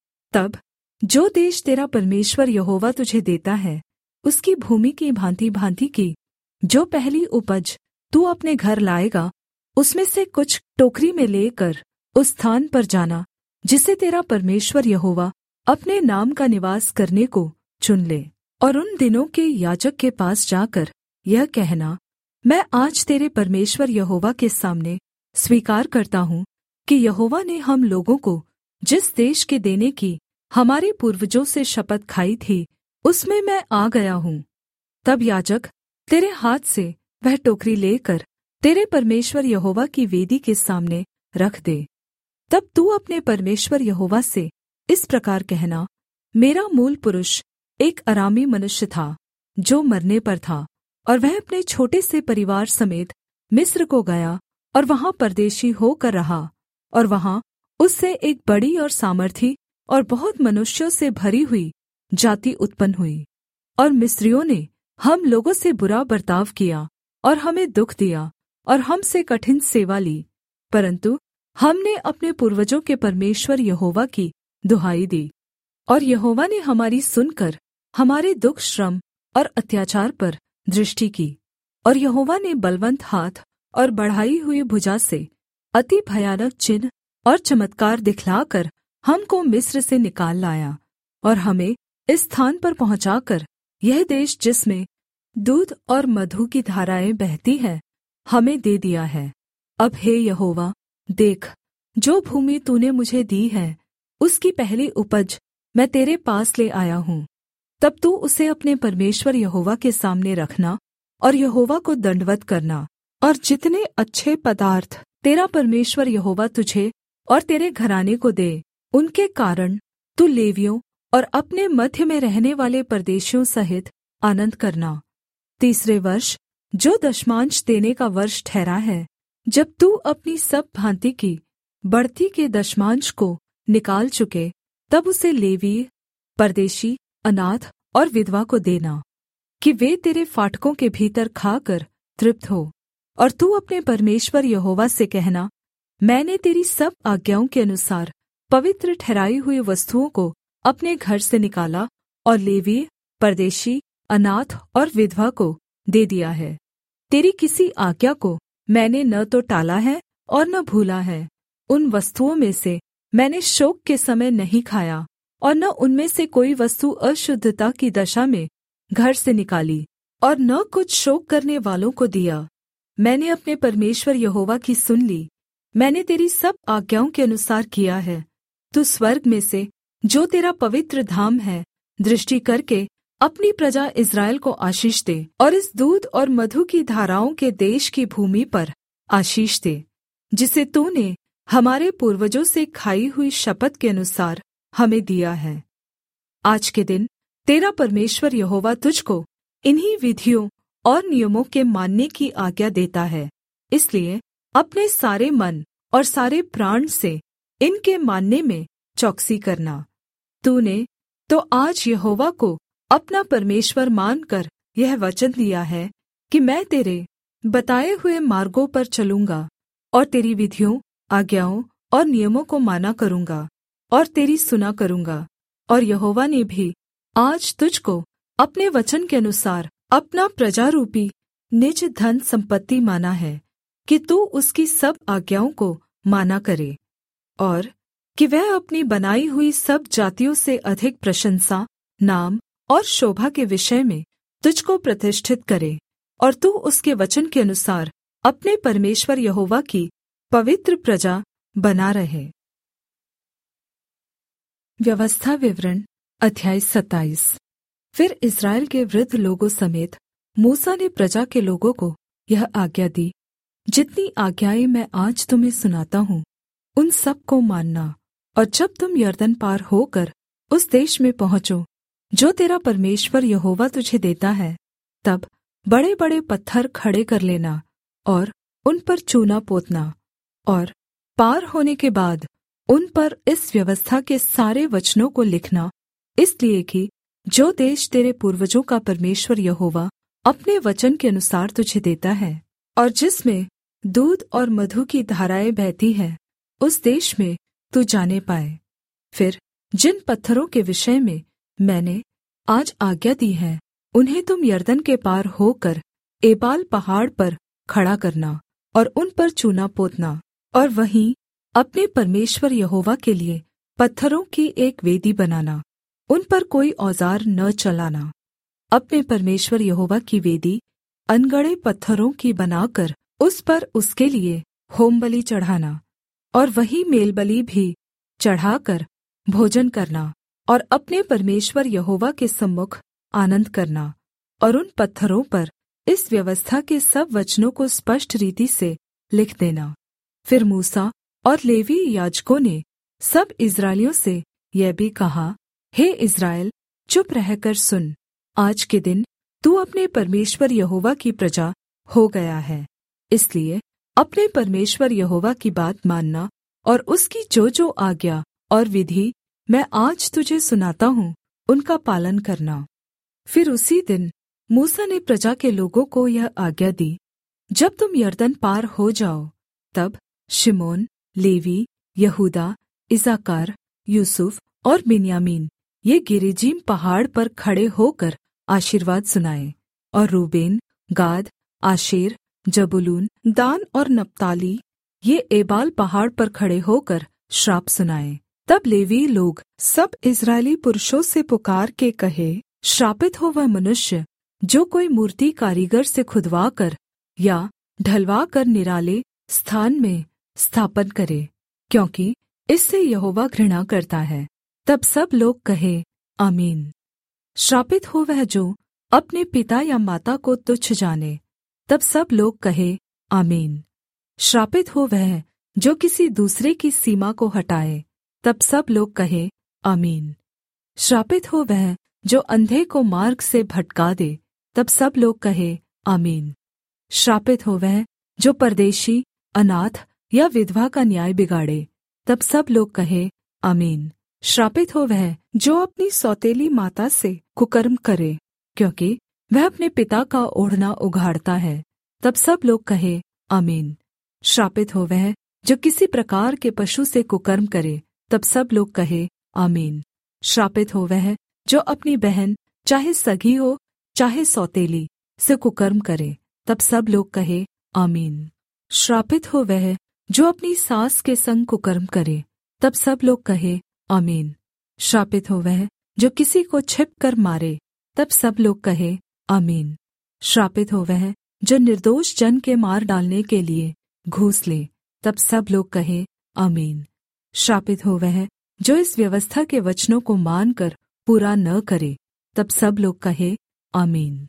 तब जो देश तेरा परमेश्वर यहोवा तुझे देता है, उसकी भूमि की भाँति भाँति की जो पहली उपज तू अपने घर लाएगा, उसमें से कुछ टोकरी में लेकर उस स्थान पर जाना जिसे तेरा परमेश्वर यहोवा अपने नाम का निवास करने को चुन ले। और उन दिनों के याजक के पास जाकर यह कहना, मैं आज तेरे परमेश्वर यहोवा के सामने स्वीकार करता हूँ कि यहोवा ने हम लोगों को जिस देश के देने की हमारे पूर्वजों से शपथ खाई थी, उसमें मैं आ गया हूँ। तब याजक तेरे हाथ से वह टोकरी लेकर तेरे परमेश्वर यहोवा की वेदी के सामने रख दे। तब तू अपने परमेश्वर यहोवा से इस प्रकार कहना, मेरा मूल पुरुष एक अरामी मनुष्य था, जो मरने पर था, और वह अपने छोटे से परिवार समेत मिस्र को गया और वहाँ परदेशी होकर रहा। और वहाँ उससे एक बड़ी और सामर्थी और बहुत मनुष्यों से भरी हुई जाति उत्पन्न हुई। और मिस्रियों ने हम लोगों से बुरा बर्ताव किया और हमें दुःख दिया और हमसे कठिन सेवा ली, परन्तु हमने अपने पूर्वजों के परमेश्वर यहोवा की दुहाई दी, और यहोवा ने हमारी सुनकर हमारे दुःख, श्रम और अत्याचार पर दृष्टि की। और यहोवा ने बलवन्त हाथ और बढ़ाई हुई भुजा से अति भयानक चिन्ह और चमत्कार दिखलाकर हमको मिस्र से निकाल लाया, और हमें इस स्थान पर पहुँचाकर यह देश जिसमें दूध और मधु की धाराएँ बहती हैं, हमें दे दिया है। अब हे यहोवा, देख, जो भूमि तूने मुझे दी है, उसकी पहली उपज मैं तेरे पास ले आया हूँ। तब तू उसे अपने परमेश्वर यहोवा के सामने रखना और यहोवा को दण्डवत् करना। और जितने अच्छे पदार्थ तेरा परमेश्वर यहोवा तुझे और तेरे घराने को दे, उनके कारण तू लेवियों और अपने मध्य में रहने वाले परदेशियों सहित आनन्द करना। तीसरे वर्ष, जो दशमांश देने का वर्ष ठहरा है, जब तू अपनी सब भाँति की बढ़ती के दशमांश को निकाल चुके, तब उसे लेवीय, परदेशी, अनाथ और विधवा को देना, कि वे तेरे फाटकों के भीतर खाकर तृप्त हो। और तू अपने परमेश्वर यहोवा से कहना, मैंने तेरी सब आज्ञाओं के अनुसार पवित्र ठहराई हुई वस्तुओं को अपने घर से निकाला, और लेवीय, परदेशी, अनाथ और विधवा को दे दिया है। तेरी किसी आज्ञा को मैंने न तो टाला है और न भूला है। उन वस्तुओं में से मैंने शोक के समय नहीं खाया, और न उनमें से कोई वस्तु अशुद्धता की दशा में घर से निकाली, और न कुछ शोक करने वालों को दिया। मैंने अपने परमेश्वर यहोवा की सुन ली। मैंने तेरी सब आज्ञाओं के अनुसार किया है। तू स्वर्ग में से, जो तेरा पवित्र धाम है, दृष्टि करके अपनी प्रजा इस्राएल को आशीष दे, और इस दूध और मधु की धाराओं के देश की भूमि पर आशीष दे, जिसे तूने हमारे पूर्वजों से खाई हुई शपथ के अनुसार हमें दिया है। आज के दिन तेरा परमेश्वर यहोवा तुझको इन्हीं विधियों और नियमों के मानने की आज्ञा देता है। इसलिए अपने सारे मन और सारे प्राण से इनके मानने में चौकसी करना। तूने तो आज यहोवा को अपना परमेश्वर मानकर यह वचन लिया है कि मैं तेरे बताए हुए मार्गों पर चलूँगा, और तेरी विधियों, आज्ञाओं और नियमों को माना करूँगा, और तेरी सुना करूँगा। और यहोवा ने भी आज तुझको अपने वचन के अनुसार अपना प्रजारूपी निज धन सम्पत्ति माना है, कि तू उसकी सब आज्ञाओं को माना करे, और कि वह अपनी बनाई हुई सब जातियों से अधिक प्रशंसा, नाम और शोभा के विषय में तुझको प्रतिष्ठित करे, और तू उसके वचन के अनुसार अपने परमेश्वर यहोवा की पवित्र प्रजा बना रहे। व्यवस्था विवरण अध्याय सत्ताईस। फिर इस्राएल के वृद्ध लोगों समेत मूसा ने प्रजा के लोगों को यह आज्ञा दी, जितनी आज्ञाएं मैं आज तुम्हें सुनाता हूँ, उन सब को मानना। और जब तुम यरदन पार होकर उस देश में पहुँचो जो तेरा परमेश्वर यहोवा तुझे देता है, तब बड़े-बड़े पत्थर खड़े कर लेना और उन पर चूना पोतना, और पार होने के बाद उन पर इस व्यवस्था के सारे वचनों को लिखना, इसलिए कि जो देश तेरे पूर्वजों का परमेश्वर यहोवा अपने वचन के अनुसार तुझे देता है, और जिसमें दूध और मधु की धाराएँ बहती हैं, उस देश में तू जाने पाए। फिर जिन पत्थरों के विषय में मैंने आज आज्ञा दी है, उन्हें तुम यरदन के पार होकर एबाल पहाड़ पर खड़ा करना और उन पर चूना पोतना, और वहीं अपने परमेश्वर यहोवा के लिए पत्थरों की एक वेदी बनाना। उन पर कोई औज़ार न चलाना। अपने परमेश्वर यहोवा की वेदी अनगढ़े पत्थरों की बनाकर उस पर उसके लिए होमबलि चढ़ाना, और वही मेलबलि भी चढ़ाकर भोजन करना, और अपने परमेश्वर यहोवा के सम्मुख आनन्द करना, और उन पत्थरों पर इस व्यवस्था के सब वचनों को स्पष्ट रीति से लिख देना। फिर मूसा और लेवी याजकों ने सब इस्राएलियों से यह भी कहा, हे इस्राएल, चुप रहकर सुन। आज के दिन तू अपने परमेश्वर यहोवा की प्रजा हो गया है, इसलिए अपने परमेश्वर यहोवा की बात मानना, और उसकी जो जो आज्ञा और विधि मैं आज तुझे सुनाता हूँ, उनका पालन करना। फिर उसी दिन मूसा ने प्रजा के लोगों को यह आज्ञा दी, जब तुम यरदन पार हो जाओ, तब शिमोन, लेवी, यहूदा, इस्साकार, यूसुफ और बिन्यामीन ये गिरिजीम पहाड़ पर खड़े होकर आशीर्वाद सुनाएं, और रूबेन, गाद, आशेर, जबूलून, दान और नप्ताली ये एबाल पहाड़ पर खड़े होकर श्राप सुनाएं। तब लेवी लोग सब इस्राएली पुरुषों से पुकार के कहे, श्रापित हो वह मनुष्य जो कोई मूर्ति कारीगर से खुदवा कर या ढलवा कर निराले स्थान में स्थापन करे, क्योंकि इससे यहोवा घृणा करता है। तब सब लोग कहे, आमीन। श्रापित हो वह जो अपने पिता या माता को तुच्छ जाने। तब सब लोग कहे, आमीन। श्रापित हो वह जो किसी दूसरे की सीमा को हटाए। तब सब लोग कहे, आमीन। श्रापित हो वह जो अंधे को मार्ग से भटका दे। तब सब लोग कहे, आमीन। श्रापित हो वह जो परदेशी, अनाथ या विधवा का न्याय बिगाड़े। तब सब लोग कहे, आमीन। श्रापित हो वह जो अपनी सौतेली माता से कुकर्म करे, क्योंकि वह अपने पिता का ओढ़ना उघाड़ता है। तब सब लोग कहे, आमीन। श्रापित हो वह जो किसी प्रकार के पशु से कुकर्म करे। तब सब लोग कहे, आमीन। श्रापित हो वह जो अपनी बहन चाहे सगी हो चाहे सौतेली से कुकर्म करे, तब सब लोग कहे आमीन। श्रापित हो वह जो अपनी सास के संग कुकर्म करे, तब सब लोग कहे आमीन। श्रापित हो वह जो किसी को छिप कर मारे, तब सब लोग कहे आमीन। श्रापित हो वह जो निर्दोष जन के मार डालने के लिए घूस ले, तब सब लोग कहे आमीन। श्रापित हो वह जो इस व्यवस्था के वचनों को मानकर पूरा न करे, तब सब लोग कहे आमीन।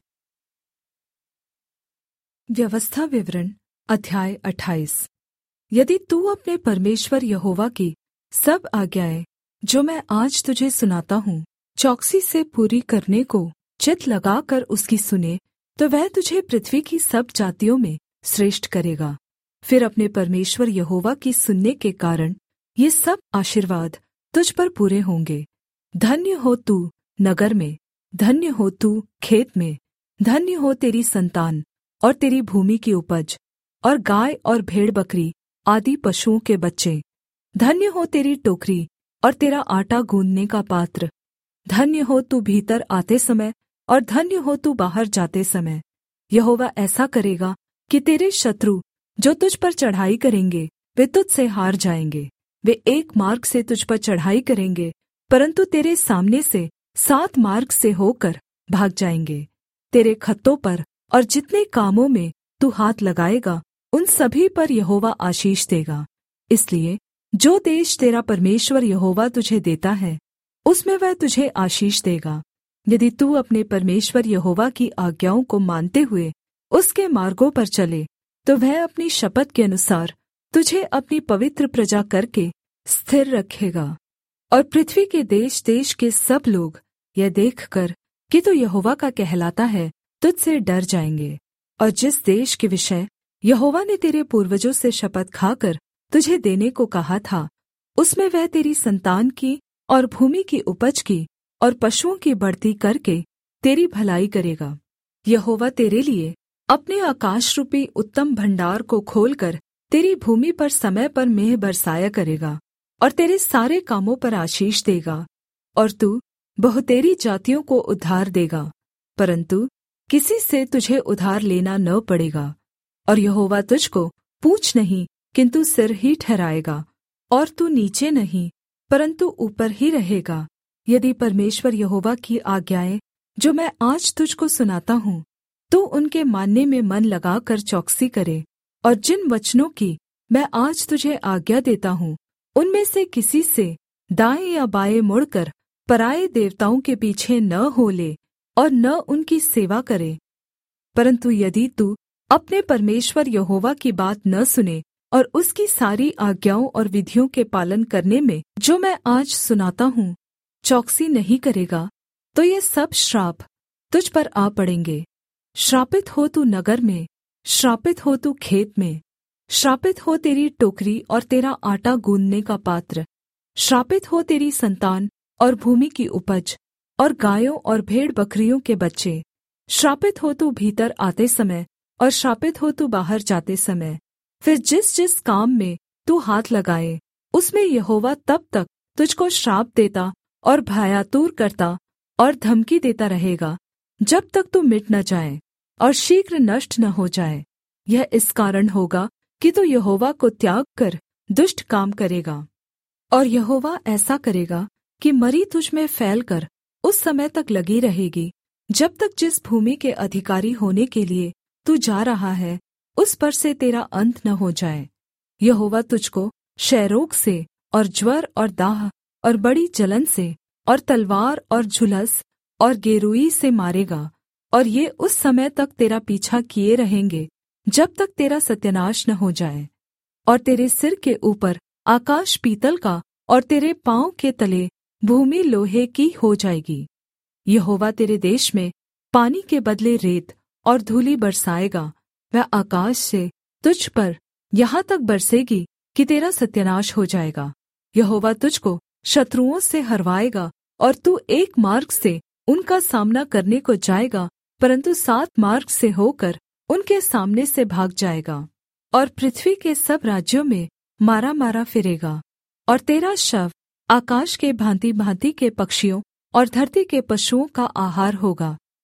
व्यवस्था विवरण अध्याय अट्ठाईस। यदि तू अपने परमेश्वर यहोवा की सब आज्ञाएँ जो मैं आज तुझे सुनाता हूँ चौकसी से पूरी करने को चित्त लगाकर उसकी सुने, तो वह तुझे पृथ्वी की सब जातियों में श्रेष्ठ करेगा। फिर अपने परमेश्वर यहोवा की सुनने के कारण ये सब आशीर्वाद तुझ पर पूरे होंगे। धन्य हो तू नगर में, धन्य हो तू खेत में, धन्य हो तेरी संतान और तेरी भूमि की उपज, और गाय और भेड़ बकरी आदि पशुओं के बच्चे। धन्य हो तेरी टोकरी और तेरा आटा गूँधने का पात्र। धन्य हो तू भीतर आते समय और धन्य हो तू बाहर जाते समय। यहोवा ऐसा करेगा कि तेरे शत्रु जो तुझ पर चढ़ाई करेंगे वे तुझसे हार जाएंगे। वे एक मार्ग से तुझ पर चढ़ाई करेंगे, परन्तु तेरे सामने से सात मार्ग से होकर भाग जाएंगे। तेरे खत्तों पर और जितने कामों में तू हाथ लगाएगा उन सभी पर यहोवा आशीष देगा। इसलिए जो देश तेरा परमेश्वर यहोवा तुझे देता है उसमें वह तुझे आशीष देगा, यदि तू अपने परमेश्वर यहोवा की आज्ञाओं को मानते हुए उसके मार्गों पर चले, तो वह अपनी शपथ के अनुसार तुझे अपनी पवित्र प्रजा करके स्थिर रखेगा। और पृथ्वी के देश देश के सब लोग यह देखकर कि तू यहोवा का कहलाता है तुझसे डर जाएंगे। और जिस देश के विषय यहोवा ने तेरे पूर्वजों से शपथ खाकर तुझे देने को कहा था, उसमें वह तेरी संतान की और भूमि की उपज की और पशुओं की बढ़ती करके तेरी भलाई करेगा। यहोवा तेरे लिए अपने आकाशरूपी उत्तम भण्डार को खोलकर तेरी भूमि पर समय पर मेंह बरसाया करेगा और तेरे सारे कामों पर आशीष देगा। और तू बहुतेरी जातियों को उद्धार देगा, परन्तु किसी से तुझे उधार लेना न पड़ेगा। और यहोवा तुझको पूँछ नहीं किन्तु सिर ही ठहराएगा, और तू नीचे नहीं परन्तु ऊपर ही रहेगा। यदि परमेश्वर यहोवा की आज्ञाएँ जो मैं आज तुझको सुनाता हूँ तू उनके मानने में मन लगाकर चौकसी करे, और जिन वचनों की मैं आज तुझे आज्ञा देता हूँ उनमें से किसी से दाएं या बाएं मुड़कर पराए देवताओं के पीछे न हो ले और न उनकी सेवा करे। परन्तु यदि तू अपने परमेश्वर यहोवा की बात न सुने और उसकी सारी आज्ञाओं और विधियों के पालन करने में जो मैं आज सुनाता हूँ चौकसी नहीं करेगा, तो ये सब श्राप तुझ पर आ पड़ेंगे। श्रापित हो तू नगर में, श्रापित हो तू खेत में, श्रापित हो तेरी टोकरी और तेरा आटा गूँधने का पात्र। श्रापित हो तेरी संतान और भूमि की उपज और गायों और भेड़ बकरियों के बच्चे। श्रापित हो तू भीतर आते समय और श्रापित हो तू बाहर जाते समय। फिर जिस जिस काम में तू हाथ लगाए उसमें यहोवा तब तक तुझको श्राप देता और भयातुर करता और धमकी देता रहेगा, जब तक तू मिट न जाए और शीघ्र नष्ट न हो जाए। यह इस कारण होगा कि तू यहोवा को त्याग कर दुष्ट काम करेगा। और यहोवा ऐसा करेगा कि मरी तुझ में फैलकर उस समय तक लगी रहेगी जब तक जिस भूमि के अधिकारी होने के लिए तू जा रहा है उस पर से तेरा अंत न हो जाए। यहोवा तुझको क्षयरोग से और ज्वर और दाह और बड़ी जलन से और तलवार और झुलस और गेरूई से मारेगा, और ये उस समय तक तेरा पीछा किए रहेंगे जब तक तेरा सत्यानाश न हो जाए। और तेरे सिर के ऊपर आकाश पीतल का और तेरे पाँव के तले भूमि लोहे की हो जाएगी। यहोवा तेरे देश में पानी के बदले रेत और धूलि बरसाएगा। वह आकाश से तुझ पर यहाँ तक बरसेगी कि तेरा सत्यानाश हो जाएगा। यहोवा तुझको शत्रुओं से हरवाएगा और तू एक मार्ग से उनका सामना करने को जाएगा, परन्तु सात मार्ग से होकर उनके सामने से भाग जाएगा। और पृथ्वी के सब राज्यों में मारा मारा फिरेगा, और तेरा शव आकाश के भाँति भाँति के पक्षियों और धरती के पशुओं का आहार होगा।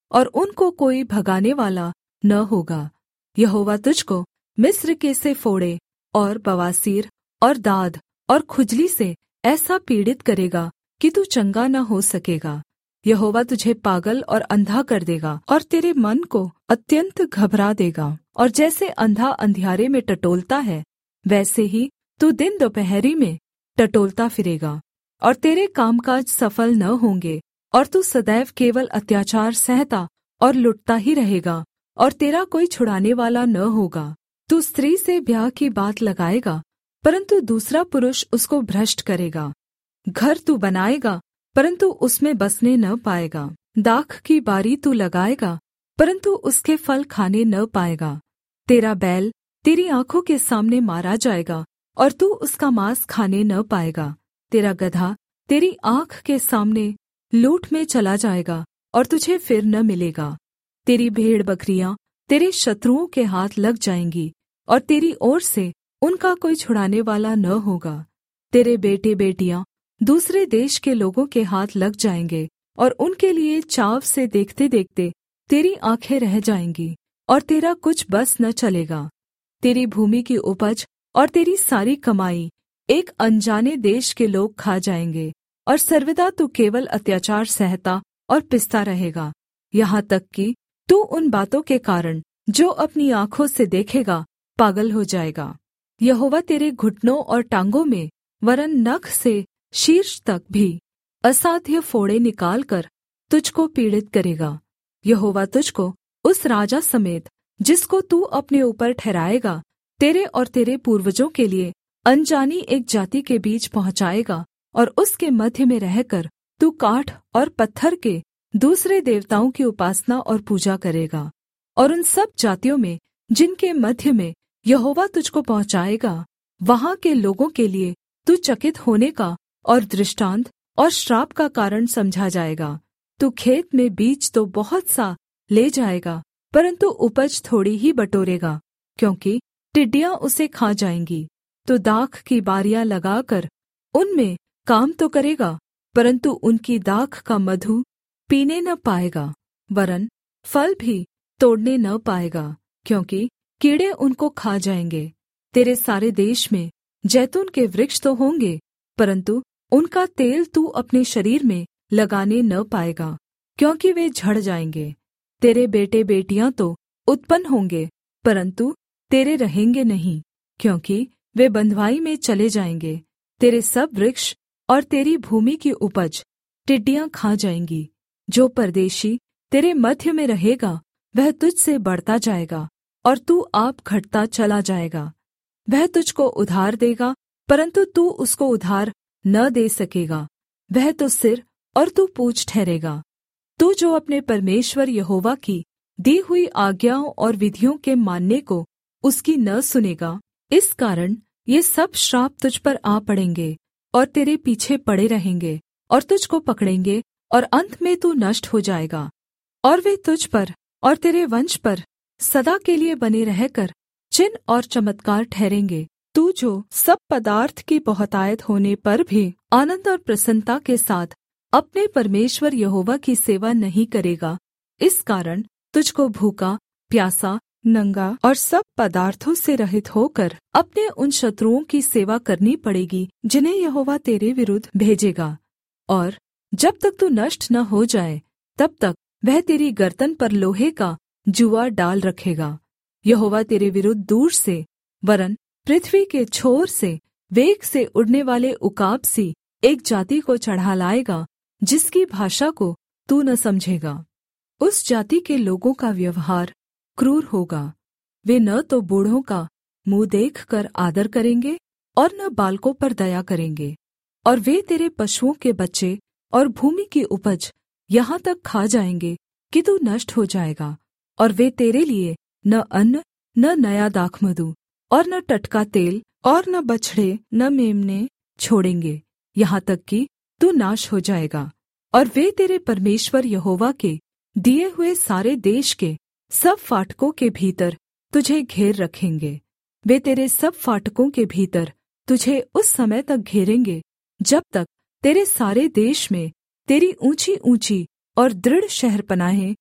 और उनको कोई भगाने वाला न होगा। यहोवा तुझको मिस्र के से फोड़े और बवासीर और दाद और खुजली से ऐसा पीड़ित करेगा कि तू चंगा न हो सकेगा। यहोवा तुझे पागल और अंधा कर देगा और तेरे मन को अत्यन्त घबरा देगा। और जैसे अंधा अंधियारे में टटोलता है, वैसे ही तू दिन दोपहरी में टटोलता फिरेगा। और तेरे कामकाज सफल न होंगे, और तू सदैव केवल अत्याचार सहता और लुटता ही रहेगा, और तेरा कोई छुड़ाने वाला न होगा। तू स्त्री से ब्याह की बात लगाएगा, परन्तु दूसरा पुरुष उसको भ्रष्ट करेगा। घर तू बनाएगा, परन्तु उसमें बसने न पाएगा। दाख की बारी तू लगाएगा, परन्तु उसके फल खाने न पाएगा। तेरा बैल तेरी आँखों के सामने मारा जाएगा, और तू उसका माँस खाने न पाएगा। तेरा गदहा तेरी आँख के सामने लूट में चला जाएगा, और तुझे फिर न मिलेगा। तेरी भेड़-बकरियाँ तेरे शत्रुओं के हाथ लग जाएँगी, और तेरी ओर से उनका कोई छुड़ाने वाला न होगा। तेरे बेटे-बेटियाँ दूसरे देश के लोगों के हाथ लग जाएँगे, और उनके लिए चाव से देखते-देखते तेरी आँखें रह जाएँगी, और तेरा कुछ बस न चलेगा। तेरी भूमि की उपज और तेरी सारी कमाई एक अनजाने देश के लोग खा जाएँगे, और सर्वदा तू केवल अत्याचार सहता और पिसता रहेगा, यहाँ तक कि तू उन बातों के कारण जो अपनी आँखों से देखेगा पागल हो जाएगा। यहोवा तेरे घुटनों और टाँगों में वरन् नख से शीर्ष तक भी असाध्य फोड़े निकालकर तुझको पीड़ित करेगा। यहोवा तुझको उस राजा समेत जिसको तू अपने ऊपर ठहराएगा, तेरे और तेरे पूर्वजों के लिए अनजानी एक जाति के बीच पहुँचाएगा, और उसके मध्य में रहकर तू काठ और पत्थर के दूसरे देवताओं की उपासना और पूजा करेगा। और उन सब जातियों में जिनके मध्य में यहोवा तुझको पहुँचाएगा, वहाँ के लोगों के लिए तू चकित होने का और दृष्टांत और श्राप का कारण समझा जाएगा। तू खेत में बीज तो बहुत सा ले जाएगा, परन्तु उपज थोड़ी ही बटोरेगा, क्योंकि टिड्डियाँ उसे खा जाएँगी। तू दाख की बारियाँ लगाकर उनमें काम तो करेगा, परन्तु उनकी दाख का मधु पीने न पाएगा, वरन् फल भी तोड़ने न पाएगा, क्योंकि कीड़े उनको खा जाएँगे। तेरे सारे देश में जैतून के वृक्ष तो होंगे, परन्तु उनका तेल तू अपने शरीर में लगाने न पाएगा, क्योंकि वे झड़ जाएँगे। तेरे बेटे-बेटियाँ तो उत्पन्न होंगे, परन्तु तेरे रहेंगे नहीं, क्योंकि वे बँधुआई में चले जाएँगे। तेरे सब वृक्ष और तेरी भूमि की उपज टिड्डियाँ खा जाएँगी। जो परदेशी तेरे मध्य में रहेगा, वह तुझ से बढ़ता जाएगा, और तू आप घटता चला जाएगा। वह तुझको उधार देगा, परन्तु तू उसको उधार न दे सकेगा। वह तो सिर और तू पूँछ ठहरेगा। तू जो अपने परमेश्वर यहोवा की दी हुई आज्ञाओं और विधियों के मानने को उसकी न सुनेगा, इस कारण ये सब श्राप तुझ पर आ पड़ेंगे, और तेरे पीछे पड़े रहेंगे, और तुझको पकड़ेंगे, और अंत में तू नष्ट हो जाएगा। और वे तुझ पर और तेरे वंश पर सदा के लिए बने रहकर चिन्ह और चमत्कार ठहरेंगे। तू जो सब पदार्थ की बहुतायत होने पर भी आनन्द और प्रसन्नता के साथ अपने परमेश्वर यहोवा की सेवा नहीं करेगा, इस कारण तुझको भूखा, प्यासा, नंगा और सब पदार्थों से रहित होकर अपने उन शत्रुओं की सेवा करनी पड़ेगी जिन्हें यहोवा तेरे विरुद्ध भेजेगा। और जब तक तू नष्ट न हो जाए, तब तक वह तेरी गर्दन पर लोहे का जुआ डाल रखेगा। यहोवा तेरे विरुद्ध दूर से वरन् पृथ्वी के छोर से वेग से उड़ने वाले उकाब सी एक जाति को चढ़ा लाएगा, जिसकी भाषा को तू न समझेगा। उस जाति के लोगों का व्यवहार क्रूर होगा। वे न तो बूढ़ों का मुँह देखकर आदर करेंगे, और न बालकों पर दया करेंगे। और वे तेरे पशुओं के बच्चे और भूमि की उपज यहाँ तक खा जाएंगे कि तू नष्ट हो जाएगा। और वे तेरे लिए न अन्न, न नया दाखमधु, और न टटका तेल, और न बछड़े, न मेमने छोड़ेंगे, यहाँ तक कि तू नाश हो जाएगा। और वे तेरे परमेश्वर यहोवा के दिए हुए सारे देश के सब फाटकों के भीतर तुझे घेर रखेंगे। वे तेरे सब फाटकों के भीतर तुझे उस समय तक घेरेंगे, जब तक तेरे सारे देश में तेरी ऊँची ऊँची और दृढ़ शहरपनाहें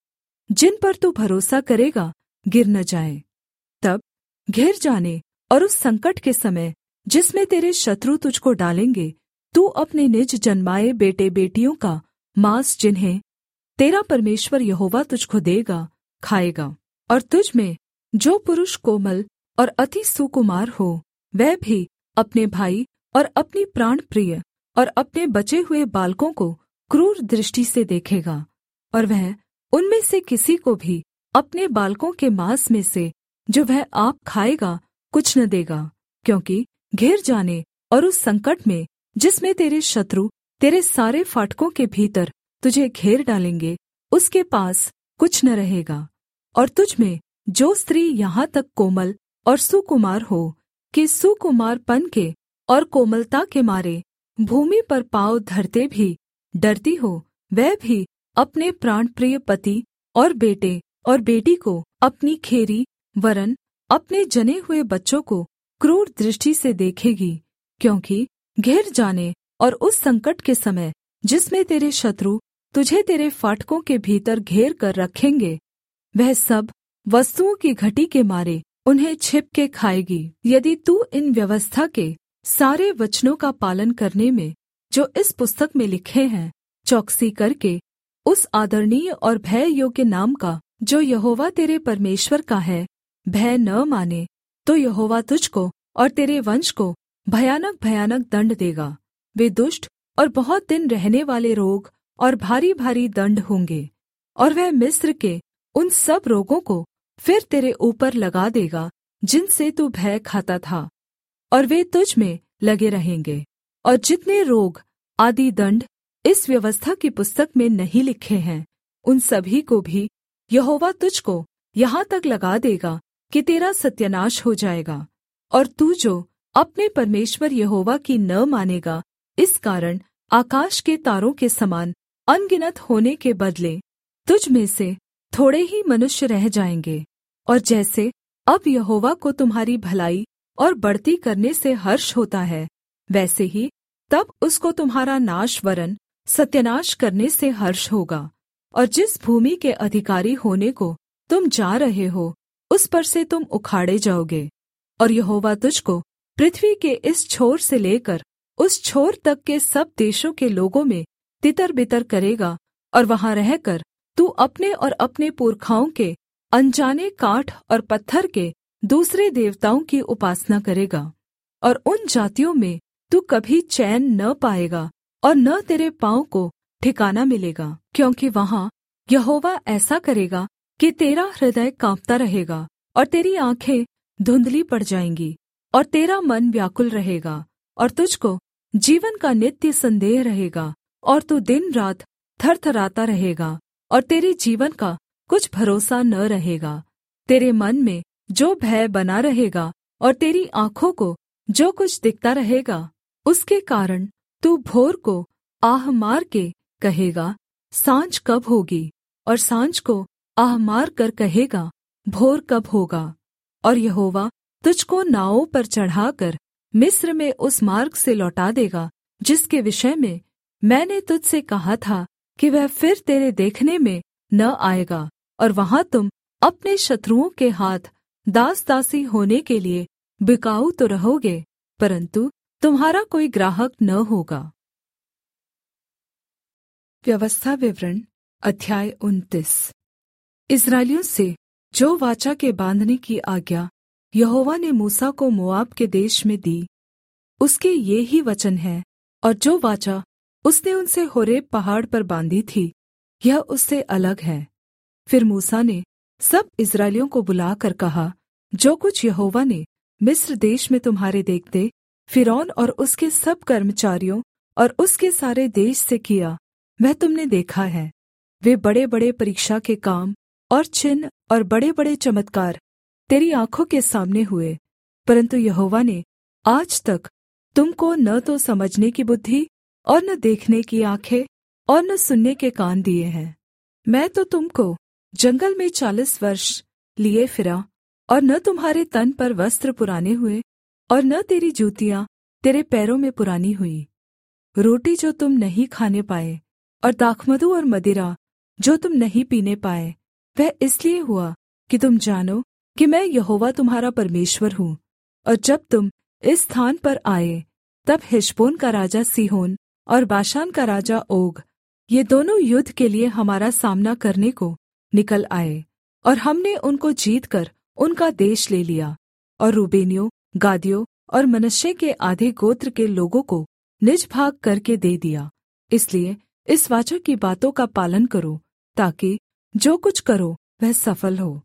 जिन पर तू भरोसा करेगा गिर न जाएँ। तब घिर जाने और उस संकट के समय जिसमें तेरे शत्रु तुझको डालेंगे, तू अपने निज जन्माए बेटे बेटियों का माँस, जिन्हें तेरा परमेश्वर यहोवा तुझको देगा, खाएगा। और तुझ में जो पुरुष कोमल और अति सुकुमार हो, वह भी अपने भाई और अपनी प्राण प्रिय और अपने बचे हुए बालकों को क्रूर दृष्टि से देखेगा। और वह उनमें से किसी को भी अपने बालकों के माँस में से जो वह आप खाएगा कुछ न देगा, क्योंकि घिर जाने और उस संकट में जिसमें तेरे शत्रु तेरे सारे फाटकों के भीतर तुझे घेर डालेंगे, उसके पास कुछ न रहेगा। और तुझ में जो स्त्री यहाँ तक कोमल और सुकुमार हो कि सुकुमारपन के और कोमलता के मारे भूमि पर पाँव धरते भी डरती हो, वह भी अपने प्राणप्रिय पति और बेटे और बेटी को अपनी खेरी वरन् अपने जने हुए बच्चों को क्रूर दृष्टि से देखेगी, क्योंकि घिर जाने और उस संकट के समय जिसमें तेरे शत्रु तुझे तेरे फाटकों के भीतर घेर कर रखेंगे, वह सब वस्तुओं की घटी के मारे उन्हें छिप के खाएगी। यदि तू इन व्यवस्था के सारे वचनों का पालन करने में जो इस पुस्तक में लिखे हैं चौकसी करके उस आदरणीय और भय योग्य नाम का जो यहोवा तेरे परमेश्वर का है भय न माने, तो यहोवा तुझको और तेरे वंश को भयानक भयानक दण्ड देगा। वे दुष्ट और बहुत दिन रहने वाले रोग और भारी भारी दण्ड होंगे। और वह मिस्र के उन सब रोगों को फिर तेरे ऊपर लगा देगा जिनसे तू भय खाता था, और वे तुझ में लगे रहेंगे। और जितने रोग आदि दण्ड इस व्यवस्था की पुस्तक में नहीं लिखे हैं, उन सभी को भी यहोवा तुझको यहाँ तक लगा देगा कि तेरा सत्यानाश हो जाएगा। और तू जो अपने परमेश्वर यहोवा की न मानेगा, इस कारण आकाश के तारों के समान अनगिनत होने के बदले तुझ में से थोड़े ही मनुष्य रह जाएंगे। और जैसे अब यहोवा को तुम्हारी भलाई और बढ़ती करने से हर्ष होता है, वैसे ही तब उसको तुम्हारा नाश वरन् सत्यानाश करने से हर्ष होगा। और जिस भूमि के अधिकारी होने को तुम जा रहे हो, उस पर से तुम उखाड़े जाओगे। और यहोवा तुझको पृथ्वी के इस छोर से लेकर उस छोर तक के सब देशों के लोगों में तितर-बितर करेगा, और वहाँ रहकर तू अपने और अपने पुरखाओं के अनजाने काठ और पत्थर के दूसरे देवताओं की उपासना करेगा। और उन जातियों में तू कभी चैन न पाएगा और न तेरे पाँव को ठिकाना मिलेगा, क्योंकि वहाँ यहोवा ऐसा करेगा कि तेरा हृदय काँपता रहेगा और तेरी आँखें धुंधली पड़ जाएँगी और तेरा मन व्याकुल रहेगा, और तुझको जीवन का नित्य संदेह रहेगा, और तू दिन रात थरथराता रहेगा और तेरे जीवन का कुछ भरोसा न रहेगा। तेरे मन में जो भय बना रहेगा और तेरी आँखों को जो कुछ दिखता रहेगा, उसके कारण तू भोर को आह मार के कहेगा, साँझ कब होगी, और साँझ को आह मार कर कहेगा, भोर कब होगा। और यहोवा तुझको नावों पर चढ़ाकर मिस्र में उस मार्ग से लौटा देगा जिसके विषय में मैंने तुझसे कहा था कि वह फिर तेरे देखने में न आएगा। और वहाँ तुम अपने शत्रुओं के हाथ दास दासी होने के लिए बिकाऊ तो रहोगे, परन्तु तुम्हारा कोई ग्राहक न होगा। व्यवस्था विवरण अध्याय उनतीस। इस्राएलियों से जो वाचा के बाँधने की आज्ञा यहोवा ने मूसा को मोआब के देश में दी, उसके ये ही वचन है, और जो वाचा उसने उनसे होरेब पहाड़ पर बाँधी थी, यह उससे अलग है। फिर मूसा ने सब इस्राएलियों को बुलाकर कहा, जो कुछ यहोवा ने मिस्र देश में तुम्हारे देखते फ़िरौन और उसके सब कर्मचारियों और उसके सारे देश से किया, वह तुमने देखा है। वे बड़े-बड़े परीक्षा के काम और चिन्ह और बड़े-बड़े चमत्कार तेरी आँखों के सामने हुए, परन्तु यहोवा ने आज तक तुमको न तो समझने की बुद्धि और न देखने की आँखें और न सुनने के कान दिए हैं। मैं तो तुमको जंगल में चालीस वर्ष लिए फिरा, और न तुम्हारे तन पर वस्त्र पुराने हुए, और न तेरी जूतियाँ तेरे पैरों में पुरानी हुई। रोटी जो तुम नहीं खाने पाए, और दाखमधु और मदिरा जो तुम नहीं पीने पाए, वह इसलिए हुआ कि तुम जानो कि मैं यहोवा तुम्हारा परमेश्वर हूँ। और जब तुम इस स्थान पर आए, तब हेशबोन का राजा सीहोन और बाशान का राजा ओग, ये दोनों युद्ध के लिए हमारा सामना करने को निकल आए, और हमने उनको जीतकर उनका देश ले लिया, और रूबेनियों, गादियों और मनश्शे के आधे गोत्र के लोगों को निज भाग करके दे दिया। इसलिए इस वाचा की बातों का पालन करो, ताकि जो कुछ करो वह सफल हो।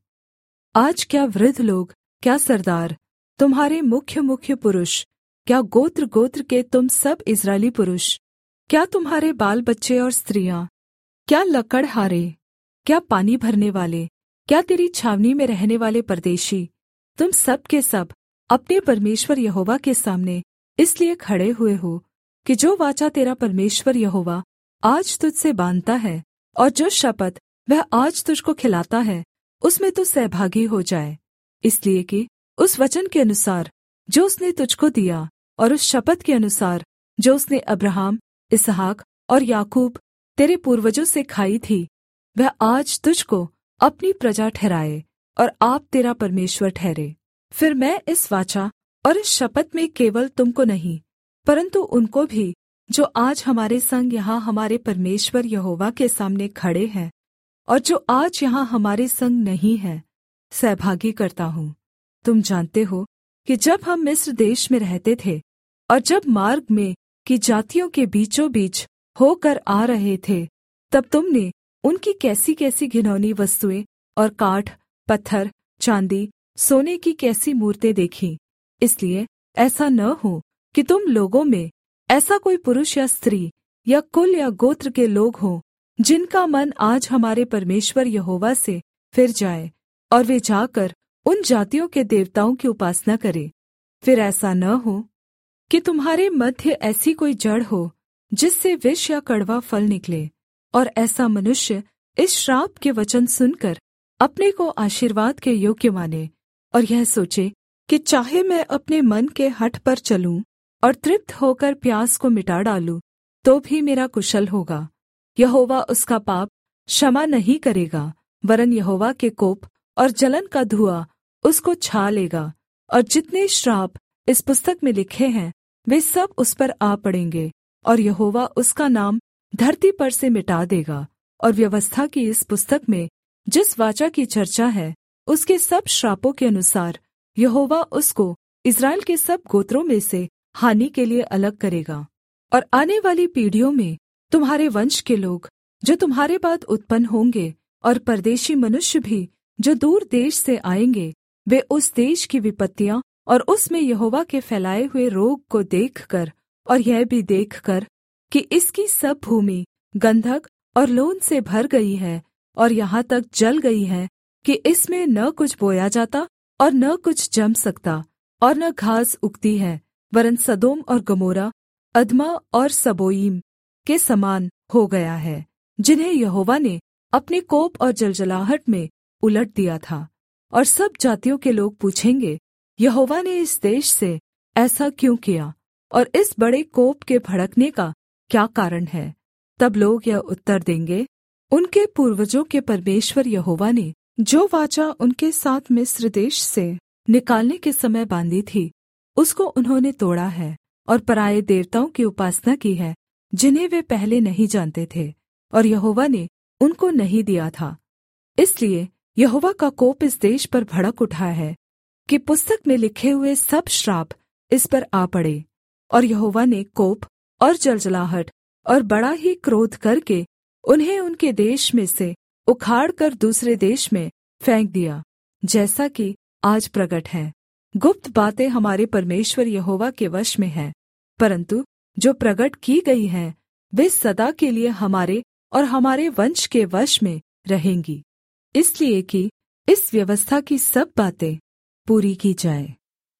आज क्या वृद्ध लोग, क्या सरदार, तुम्हारे मुख्य मुख्य पुरुष, क्या गोत्र गोत्र के तुम सब इस्राएली पुरुष, क्या तुम्हारे बाल बच्चे और स्त्रियाँ, क्या लकड़हारे, क्या पानी भरने वाले, क्या तेरी छावनी में रहने वाले परदेशी, तुम सब के सब अपने परमेश्वर यहोवा के सामने इसलिए खड़े हुए हो कि जो वाचा तेरा परमेश्वर यहोवा आज तुझसे बाँधता है और जो शपथ वह आज तुझको खिलाता है, उसमें तू सहभागी हो जाए। इसलिए कि उस वचन के अनुसार जो उसने तुझको दिया और उस शपथ के अनुसार जो उसने अब्राहम, इसहाक और याकूब तेरे पूर्वजों से खाई थी, वह आज तुझको अपनी प्रजा ठहराए और आप तेरा परमेश्वर ठहरे। फिर मैं इस वाचा और इस शपथ में केवल तुमको नहीं, परन्तु उनको भी जो आज हमारे संग यहाँ हमारे परमेश्वर यहोवा के सामने खड़े हैं और जो आज यहाँ हमारे संग नहीं है, सहभागी करता हूँ। तुम जानते हो कि जब हम मिस्र देश में रहते थे और जब मार्ग में की जातियों के बीचों बीच होकर आ रहे थे, तब तुमने उनकी कैसी कैसी घिनौनी वस्तुएं और काठ, पत्थर, चाँदी, सोने की कैसी मूरतें देखी। इसलिए ऐसा न हो कि तुम लोगों में ऐसा कोई पुरुष या स्त्री या कुल या गोत्र के लोग हों जिनका मन आज हमारे परमेश्वर यहोवा से फिर जाए और वे जाकर उन जातियों के देवताओं की उपासना करें। फिर ऐसा न हो कि तुम्हारे मध्य ऐसी कोई जड़ हो जिससे विष या कड़वा फल निकले, और ऐसा मनुष्य इस श्राप के वचन सुनकर अपने को आशीर्वाद के योग्य माने और यह सोचे कि चाहे मैं अपने मन के हठ पर चलूं और तृप्त होकर प्यास को मिटा डालूं, तो भी मेरा कुशल होगा। यहोवा उसका पाप क्षमा नहीं करेगा, वरन् यहोवा के कोप और जलन का धुआं उसको छा लेगा, और जितने श्राप इस पुस्तक में लिखे हैं वे सब उस पर आ पड़ेंगे, और यहोवा उसका नाम धरती पर से मिटा देगा। और व्यवस्था की इस पुस्तक में जिस वाचा की चर्चा है, उसके सब श्रापों के अनुसार यहोवा उसको इस्राएल के सब गोत्रों में से हानि के लिए अलग करेगा। और आने वाली पीढ़ियों में तुम्हारे वंश के लोग जो तुम्हारे बाद उत्पन्न होंगे और परदेशी मनुष्य भी जो दूर देश से आएंगे, वे उस देश की विपत्तियां और उसमें यहोवा के फैलाए हुए रोग को देखकर और यह भी देखकर कि इसकी सब भूमि गंधक और लोन से भर गई है और यहाँ तक जल गई है कि इसमें न कुछ बोया जाता और न कुछ जम सकता और न घास उगती है, वरन् सदोम और गमोरा, अदमा और सबोयीम के समान हो गया है, जिन्हें यहोवा ने अपने कोप और जलजलाहट में उलट दिया था। और सब जातियों के लोग पूछेंगे, यहोवा ने इस देश से ऐसा क्यों किया, और इस बड़े कोप के भड़कने का क्या कारण है? तब लोग यह उत्तर देंगे, उनके पूर्वजों के परमेश्वर यहोवा ने जो वाचा उनके साथ मिस्र देश से निकालने के समय बाँधी थी, उसको उन्होंने तोड़ा है और पराए देवताओं की उपासना की है, जिन्हें वे पहले नहीं जानते थे और यहोवा ने उनको नहीं दिया था। इसलिए यहोवा का कोप इस देश पर भड़क उठा है कि पुस्तक में लिखे हुए सब श्राप इस पर आ पड़े। और यहोवा ने कोप और जलजलाहट और बड़ा ही क्रोध करके उन्हें उनके देश में से उखाड़कर दूसरे देश में फेंक दिया, जैसा कि आज प्रगट है। गुप्त बातें हमारे परमेश्वर यहोवा के वश में हैं, परन्तु जो प्रगट की गई हैं वे सदा के लिए हमारे और हमारे वंश के वश में रहेंगी, इसलिए कि इस व्यवस्था की सब बातें पूरी की जाए।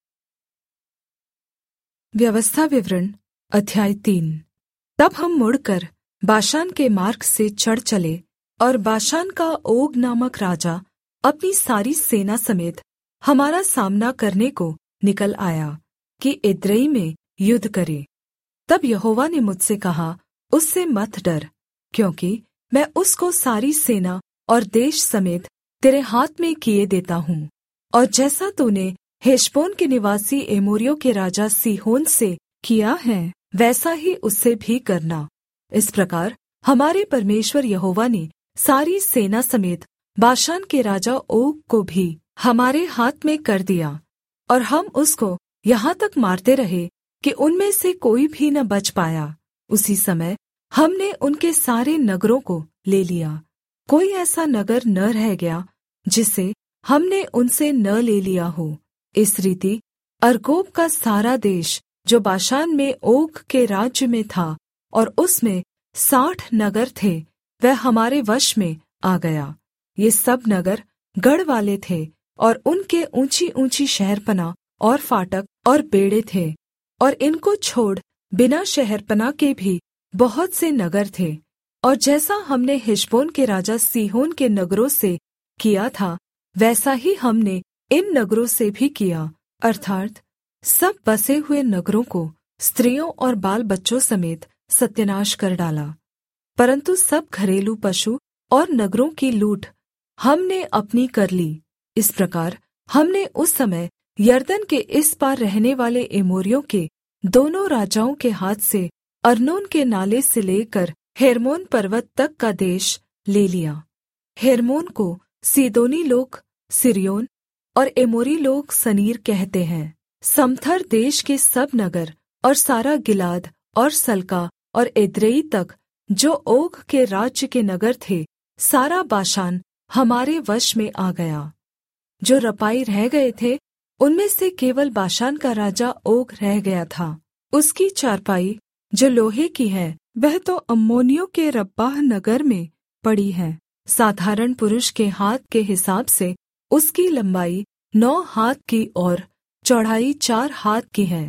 व्यवस्था विवरण अध्याय तीन। तब हम मुड़कर बाशान के मार्ग से चढ़ चले, और बाशान का ओग नामक राजा अपनी सारी सेना समेत हमारा सामना करने को निकल आया कि एद्रेई में युद्ध करे। तब यहोवा ने मुझसे कहा, उससे मत डर, क्योंकि मैं उसको सारी सेना और देश समेत तेरे हाथ में किए देता हूँ। और जैसा तूने हेशबोन के निवासी एमोरियों के राजा सीहोन से किया है, वैसा ही उससे भी करना। इस प्रकार हमारे परमेश्वर यहोवा ने सारी सेना समेत बाशान के राजा ओग को भी हमारे हाथ में कर दिया, और हम उसको यहाँ तक मारते रहे कि उनमें से कोई भी न बच पाया। उसी समय हमने उनके सारे नगरों को ले लिया, कोई ऐसा नगर न रह गया जिसे हमने उनसे न ले लिया हो। इस रीति अर्गोब का सारा देश जो बाशान में ओग के राज्य में था, और उसमें साठ नगर थे, वह हमारे वश में आ गया। ये सब नगर गढ़ वाले थे, और उनके ऊंची ऊंची शहरपनाह और फाटक और बेड़े थे, और इनको छोड़ बिना शहरपनाह के भी बहुत से नगर थे। और जैसा हमने हेशबोन के राजा सीहोन के नगरों से किया था, वैसा ही हमने इन नगरों से भी किया, अर्थात् सब बसे हुए नगरों को स्त्रियों और बाल बच्चों समेत सत्यानाश कर डाला। परन्तु सब घरेलू पशु और नगरों की लूट हमने अपनी कर ली। इस प्रकार हमने उस समय यरदन के इस पार रहने वाले एमोरियों के दोनों राजाओं के हाथ से अर्नोन के नाले से लेकर हेर्मोन पर्वत तक का देश ले लिया। हेर्मोन को सीदोनी लोग सिर्योन और एमोरी लोग सनीर कहते हैं। समथर देश के सब नगर और सारा गिलाद और सल्का और एद्रेई तक जो ओग के राज्य के नगर थे, सारा बाशान हमारे वश में आ गया। जो रपाई रह गए थे, उनमें से केवल बाशान का राजा ओग रह गया था। उसकी चारपाई जो लोहे की है, वह तो अम्मोनियों के रब्बाह नगर में पड़ी है। साधारण पुरुष के हाथ के हिसाब से उसकी लंबाई नौ हाथ की और चौड़ाई चार हाथ की है।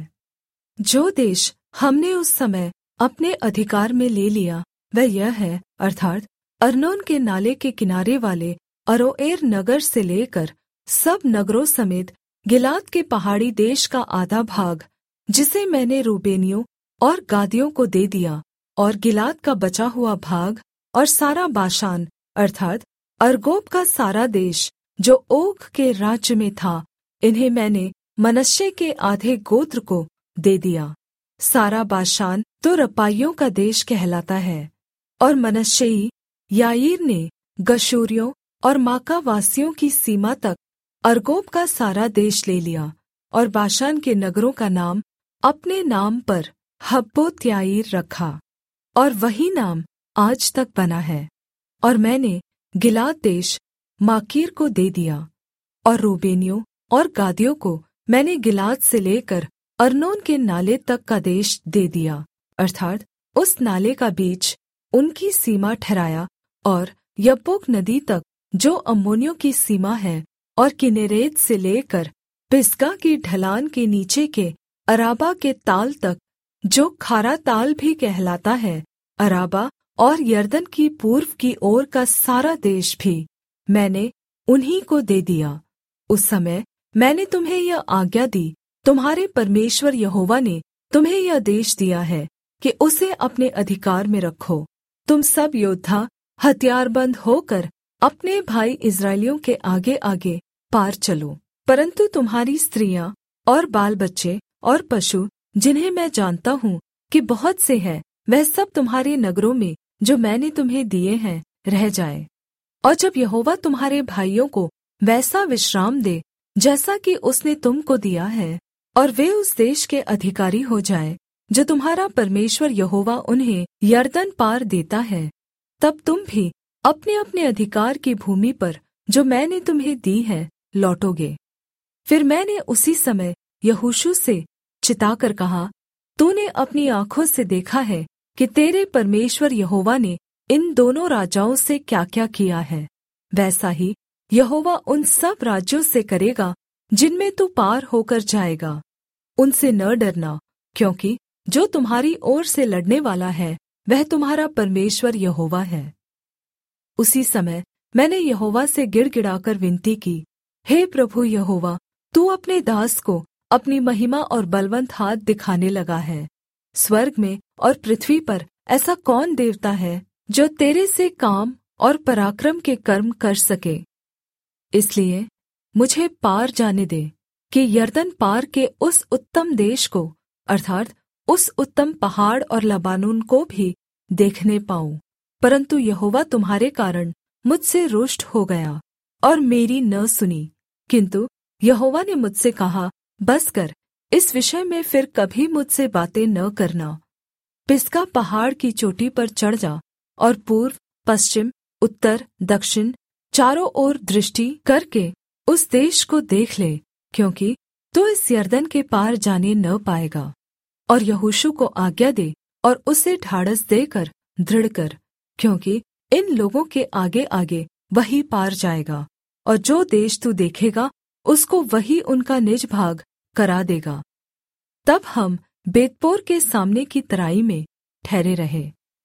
जो देश हमने उस समय अपने अधिकार में ले लिया, वह यह है, अर्थात् अर्नोन के नाले के किनारे वाले अरोएर नगर से लेकर सब नगरों समेत गिलाद के पहाड़ी देश का आधा भाग, जिसे मैंने रूबेनियों और गादियों को दे दिया, और गिलाद का बचा हुआ भाग और सारा बाशान, अर्थात् अर्गोब का सारा देश जो ओग के राज्य में था, इन्हें मैंने मनश्शे के आधे गोत्र को दे दिया। सारा बाशान तो रपाइयों का देश कहलाता है। और मनश्शेई याईर ने गशूरियों और माका वासियों की सीमा तक अर्गोब का सारा देश ले लिया, और बाशान के नगरों का नाम अपने नाम पर हब्बोत याईर रखा, और वही नाम आज तक बना है। और मैंने गिलाद देश माकीर को दे दिया, और रूबेनियों और गादियों को मैंने गिलाद से लेकर अर्नोन के नाले तक का देश दे दिया, अर्थात् उस नाले का बीच उनकी सीमा ठहराया, और यब्बोक नदी तक जो अम्मोनियों की सीमा है, और किन्नेरेत से लेकर पिसगा की ढलान के नीचे के अराबा के ताल तक, जो खारा ताल भी कहलाता है, अराबा और यरदन की पूर्व की ओर का सारा देश भी मैंने उन्हीं को दे दिया। उस समय मैंने तुम्हें यह आज्ञा दी, तुम्हारे परमेश्वर यहोवा ने तुम्हें यह देश दिया है कि उसे अपने अधिकार में रखो। तुम सब योद्धा हथियारबन्द होकर अपने भाई इस्राएलियों के आगे आगे पार चलो। परन्तु तुम्हारी स्त्रियाँ और बाल बच्चे और पशु, जिन्हें मैं जानता हूँ कि बहुत से हैं, वह सब तुम्हारे नगरों में जो मैंने तुम्हें दिए हैं रह जाए। और जब यहोवा तुम्हारे भाइयों को वैसा विश्राम दे जैसा कि उसने तुम को दिया है, और वे उस देश के अधिकारी हो जाए जो तुम्हारा परमेश्वर यहोवा उन्हें यरदन पार देता है, तब तुम भी अपने-अपने अधिकार की भूमि पर जो मैंने तुम्हें दी है लौटोगे। फिर मैंने उसी समय यहोशू से चिताकर कहा, तूने अपनी आँखों से देखा है कि तेरे परमेश्वर यहोवा ने इन दोनों राजाओं से क्या-क्या किया है, वैसा ही यहोवा उन सब राज्यों से करेगा जिनमें तू पार होकर जाएगा। उनसे न डरना, क्योंकि जो तुम्हारी ओर से लड़ने वाला है वह तुम्हारा परमेश्वर यहोवा है। उसी समय मैंने यहोवा से गिड़गिड़ाकर विनती की, हे प्रभु यहोवा, तू अपने दास को अपनी महिमा और बलवन्त हाथ दिखाने लगा है। स्वर्ग में और पृथ्वी पर ऐसा कौन देवता है जो तेरे से काम और पराक्रम के कर्म कर सके। इसलिए मुझे पार जाने दे कि यरदन पार के उस उत्तम देश को अर्थात् उस उत्तम पहाड़ और लबानोन को भी देखने पाऊँ। परन्तु यहोवा तुम्हारे कारण मुझसे रुष्ट हो गया और मेरी न सुनी। किन्तु यहोवा ने मुझसे कहा, बस कर, इस विषय में फिर कभी मुझसे बातें न करना। पिसगा पहाड़ की चोटी पर चढ़ जा और पूर्व, पश्चिम, उत्तर, दक्षिण चारों ओर दृष्टि करके उस देश को देख ले, क्योंकि तू इस यरदन के पार जाने न पाएगा। और यहोशू को आज्ञा दे और उसे ढाढ़स देकर दृढ़ कर, क्योंकि इन लोगों के आगे आगे वही पार जाएगा, और जो देश तू देखेगा उसको वही उनका निज भाग करा देगा। तब हम बेतपोर के सामने की तराई में ठहरे रहे।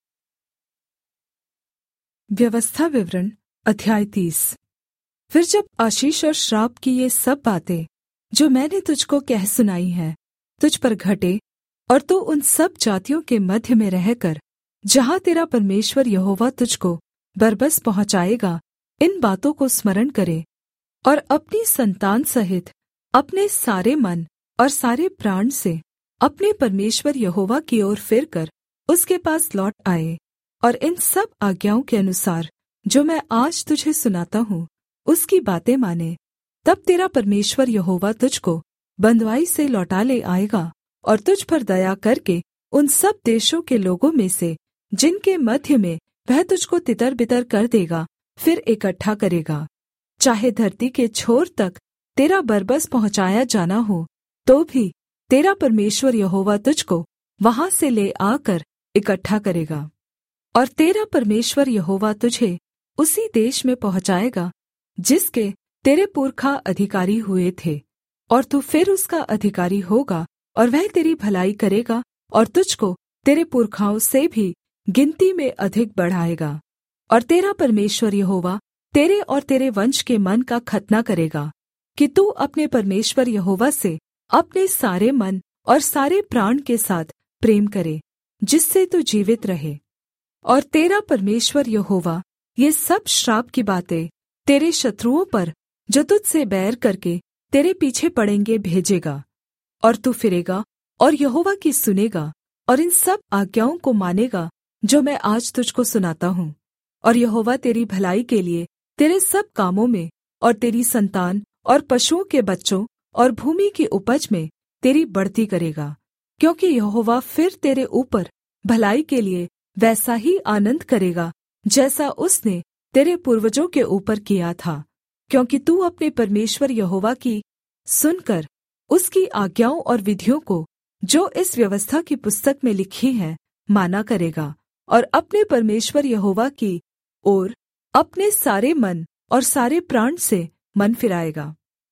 व्यवस्था विवरण अध्याय तीस। फिर जब आशीष और श्राप की ये सब बातें जो मैंने तुझको कह सुनाई हैं तुझ पर घटे, और तू उन सब जातियों के मध्य में रहकर जहाँ तेरा परमेश्वर यहोवा तुझको बरबस पहुँचाएगा, इन बातों को स्मरण करे, और अपनी संतान सहित अपने सारे मन और सारे प्राण से अपने परमेश्वर यहोवा की ओर फिरकर उसके पास लौट आए, और इन सब आज्ञाओं के अनुसार जो मैं आज तुझे सुनाता हूँ उसकी बातें माने, तब तेरा परमेश्वर यहोवा तुझको बँधुआई से लौटा ले आएगा, और तुझ पर दया करके उन सब देशों के लोगों में से जिनके मध्य में वह तुझको तितर-बितर कर देगा, फिर इकट्ठा करेगा। चाहे धरती के छोर तक तेरा बरबस पहुँचाया जाना हो, तो भी तेरा परमेश्वर यहोवा तुझको वहाँ से ले आकर इकट्ठा करेगा। और तेरा परमेश्वर यहोवा तुझे उसी देश में पहुँचाएगा जिसके तेरे पुरखा अधिकारी हुए थे, और तू फिर उसका अधिकारी होगा, और वह तेरी भलाई करेगा और तुझको तेरे पुरखाओं से भी गिनती में अधिक बढ़ाएगा। और तेरा परमेश्वर यहोवा तेरे और तेरे वंश के मन का खतना करेगा कि तू अपने परमेश्वर यहोवा से अपने सारे मन और सारे प्राण के साथ प्रेम करे, जिससे तू जीवित रहे। और तेरा परमेश्वर यहोवा ये सब श्राप की बातें तेरे शत्रुओं पर जो तुझसे बैर करके तेरे पीछे पड़ेंगे भेजेगा, और तू फिरेगा और यहोवा की सुनेगा और इन सब आज्ञाओं को मानेगा जो मैं आज तुझको सुनाता हूँ। और यहोवा तेरी भलाई के लिए तेरे सब कामों में और तेरी संतान और पशुओं के बच्चों और भूमि की उपज में तेरी बढ़ती करेगा, क्योंकि यहोवा फिर तेरे ऊपर भलाई के लिए वैसा ही आनन्द करेगा जैसा उसने तेरे पूर्वजों के ऊपर किया था, क्योंकि तू अपने परमेश्वर यहोवा की सुनकर उसकी आज्ञाओं और विधियों को जो इस व्यवस्था की पुस्तक में लिखी है माना करेगा, और अपने परमेश्वर यहोवा की ओर अपने सारे मन और सारे प्राण से मन फिराएगा।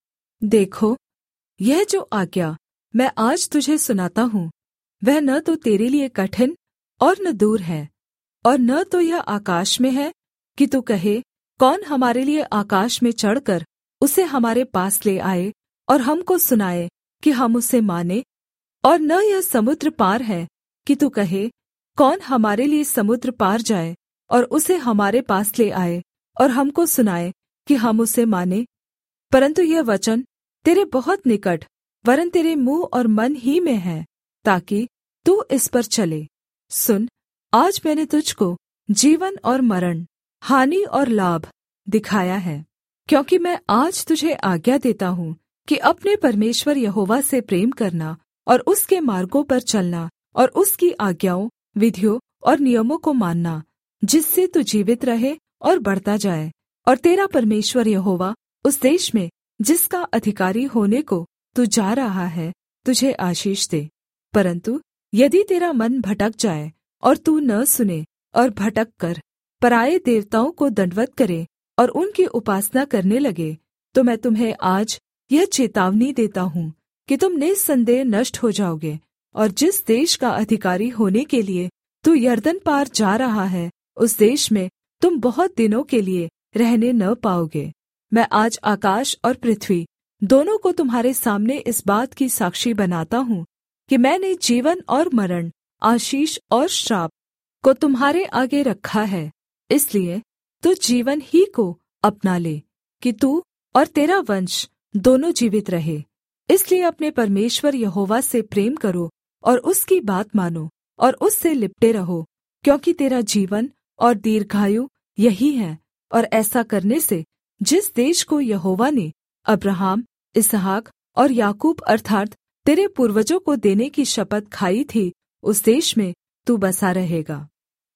देखो, यह जो आज्ञा मैं आज तुझे सुनाता हूँ वह न तो तेरे लिए कठिन और न दूर है, और न तो यह आकाश में है कि तू कहे, कौन हमारे लिए आकाश में चढ़कर उसे हमारे पास ले आए और हमको सुनाए कि हम उसे माने, और न यह समुद्र पार है कि तू कहे, कौन हमारे लिए समुद्र पार जाए और उसे हमारे पास ले आए और हमको सुनाए कि हम उसे माने। परन्तु यह वचन तेरे बहुत निकट वरन् तेरे मुँह और मन ही में है, ताकि तू इस पर चले। सुन, आज मैंने तुझको जीवन और मरण, हानि और लाभ दिखाया है, क्योंकि मैं आज तुझे आज्ञा देता हूँ कि अपने परमेश्वर यहोवा से प्रेम करना और उसके मार्गों पर चलना और उसकी आज्ञाओं, विधियों और नियमों को मानना, जिससे तू जीवित रहे और बढ़ता जाए, और तेरा परमेश्वर यहोवा उस देश में जिसका अधिकारी होने को तू जा रहा है तुझे आशीष दे। परन्तु यदि तेरा मन भटक जाए और तू न सुने और भटक कर पराए देवताओं को दण्डवत् करे और उनकी उपासना करने लगे, तो मैं तुम्हें आज यह चेतावनी देता हूँ कि तुम निःसन्देह नष्ट हो जाओगे, और जिस देश का अधिकारी होने के लिए तू यरदन पार जा रहा है उस देश में तुम बहुत दिनों के लिए रहने न पाओगे। मैं आज आकाश और पृथ्वी दोनों को तुम्हारे सामने इस बात की साक्षी बनाता हूँ कि मैंने जीवन और मरण, आशीष और श्राप को तुम्हारे आगे रखा है। इसलिए तू जीवन ही को अपना ले कि तू और तेरा वंश दोनों जीवित रहे। इसलिए अपने परमेश्वर यहोवा से प्रेम करो और उसकी बात मानो और उससे लिपटे रहो, क्योंकि तेरा जीवन और दीर्घायु यही है। और ऐसा करने से जिस देश को यहोवा ने अब्राहम, इसहाक और याकूब अर्थात् तेरे पूर्वजों को देने की शपथ खाई थी, उस देश में तू बसा रहेगा।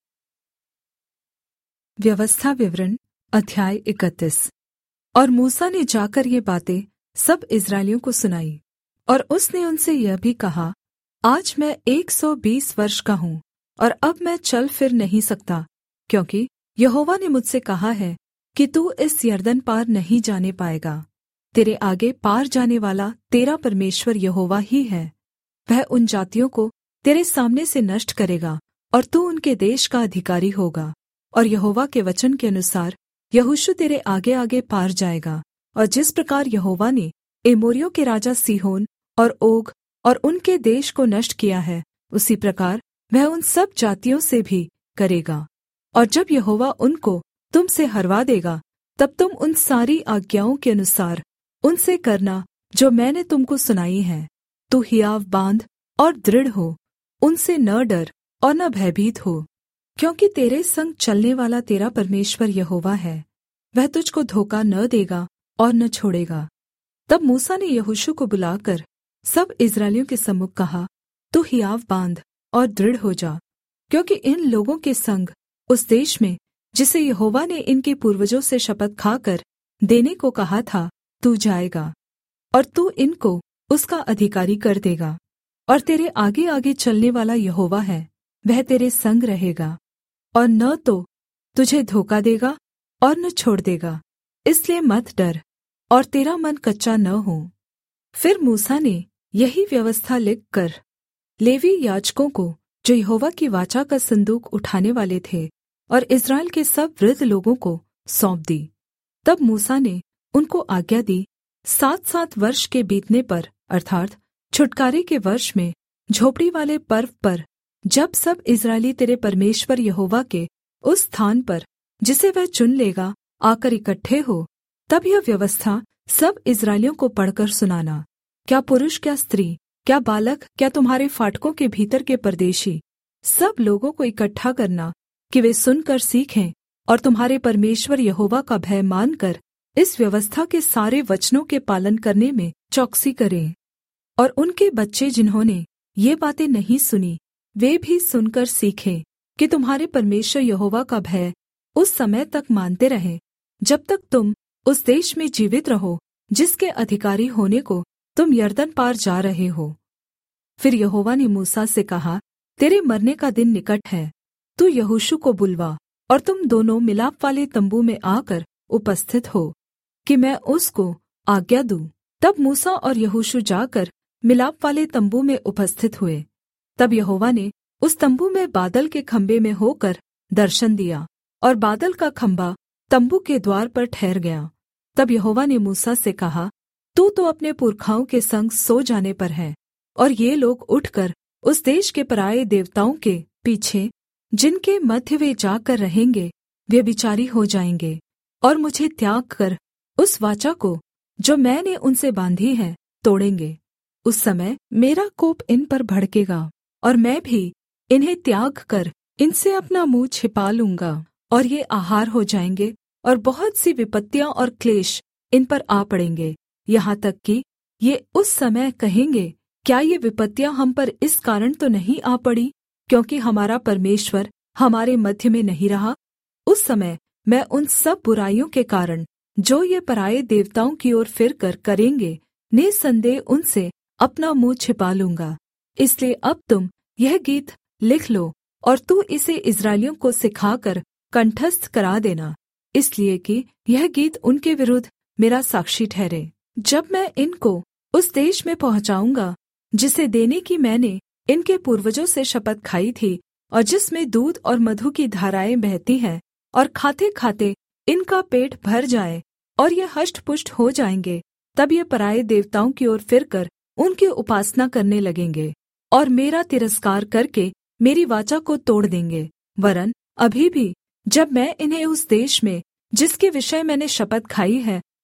व्यवस्था विवरण अध्याय इकतीस। और मूसा ने जाकर ये बातें सब इस्राएलियों को सुनाई, और उसने उनसे यह भी कहा, आज मैं एक सौ बीस वर्ष का हूँ, और अब मैं चल फिर नहीं सकता, क्योंकि यहोवा ने मुझसे कहा है कि तू इस यरदन पार नहीं जाने पाएगा। तेरे आगे पार जाने वाला तेरा परमेश्वर यहोवा ही है। वह उन जातियों को तेरे सामने से नष्ट करेगा, और तू उनके देश का अधिकारी होगा। और यहोवा के वचन के अनुसार यहोशू तेरे आगे आगे पार जाएगा। और जिस प्रकार यहोवा ने एमोरियों के राजा सीहोन और ओग और उनके देश को नष्ट किया है, उसी प्रकार वह उन सब जातियों से भी करेगा। और जब यहोवा उनको तुम से हरवा देगा, तब तुम उन सारी आज्ञाओं के अनुसार उनसे करना जो मैंने तुमको सुनाई है। तू हियाव बाँध और दृढ़ हो, उनसे न डर और न भयभीत हो, क्योंकि तेरे संग चलने वाला तेरा परमेश्वर यहोवा है। वह तुझको धोखा न देगा और न छोड़ेगा। तब मूसा ने यहोशू को बुलाकर सब इस्राएलियों के सम्मुख कहा, तू हियाव बाँध और दृढ़ हो जा, क्योंकि इन लोगों के संग उस देश में जिसे यहोवा ने इनके पूर्वजों से शपथ खाकर देने को कहा था, तू जाएगा, और तू इनको उसका अधिकारी कर देगा। और तेरे आगे आगे चलने वाला यहोवा है, वह तेरे संग रहेगा, और न तो तुझे धोखा देगा और न छोड़ देगा। इसलिए मत डर और तेरा मन कच्चा न हो। फिर मूसा ने यही व्यवस्था लिखकर लेवी याजकों को, जो यहोवा की वाचा का संदूक उठाने वाले थे, और इस्राएल के सब वृद्ध लोगों को सौंप दी। तब मूसा ने उनको आज्ञा दी, सात सात वर्ष के बीतने पर अर्थात् छुटकारे के वर्ष में, झोपड़ी वाले पर्व पर, जब सब इस्राएली तेरे परमेश्वर यहोवा के उस स्थान पर जिसे वह चुन लेगा आकर इकट्ठे हो, तब यह व्यवस्था सब इस्राएलियों को पढ़कर सुनाना। क्या पुरुष, क्या स्त्री, क्या बालक, क्या तुम्हारे फाटकों के भीतर के परदेशी, सब लोगों को इकट्ठा करना कि वे सुनकर सीखें और तुम्हारे परमेश्वर यहोवा का भय मानकर इस व्यवस्था के सारे वचनों के पालन करने में चौकसी करें। और उनके बच्चे जिन्होंने ये बातें नहीं सुनी, वे भी सुनकर सीखें कि तुम्हारे परमेश्वर यहोवा का भय उस समय तक मानते रहें, जब तक तुम उस देश में जीवित रहो जिसके अधिकारी होने को तुम यरदन पार जा रहे हो। फिर यहोवा ने मूसा से कहा, तेरे मरने का दिन निकट है। तू यहोशू को बुलवा, और तुम दोनों मिलाप वाले तम्बू में आकर उपस्थित हो, कि मैं उसको आज्ञा दूँ। तब मूसा और यहोशू जाकर मिलाप वाले तम्बू में उपस्थित हुए। तब यहोवा ने उस तम्बू में बादल के खम्भे में होकर दर्शन दिया, और बादल का खम्भा तम्बू के द्वार पर ठहर गया। तब यहोवा ने मूसा से कहा, तू तो अपने पुरखाओं के संग सो जाने पर है, और ये लोग उठकर उस देश के पराए देवताओं के पीछे, जिनके मध्य वे जाकर रहेंगे, व्यभिचारी हो जाएंगे, और मुझे त्याग कर उस वाचा को जो मैंने उनसे बांधी है तोड़ेंगे। उस समय मेरा कोप इन पर भड़केगा, और मैं भी इन्हें त्याग कर इनसे अपना मुँह छिपा लूँगा, और ये आहार हो जाएंगे, और बहुत सी विपत्तियाँ और क्लेश इन पर आ पड़ेंगे, यहाँ तक कि ये उस समय कहेंगे, क्या ये विपत्तियाँ हम पर इस कारण तो नहीं आ पड़ी, क्योंकि हमारा परमेश्वर हमारे मध्य में नहीं रहा। उस समय मैं उन सब बुराइयों के कारण जो ये पराए देवताओं की ओर फिरकर करेंगे, निःसन्देह उनसे अपना मुँह छिपा लूँगा। इसलिए अब तुम यह गीत लिख लो, और तू इसे इस्राएलियों को सिखाकर कंठस्थ करा देना, इसलिए कि यह गीत उनके विरुद्ध मेरा साक्षी ठहरे। जब मैं इनको उस देश में पहुँचाऊँगा जिसे देने की मैंने इनके पूर्वजों से शपथ खाई थी, और जिसमें दूध और मधु की धाराएँ बहती हैं, और खाते खाते इनका पेट भर जाए और ये हष्टपुष्ट हो जाएंगे, तब ये पराए देवताओं की ओर फिरकर उनकी उपासना करने लगेंगे, और मेरा तिरस्कार करके मेरी वाचा को तोड़ देंगे। वरन् अभी भी जब मैं इन्हें उस देश में जिसके विषय मैंने शपथ खाई है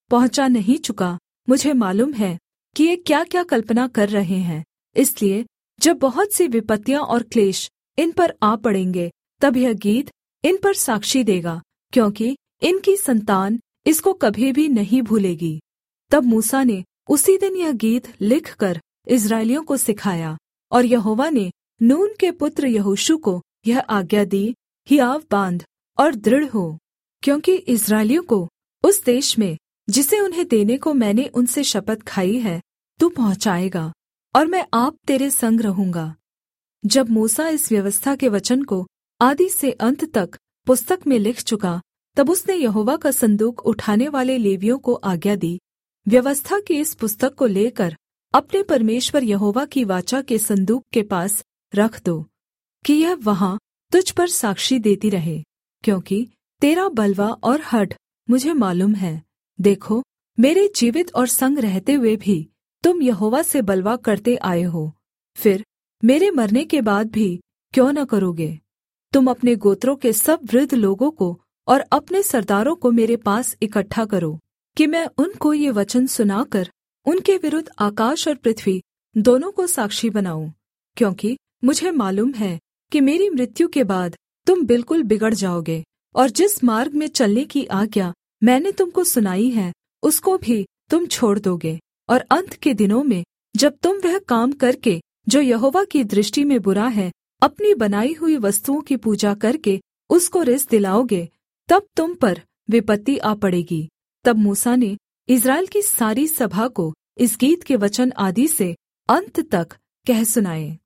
पहुँचा नहीं चुका, मुझे मालूम है कि ये क्या-क्या कल्पना कर रहे हैं। इसलिए जब बहुत सी विपत्तियाँ और क्लेश इन पर आ पड़ेंगे, तब यह गीत इन पर साक्षी देगा, क्योंकि इनकी संतान इसको कभी भी नहीं भूलेगी। तब मूसा ने उसी दिन यह गीत लिखकर इस्राएलियों को सिखाया, और यहोवा ने नून के पुत्र यहोशू को यह आज्ञा दी, हियाव बाँध और दृढ़ हो, क्योंकि इस्राएलियों को उस देश में जिसे उन्हें देने को मैंने उनसे शपथ खाई है, तू पहुँचाएगा, और मैं आप तेरे संग रहूँगा। जब मूसा इस व्यवस्था के वचन को आदि से अंत तक पुस्तक में लिख चुका, तब उसने यहोवा का सन्दूक उठाने वाले लेवियों को आज्ञा दी, व्यवस्था की इस पुस्तक को लेकर अपने परमेश्वर यहोवा की वाचा के सन्दूक के पास रख दो, कि यह वहाँ तुझ पर साक्षी देती रहे, क्योंकि तेरा बलवा और हठ मुझे मालूम है। देखो, मेरे जीवित और संग रहते हुए भी तुम यहोवा से बलवा करते आए हो, फिर मेरे मरने के बाद भी क्यों न करोगे? तुम अपने गोत्रों के सब वृद्ध लोगों को और अपने सरदारों को मेरे पास इकट्ठा करो, कि मैं उनको ये वचन सुनाकर उनके विरुद्ध आकाश और पृथ्वी दोनों को साक्षी बनाऊँ, क्योंकि मुझे मालूम है कि मेरी मृत्यु के बाद तुम बिल्कुल बिगड़ जाओगे, और जिस मार्ग में चलने की आज्ञा मैंने तुमको सुनाई है, उसको भी तुम छोड़ दोगे। और अंत के दिनों में जब तुम वह काम करके जो यहोवा की दृष्टि में बुरा है, अपनी बनाई हुई वस्तुओं की पूजा करके उसको रिस दिलाओगे, तब तुम पर विपत्ति आ पड़ेगी। तब मूसा ने इस्राएल की सारी सभा को इस गीत के वचन आदि से अंत तक कह सुनाए।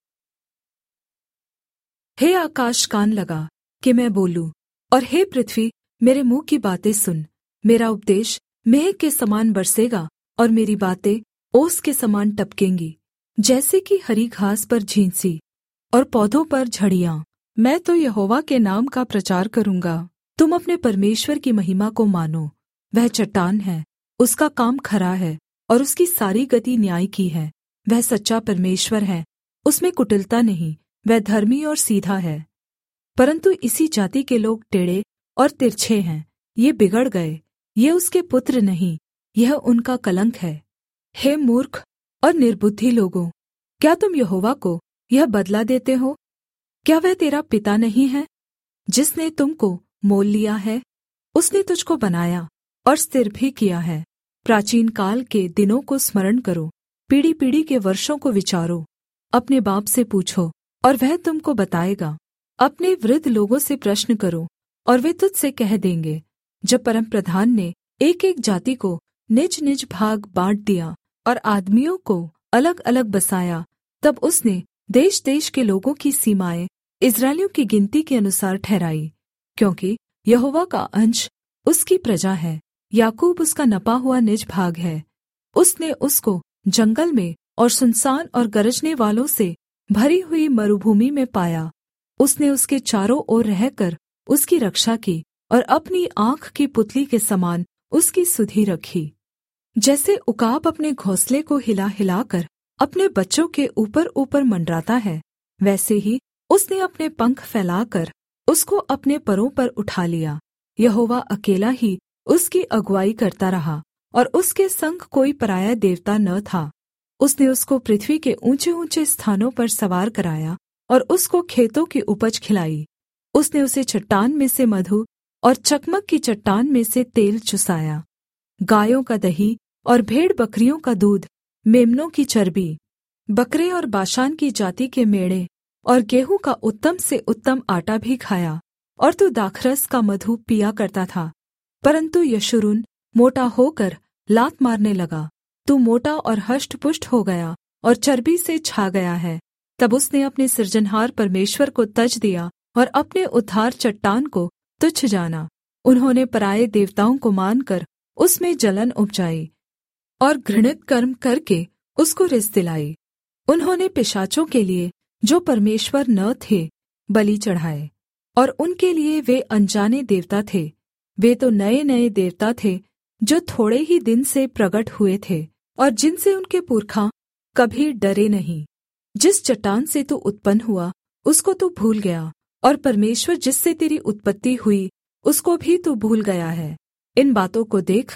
हे आकाश, कान लगा कि मैं बोलूं, और हे पृथ्वी, मेरे मुँह की बातें सुन। मेरा उपदेश मेघ के समान बरसेगा, और मेरी बातें ओस के समान टपकेंगी, जैसे कि हरी घास पर झींसी और पौधों पर झड़ियाँ। मैं तो यहोवा के नाम का प्रचार करूँगा। तुम अपने परमेश्वर की महिमा को मानो। वह चट्टान है, उसका काम खरा है, और उसकी सारी गति न्याय की है। वह सच्चा परमेश्वर है, उसमें कुटिलता नहीं, वह धर्मी और सीधा है। परन्तु इसी जाति के लोग टेढ़े और तिरछे हैं, ये बिगड़ गए, ये उसके पुत्र नहीं, यह उनका कलंक है। हे मूर्ख और निर्बुद्धि लोगों, क्या तुम यहोवा को यह बदला देते हो? क्या वह तेरा पिता नहीं है, जिसने तुमको मोल लिया है? उसने तुझको बनाया और स्थिर भी किया है। प्राचीन काल के दिनों को स्मरण करो, पीढ़ी पीढ़ी के वर्षों को विचारो। अपने बाप से पूछो और वह तुमको बताएगा, अपने वृद्ध लोगों से प्रश्न करो और वे तुझसे कह देंगे। जब परमप्रधान ने एक एक जाति को निज निज भाग बाँट दिया और आदमियों को अलग अलग बसाया, तब उसने देश देश के लोगों की सीमाएँ इस्राएलियों की गिनती के अनुसार ठहराई, क्योंकि यहोवा का अंश उसकी प्रजा है, याकूब उसका नपा हुआ निज भाग है। उसने उसको जंगल में और सुनसान और गरजने वालों से भरी हुई मरूभूमि में पाया। उसने उसके चारों ओर रहकर उसकी रक्षा की और अपनी आँख की पुतली के समान उसकी सुधि रखी। जैसे उकाब अपने घोंसले को हिला हिलाकर अपने बच्चों के ऊपर ऊपर मंडराता है, वैसे ही उसने अपने पंख फैलाकर उसको अपने परों पर उठा लिया। यहोवा अकेला ही उसकी अगुआई करता रहा और उसके संग कोई पराया देवता न था। उसने उसको पृथ्वी के ऊँचे ऊँचे स्थानों पर सवार कराया और उसको खेतों की उपज खिलाई। उसने उसे चट्टान में से मधु और चकमक की चट्टान में से तेल चुसाया। गायों का दही और भेड़ बकरियों का दूध, मेमनों की चर्बी, बकरे और बाशान की जाति के मेढ़े और गेहूं का उत्तम से उत्तम आटा भी खाया। और तू दाखरस का मधु पिया करता था। परन्तु यशूरून मोटा होकर लात मारने लगा। तू मोटा और हष्टपुष्ट हो गया और चर्बी से छा गया है। तब उसने अपने सृजनहार परमेश्वर को तज दिया और अपने उद्धार चट्टान को तुच्छ जाना। उन्होंने पराए देवताओं को मानकर उसमें जलन उपजाई और घृणित कर्म करके उसको रिस दिलाई। उन्होंने पिशाचों के लिए, जो परमेश्वर न थे, बलि चढ़ाए, और उनके लिए वे अनजाने देवता थे। वे तो नए नए देवता थे, जो थोड़े ही दिन से प्रगट हुए थे और जिनसे उनके पुरखा कभी डरे नहीं। जिस चट्टान से तू उत्पन्न हुआ उसको तू भूल गया, और परमेश्वर जिससे तेरी उत्पत्ति हुई उसको भी तू भूल गया है। इन बातों को देखकर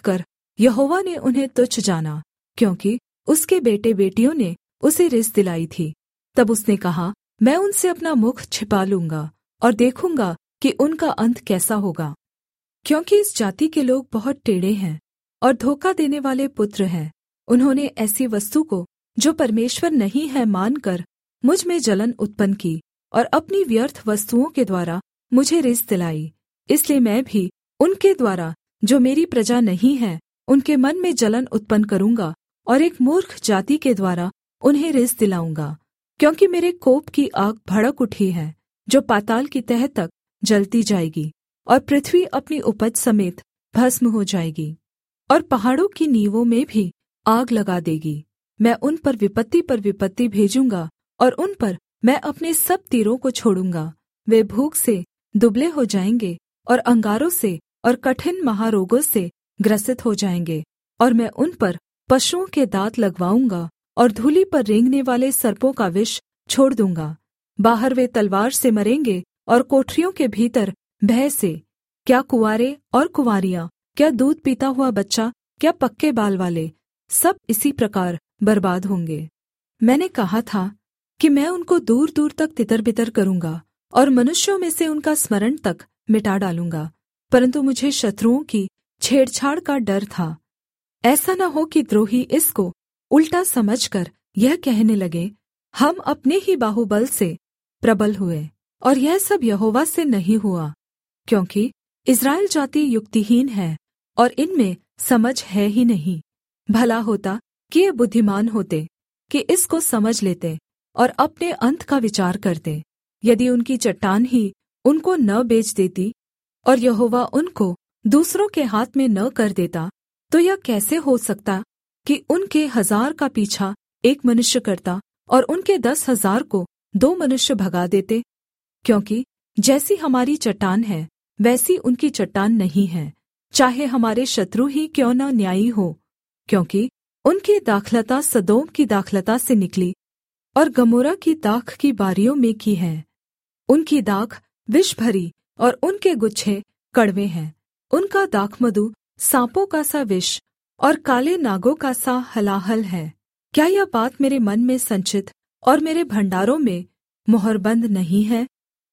यहोवा ने उन्हें तुच्छ जाना, क्योंकि उसके बेटे बेटियों ने उसे रिस दिलाई थी। तब उसने कहा, मैं उनसे अपना मुख छिपा लूँगा और देखूँगा कि उनका अंत कैसा होगा, क्योंकि इस जाति के लोग बहुत टेढ़े हैं और धोखा देने वाले पुत्र हैं। उन्होंने ऐसी वस्तु को जो परमेश्वर नहीं है मानकर मुझ में जलन उत्पन्न की और अपनी व्यर्थ वस्तुओं के द्वारा मुझे रिस दिलाई। इसलिए मैं भी उनके द्वारा, जो मेरी प्रजा नहीं है, उनके मन में जलन उत्पन्न करूँगा और एक मूर्ख जाति के द्वारा उन्हें रिस दिलाऊँगा। क्योंकि मेरे कोप की आग भड़क उठी है, जो पाताल की तह तक जलती जाएगी, और पृथ्वी अपनी उपज समेत भस्म हो जाएगी, और पहाड़ों की नींवों में भी आग लगा देगी। मैं उन पर विपत्ति पर विपत्ति भेजूँगा, और उन पर मैं अपने सब तीरों को छोड़ूँगा। वे भूख से दुबले हो जाएंगे और अंगारों से और कठिन महारोगों से ग्रसित हो जाएंगे, और मैं उन पर पशुओं के दाँत लगवाऊँगा और धूलि पर रेंगने वाले सर्पों का विष छोड़ दूँगा। बाहर वे तलवार से मरेंगे और कोठरियों के भीतर भय से, क्या कुँवारे और कुँवारियाँ, क्या दूध पीता हुआ बच्चा, क्या पक्के बाल वाले, सब इसी प्रकार बर्बाद होंगे। मैंने कहा था कि मैं उनको दूर दूर तक तितर-बितर करूँगा और मनुष्यों में से उनका स्मरण तक मिटा डालूँगा, परन्तु मुझे शत्रुओं की छेड़छाड़ का डर था। ऐसा न हो कि द्रोही इसको उल्टा समझकर यह कहने लगे, हम अपने ही बाहुबल से प्रबल हुए, और यह सब यहोवा से नहीं हुआ। क्योंकि इस्राएल जाति युक्तिहीन है और इनमें समझ है ही नहीं। भला होता कि ये बुद्धिमान होते, कि इसको समझ लेते और अपने अंत का विचार करते। यदि उनकी चट्टान ही उनको न बेच देती और यहोवा उनको दूसरों के हाथ में न कर देता, तो यह कैसे हो सकता कि उनके हजार का पीछा एक मनुष्य करता और उनके दस हजार को दो मनुष्य भगा देते। क्योंकि जैसी हमारी चट्टान है, वैसी उनकी चट्टान नहीं है, चाहे हमारे शत्रु ही क्यों न न्यायी हो। क्योंकि उनकी दाखलता सदोम की दाखलता से निकली और गमोरा की दाख की बारियों में की है। उनकी दाख विष भरी और उनके गुच्छे कड़वे हैं। उनका दाखमधु सांपों का सा विष और काले नागों का सा हलाहल है। क्या यह बात मेरे मन में संचित और मेरे भण्डारों में मुहरबन्द नहीं है?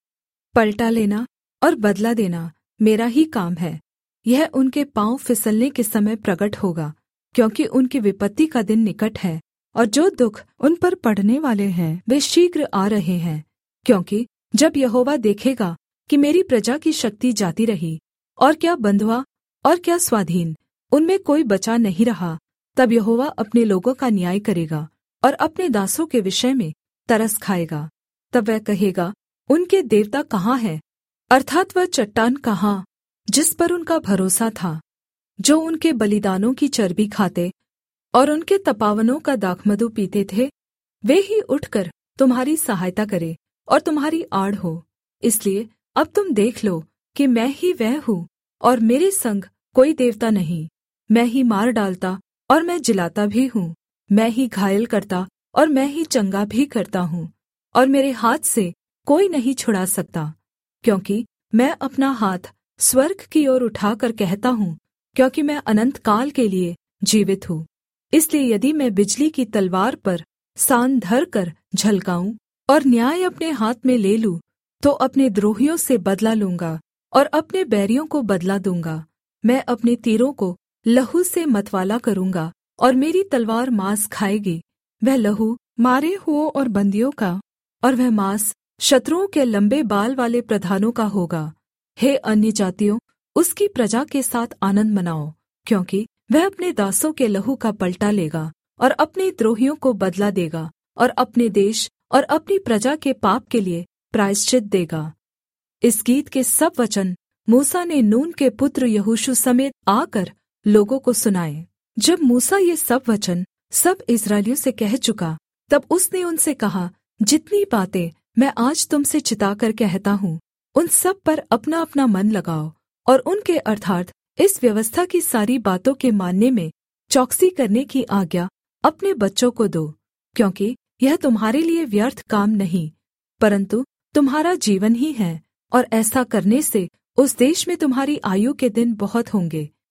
पलटा लेना और बदला देना मेरा ही काम है। यह उनके पाँव फिसलने के समय प्रगट होगा, क्योंकि उनकी विपत्ति का दिन निकट है, और जो दुःख उन पर पड़ने वाले हैं वे शीघ्र आ रहे हैं। क्योंकि जब यहोवा देखेगा कि मेरी प्रजा की शक्ति जाती रही, और क्या बँधुआ और क्या स्वाधीन, उनमें कोई बचा नहीं रहा, तब यहोवा अपने लोगों का न्याय करेगा और अपने दासों के विषय में तरस खाएगा। तब वह कहेगा, उनके देवता कहाँ हैं? अर्थात् वह चट्टान कहाँ, जिस पर उनका भरोसा था, जो उनके बलिदानों की चर्बी खाते और उनके तपावनों का दाखमधु पीते थे? वे ही उठकर तुम्हारी सहायता करे और तुम्हारी आड़ हो। इसलिए अब तुम देख लो कि मैं ही वह हूँ, और मेरे संग कोई देवता नहीं। मैं ही मार डालता और मैं जिलाता भी हूँ, मैं ही घायल करता और मैं ही चंगा भी करता हूँ, और मेरे हाथ से कोई नहीं छुड़ा सकता। क्योंकि मैं अपना हाथ स्वर्ग की ओर उठाकर कहता हूँ, क्योंकि मैं अनन्त काल के लिए जीवित हूँ। इसलिए यदि मैं बिजली की तलवार पर सान धरकर झलकाऊँ और न्याय अपने हाथ में ले लूँ, तो अपने द्रोहियों से बदला लूँगा और अपने बैरियों को बदला दूँगा। मैं अपने तीरों को लहू से मतवाला करूँगा और मेरी तलवार मांस खाएगी। वह लहू मारे हुओं और बन्दियों का, और वह मांस शत्रुओं के लंबे बाल वाले प्रधानों का होगा। हे अन्यजातियों, उसकी प्रजा के साथ आनन्द मनाओ, क्योंकि वह अपने दासों के लहू का पलटा लेगा और अपने द्रोहियों को बदला देगा, और अपने देश और अपनी प्रजा के पाप के लिए प्रायश्चित देगा। इस गीत के सब वचन मूसा ने नून के पुत्र यहोशू समेत आकर लोगों को सुनाए। जब मूसा ये सब वचन सब इस्राएलियों से कह चुका, तब उसने उनसे कहा, जितनी बातें मैं आज तुम से चिताकर कहता हूँ, उन सब पर अपना अपना मन लगाओ, और उनके अर्थात् इस व्यवस्था की सारी बातों के मानने में चौकसी करने की आज्ञा अपने बच्चों को दो। क्योंकि यह तुम्हारे लिए व्यर्थ काम नहीं, परन्तु तुम्हारा जीवन ही है, और ऐसा करने से उस देश में तुम्हारी आयु के दिन बहुत होंगे।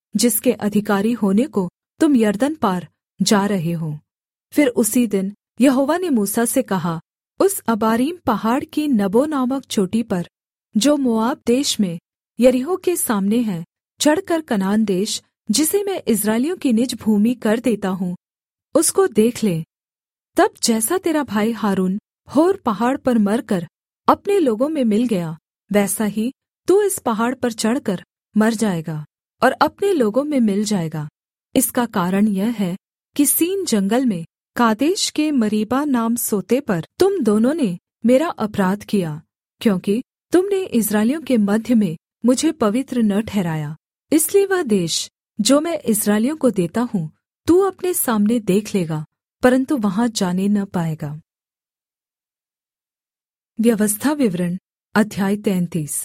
जिसके अधिकारी होने को तुम यरदन पार जा रहे हो। फिर उसी दिन यहोवा ने मूसा से कहा, उस अबारीम पहाड़ की नबो नामक चोटी पर, जो मोआब देश में यरीहो के सामने है, चढ़कर कनान देश, जिसे मैं इस्राएलियों की निज भूमि कर देता हूँ, उसको देख ले। तब जैसा तेरा भाई हारून होर पहाड़ पर मरकर अपने लोगों में मिल गया, वैसा ही तू इस पहाड़ पर चढ़कर मर जाएगा और अपने लोगों में मिल जाएगा। इसका कारण यह है कि सीन जंगल में कादेश के मरीबा नाम सोते पर तुम दोनों ने मेरा अपराध किया, क्योंकि तुमने इस्राएलियों के मध्य में मुझे पवित्र न ठहराया। इसलिए वह देश जो मैं इस्राएलियों को देता हूँ तू अपने सामने देख लेगा, परन्तु वहां जाने न पाएगा। व्यवस्था विवरण अध्याय तैंतीस।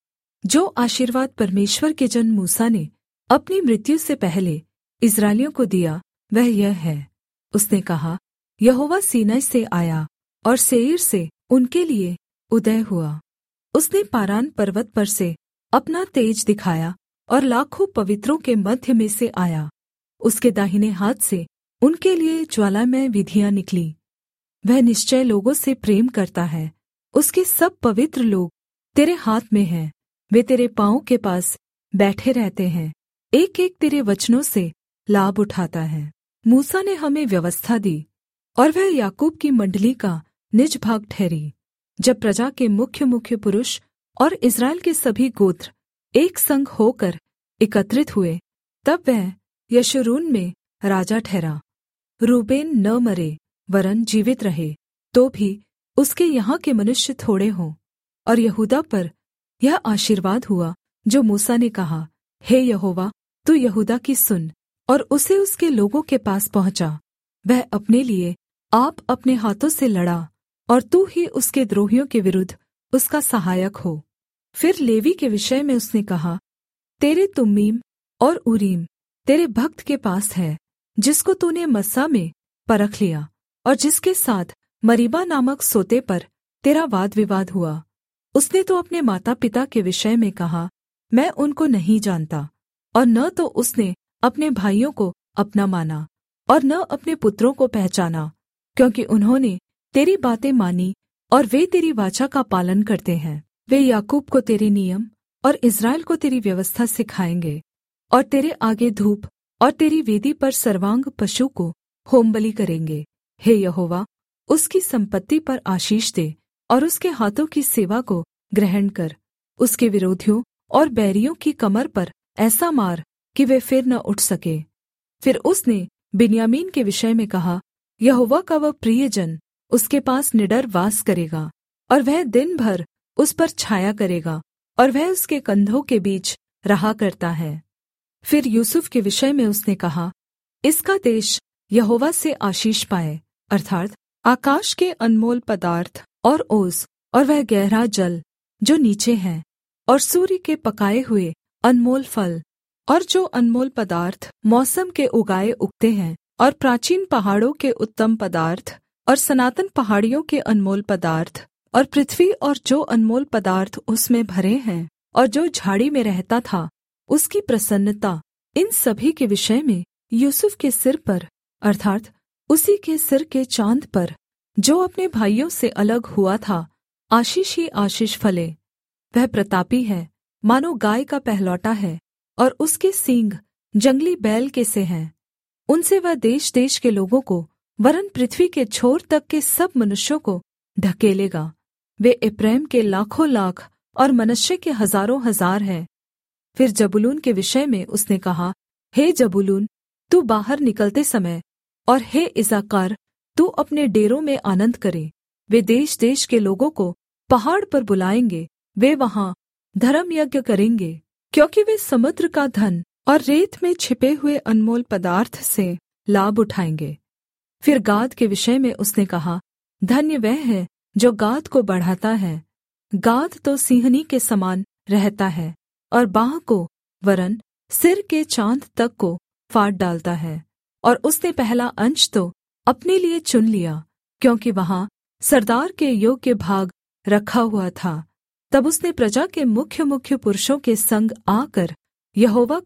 जो आशीर्वाद परमेश्वर के जन मूसा ने अपनी मृत्यु से पहले इस्राएलियों को दिया वह यह है। उसने कहा, यहोवा सीनै से आया और सेईर से उनके लिए उदय हुआ। उसने पारान पर्वत पर से अपना तेज दिखाया और लाखों पवित्रों के मध्य में से आया। उसके दाहिने हाथ से उनके लिए ज्वालामय विधियाँ निकली। वह निश्चय लोगों से प्रेम करता है। उसके सब पवित्र लोग तेरे हाथ में हैं। वे तेरे पाँवों के पास बैठे रहते हैं, एक एक तेरे वचनों से लाभ उठाता है। मूसा ने हमें व्यवस्था दी और वह याकूब की मण्डली का निज भाग ठहरी। जब प्रजा के मुख्य मुख्य पुरुष और इस्राएल के सभी गोत्र एक संग होकर एकत्रित हुए, तब वह यशूरून में राजा ठहरा। रूबेन न मरे वरन् जीवित रहे, तो भी उसके यहाँ के मनुष्य थोड़े हों। और यहूदा पर यह आशीर्वाद हुआ जो मूसा ने कहा, हे यहोवा, तू यहूदा की सुन। और उसे उसके लोगों के पास पहुँचा। वह अपने लिए आप अपने हाथों से लड़ा और तू ही उसके द्रोहियों के विरुद्ध उसका सहायक हो। फिर लेवी के विषय में उसने कहा, तेरे तुम्मीम और उरीम तेरे भक्त के पास है, जिसको तूने मस्सा में परख लिया और जिसके साथ मरीबा नामक सोते पर तेरा वाद विवाद हुआ। उसने तो अपने माता पिता के विषय में कहा, मैं उनको नहीं जानता, और न तो उसने अपने भाइयों को अपना माना और न अपने पुत्रों को पहचाना, क्योंकि उन्होंने तेरी बातें मानी और वे तेरी वाचा का पालन करते हैं। वे याकूब को तेरे नियम और इस्राएल को तेरी व्यवस्था सिखाएंगे और तेरे आगे धूप और तेरी वेदी पर सर्वांग पशु को होमबलि करेंगे। हे यहोवा, उसकी सम्पत्ति पर आशीष दे और उसके हाथों की सेवा को ग्रहण कर। उसके विरोधियों और बैरियों की कमर पर ऐसा मार कि वे फिर न उठ सके। फिर उसने बिन्यामीन के विषय में कहा, यहोवा का वह प्रियजन उसके पास निडर वास करेगा और वह दिन भर उस पर छाया करेगा और वह उसके कंधों के बीच रहा करता है। फिर यूसुफ के विषय में उसने कहा, इसका देश यहोवा से आशीष पाए, अर्थात् आकाश के अनमोल पदार्थ और ओस और वह गहरा जल जो नीचे है, और सूर्य के पकाए हुए अनमोल फल और जो अनमोल पदार्थ मौसम के उगाए उगते हैं, और प्राचीन पहाड़ों के उत्तम पदार्थ और सनातन पहाड़ियों के अनमोल पदार्थ, और पृथ्वी और जो अनमोल पदार्थ उसमें भरे हैं, और जो झाड़ी में रहता था उसकी प्रसन्नता, इन सभी के विषय में यूसुफ के सिर पर अर्थात् उसी के सिर के चाँद पर जो अपने भाइयों से अलग हुआ था, आशीष ही आशीष फले। वह प्रतापी है, मानो गाय का पहलौटा है, और उसके सींग जंगली बैल के से हैं। उनसे वह देश देश के लोगों को वरन् पृथ्वी के छोर तक के सब मनुष्यों को ढकेलेगा। वे एप्रैम के लाखों लाख और मनश्शे के हजारों हजार हैं। फिर जबूलून के विषय में उसने कहा, हे जबूलून, तू बाहर निकलते समय, और हे इस्साकार, तू अपने डेरों में आनन्द करे। वे देश देश के लोगों को पहाड़ पर बुलाएंगे, वे वहाँ धर्म यज्ञ करेंगे, क्योंकि वे समुद्र का धन और रेत में छिपे हुए अनमोल पदार्थ से लाभ उठाएंगे। फिर गाद के विषय में उसने कहा, धन्य वह है जो गाद को बढ़ाता है। गाद तो सिंहनी के समान रहता है और बाँह को वरन् सिर के चाँद तक को फाड़ डालता है। और उसने पहला अंश तो अपने लिए चुन लिया, क्योंकि वहाँ सरदार के योग्य भाग रखा हुआ था। तब उसने प्रजा के मुख्य मुख्य पुरुषों के संग आकर यहोवा का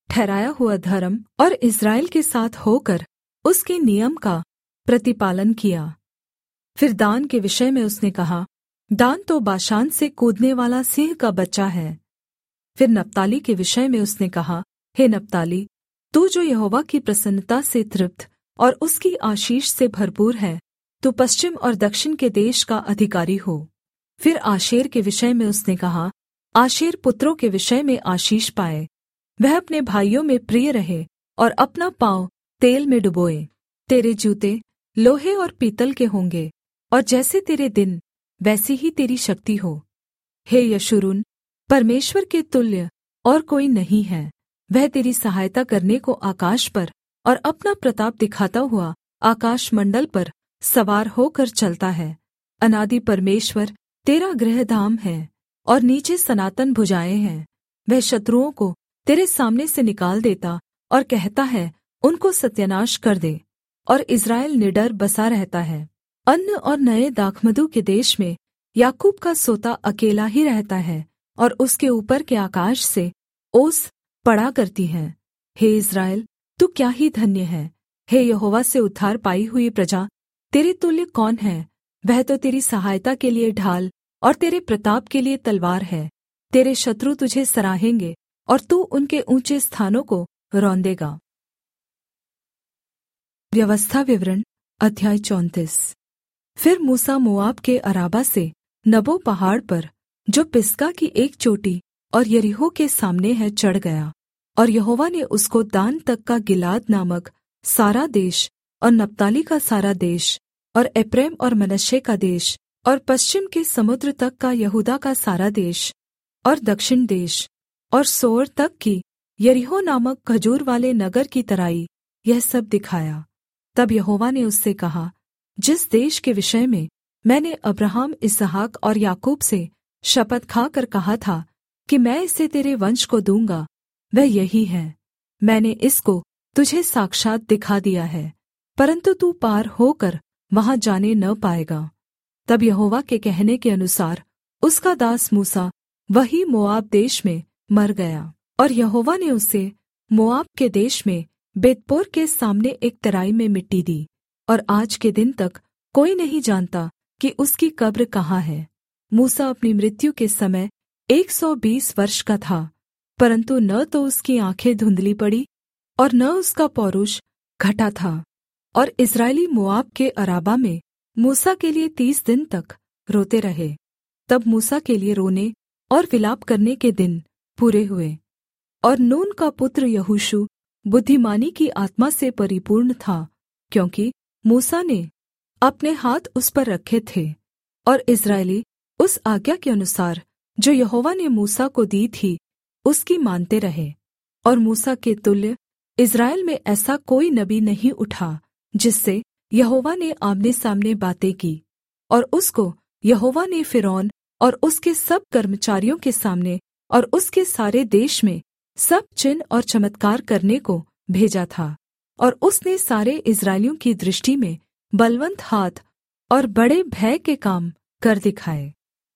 ठहराया हुआ धर्म और इस्राएल के साथ होकर उसके नियम का प्रतिपालन किया। फिर दान के विषय में उसने कहा, दान तो बाशान से कूदने वाला सिंह का बच्चा है। फिर नप्ताली के विषय में उसने कहा, हे नप्ताली, तू जो यहोवा की प्रसन्नता से तृप्त और उसकी आशीष से भरपूर है, तू पश्चिम और दक्षिण के देश का अधिकारी हो। फिर आशेर के विषय में उसने कहा, आशेर पुत्रों के विषय में आशीष पाए, वह अपने भाइयों में प्रिय रहे और अपना पाँव तेल में डुबोए। तेरे जूते लोहे और पीतल के होंगे, और जैसे तेरे दिन वैसी ही तेरी शक्ति हो। हे यशूरून, परमेश्वर के तुल्य और कोई नहीं है। वह तेरी सहायता करने को आकाश पर और अपना प्रताप दिखाता हुआ आकाश मंडल पर सवार होकर चलता है। अनादि परमेश्वर तेरा गृहधाम है, और नीचे सनातन भुजाएँ हैं। वह शत्रुओं को तेरे सामने से निकाल देता और कहता है, उनको सत्यानाश कर दे, और इस्राएल निडर बसा रहता है। अन्न और नये दाखमधु के देश में याकूब का सोता अकेला ही रहता है, और उसके ऊपर के आकाश से ओस पड़ा करती है। हे इस्राएल, तू क्या ही धन्य है। हे यहोवा से उद्धार पाई हुई प्रजा, तेरे तुल्य कौन है। वह तो तेरी सहायता के लिए ढाल और तेरे प्रताप के लिए तलवार है। तेरे शत्रु तुझे सराहेंगे, और तू उनके ऊंचे स्थानों को रौंदेगा। व्यवस्था विवरण अध्याय चौंतीस। फिर मूसा मोआब के अराबा से नबो पहाड़ पर, जो पिसगा की एक चोटी और यरीहो के सामने है, चढ़ गया। और यहोवा ने उसको दान तक का गिलाद नामक सारा देश, और नप्ताली का सारा देश, और एप्रैम और मनश्शे का देश, और पश्चिम के समुद्र तक का यहूदा का सारा देश, और दक्षिण देश, और सोर तक की यरीहो नामक खजूर वाले नगर की तराई, यह सब दिखाया। तब यहोवा ने उससे कहा, जिस देश के विषय में मैंने अब्राहम, इसहाक और याकूब से शपथ खाकर कहा था कि मैं इसे तेरे वंश को दूँगा, वह यही है। मैंने इसको तुझे साक्षात् दिखा दिया है, परन्तु तू पार होकर वहाँ जाने न पाएगा। तब यहोवा के कहने के अनुसार उसका दास मूसा वही मोआब देश में मर गया। और यहोवा ने उसे मोआब के देश में बेतपोर के सामने एक तराई में मिट्टी दी, और आज के दिन तक कोई नहीं जानता कि उसकी कब्र कहाँ है। मूसा अपनी मृत्यु के समय एक सौ बीस वर्ष का था, परन्तु न तो उसकी आँखें धुंधली पड़ी और न उसका पौरुष घटा था। और इस्राएली मोआब के अराबा में मूसा के लिए तीस दिन तक रोते रहे। तब मूसा के लिए रोने और विलाप करने के दिन पूरे हुए। और नून का पुत्र यहोशू बुद्धिमानी की आत्मा से परिपूर्ण था, क्योंकि मूसा ने अपने हाथ उस पर रखे थे। और इस्राएली उस आज्ञा के अनुसार जो यहोवा ने मूसा को दी थी, उसकी मानते रहे। और मूसा के तुल्य इस्राएल में ऐसा कोई नबी नहीं उठा जिससे यहोवा ने आमने सामने बातें की। और उसको यहोवा ने फ़िरौन और उसके सब कर्मचारियों के सामने और उसके सारे देश में सब चिन्ह और चमत्कार करने को भेजा था। और उसने सारे इस्राएलियों की दृष्टि में बलवन्त हाथ और बड़े भय के काम कर दिखाए।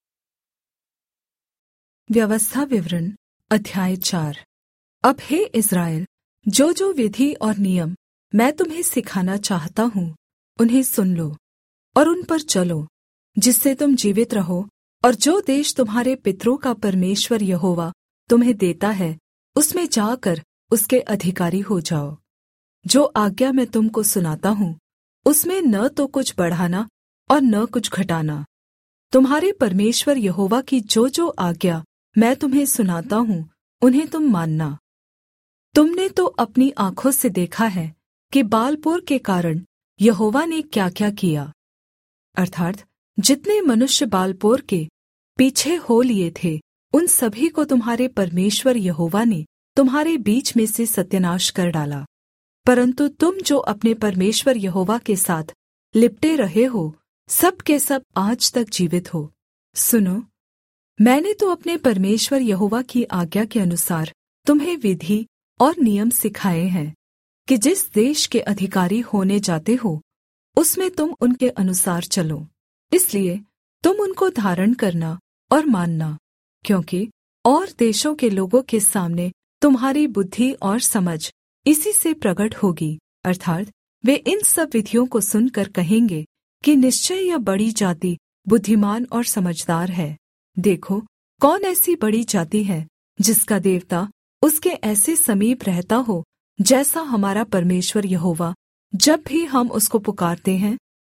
व्यवस्था विवरण अध्याय चार। अब हे इस्राएल, जो जो विधि और नियम मैं तुम्हें सिखाना चाहता हूँ, उन्हें सुन लो और उन पर चलो, जिससे तुम जीवित रहो, और जो देश तुम्हारे पितरों का परमेश्वर यहोवा तुम्हें देता है, उसमें जाकर उसके अधिकारी हो जाओ। जो आज्ञा मैं तुमको सुनाता हूँ, उसमें न तो कुछ बढ़ाना और न कुछ घटाना। तुम्हारे परमेश्वर यहोवा की जो जो आज्ञा मैं तुम्हें सुनाता हूँ, उन्हें तुम मानना। तुमने तो अपनी आँखों से देखा है कि बालपोर के कारण यहोवा ने क्या-क्या किया, अर्थात् जितने मनुष्य बालपोर के पीछे हो लिए थे, उन सभी को तुम्हारे परमेश्वर यहोवा ने तुम्हारे बीच में से सत्यानाश कर डाला। परन्तु तुम जो अपने परमेश्वर यहोवा के साथ लिपटे रहे हो, सब के सब आज तक जीवित हो। सुनो, मैंने तो अपने परमेश्वर यहोवा की आज्ञा के अनुसार तुम्हें विधि और नियम सिखाए हैं कि जिस देश के अधिकारी होने जाते हो, उसमें तुम उनके अनुसार चलो। इसलिए तुम उनको धारण करना और मानना, क्योंकि और देशों के लोगों के सामने तुम्हारी बुद्धि और समझ इसी से प्रगट होगी। अर्थात् वे इन सब विधियों को सुनकर कहेंगे कि निश्चय यह बड़ी जाति बुद्धिमान और समझदार है। देखो, कौन ऐसी बड़ी जाति है जिसका देवता उसके ऐसे समीप रहता हो, जैसा हमारा परमेश्वर यहोवा, जब भी हम उसको पुकारते हैं।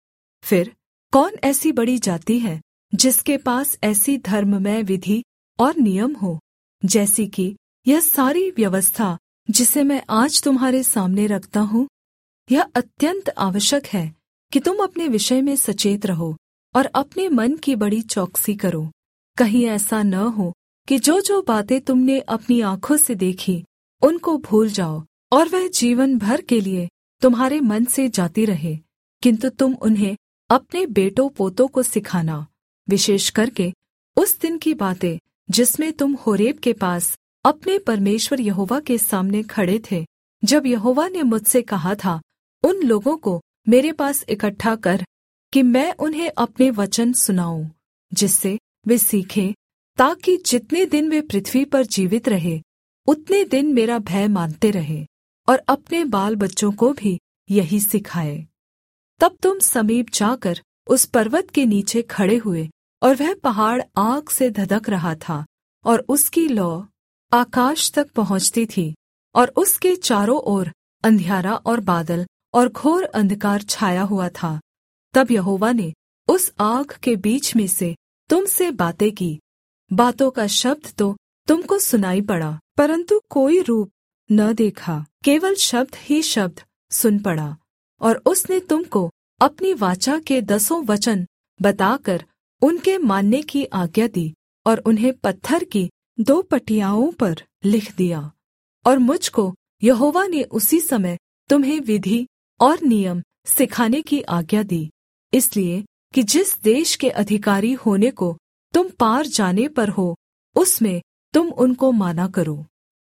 फिर कौन ऐसी बड़ी जाति है जिसके पास ऐसी धर्ममय विधि और नियम हो, जैसी कि यह सारी व्यवस्था जिसे मैं आज तुम्हारे सामने रखता हूँ। यह अत्यंत आवश्यक है कि तुम अपने विषय में सचेत रहो और अपने मन की बड़ी चौकसी करो। कहीं ऐसा न हो कि जो जो बातें तुमने अपनी आँखों से देखी उनको भूल जाओ और वह जीवन भर के लिए तुम्हारे मन से जाती रहे, किन्तु तुम उन्हें अपने बेटों पोतों को सिखाना, विशेष करके उस दिन की बातें जिसमें तुम होरेब के पास अपने परमेश्वर यहोवा के सामने खड़े थे, जब यहोवा ने मुझसे कहा था, उन लोगों को मेरे पास इकट्ठा कर कि मैं उन्हें अपने वचन सुनाऊं, जिससे वे सीखें, ताकि जितने दिन वे पृथ्वी पर जीवित रहे उतने दिन मेरा भय मानते रहे और अपने बाल बच्चों को भी यही सिखाए। तब तुम समीप जाकर उस पर्वत के नीचे खड़े हुए, और वह पहाड़ आग से धधक रहा था और उसकी लौ आकाश तक पहुँचती थी, और उसके चारों ओर अंधियारा और बादल और घोर अंधकार छाया हुआ था। तब यहोवा ने उस आग के बीच में से तुम से बातें की। बातों का शब्द तो तुमको सुनाई पड़ा, परन्तु कोई रूप न देखा, केवल शब्द ही शब्द सुन पड़ा। और उसने तुमको अपनी वाचा के दसों वचन बताकर उनके मानने की आज्ञा दी, और उन्हें पत्थर की दो पटियाओं पर लिख दिया। और मुझको यहोवा ने उसी समय तुम्हें विधि और नियम सिखाने की आज्ञा दी, इसलिए कि जिस देश के अधिकारी होने को तुम पार जाने पर हो, उसमें तुम उनको माना करो।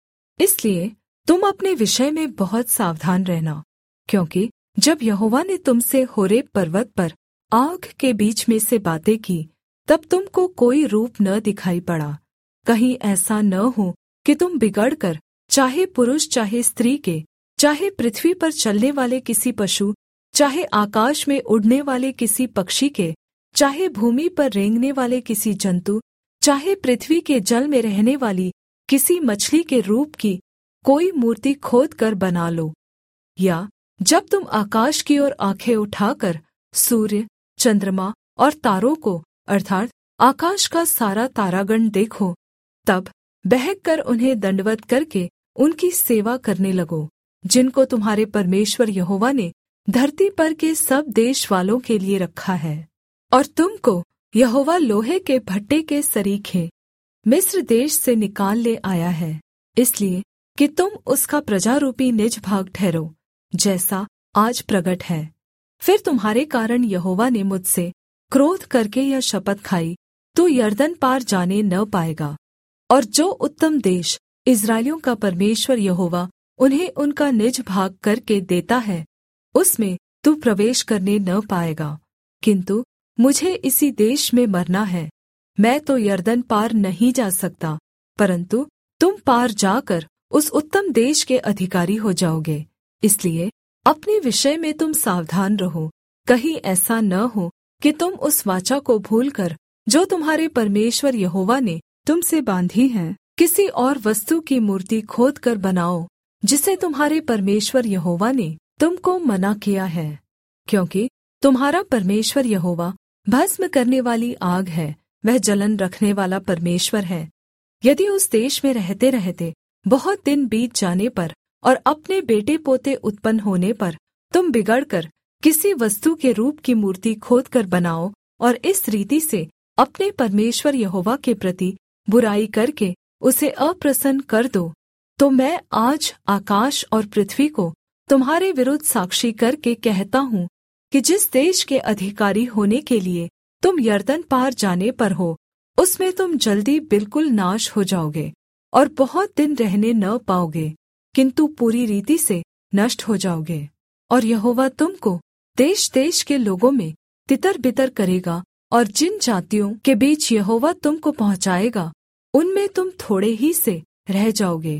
इसलिए तुम अपने विषय में बहुत सावधान रहना, क्योंकि जब यहोवा ने तुमसे होरेब पर्वत पर आग के बीच में से बातें की, तब तुमको कोई रूप न दिखाई पड़ा। कहीं ऐसा न हो कि तुम बिगड़कर, चाहे पुरुष चाहे स्त्री के, चाहे पृथ्वी पर चलने वाले किसी पशु, चाहे आकाश में उड़ने वाले किसी पक्षी के, चाहे भूमि पर रेंगने वाले किसी जन्तु, चाहे पृथ्वी के जल में रहने वाली किसी मछली के रूप की कोई मूर्ति खोद कर बना लो। या जब तुम आकाश की ओर आँखें उठाकर सूर्य, चन्द्रमा और तारों को, अर्थात् आकाश का सारा तारागण देखो, तब बहक कर उन्हें दण्डवत् करके उनकी सेवा करने लगो, जिनको तुम्हारे परमेश्वर यहोवा ने धरती पर के सब देश वालों के लिए रखा है। और तुमको यहोवा लोहे के भट्ठे के सरीखे मिस्र देश से निकाल ले आया है, इसलिए कि तुम उसका प्रजारूपी निज भाग ठहरो, जैसा आज प्रगट है। फिर तुम्हारे कारण यहोवा ने मुझसे क्रोध करके यह शपथ खाई, तू यरदन पार जाने न पाएगा, और जो उत्तम देश इस्राएलियों का परमेश्वर यहोवा उन्हें उनका निज भाग करके देता है, उसमें तू प्रवेश करने न पाएगा। किन्तु मुझे इसी देश में मरना है, मैं तो यरदन पार नहीं जा सकता, परन्तु तुम पार जाकर उस उत्तम देश के अधिकारी हो जाओगे। इसलिए अपने विषय में तुम सावधान रहो, कहीं ऐसा न हो कि तुम उस वाचा को भूलकर, जो तुम्हारे परमेश्वर यहोवा ने तुम से बांधी है, किसी और वस्तु की मूर्ति खोद कर बनाओ, जिसे तुम्हारे परमेश्वर यहोवा ने तुमको मना किया है। क्योंकि तुम्हारा परमेश्वर यहोवा भस्म करने वाली आग है, वह जलन रखने वाला परमेश्वर है। यदि उस देश में रहते रहते बहुत दिन बीत जाने पर और अपने बेटे पोते उत्पन्न होने पर तुम बिगड़कर किसी वस्तु के रूप की मूर्ति खोद कर बनाओ और इस रीति से अपने परमेश्वर यहोवा के प्रति बुराई करके उसे अप्रसन्न कर दो, तो मैं आज आकाश और पृथ्वी को तुम्हारे विरुद्ध साक्षी करके कहता हूँ कि जिस देश के अधिकारी होने के लिए तुम यरदन पार जाने पर हो, उसमें तुम जल्दी बिल्कुल नाश हो जाओगे और बहुत दिन रहने न पाओगे, किन्तु पूरी रीति से नष्ट हो जाओगे। और यहोवा तुमको देश-देश के लोगों में तितर-बितर करेगा, और जिन जातियों के बीच यहोवा तुमको पहुँचाएगा, उनमें तुम थोड़े ही से रह जाओगे।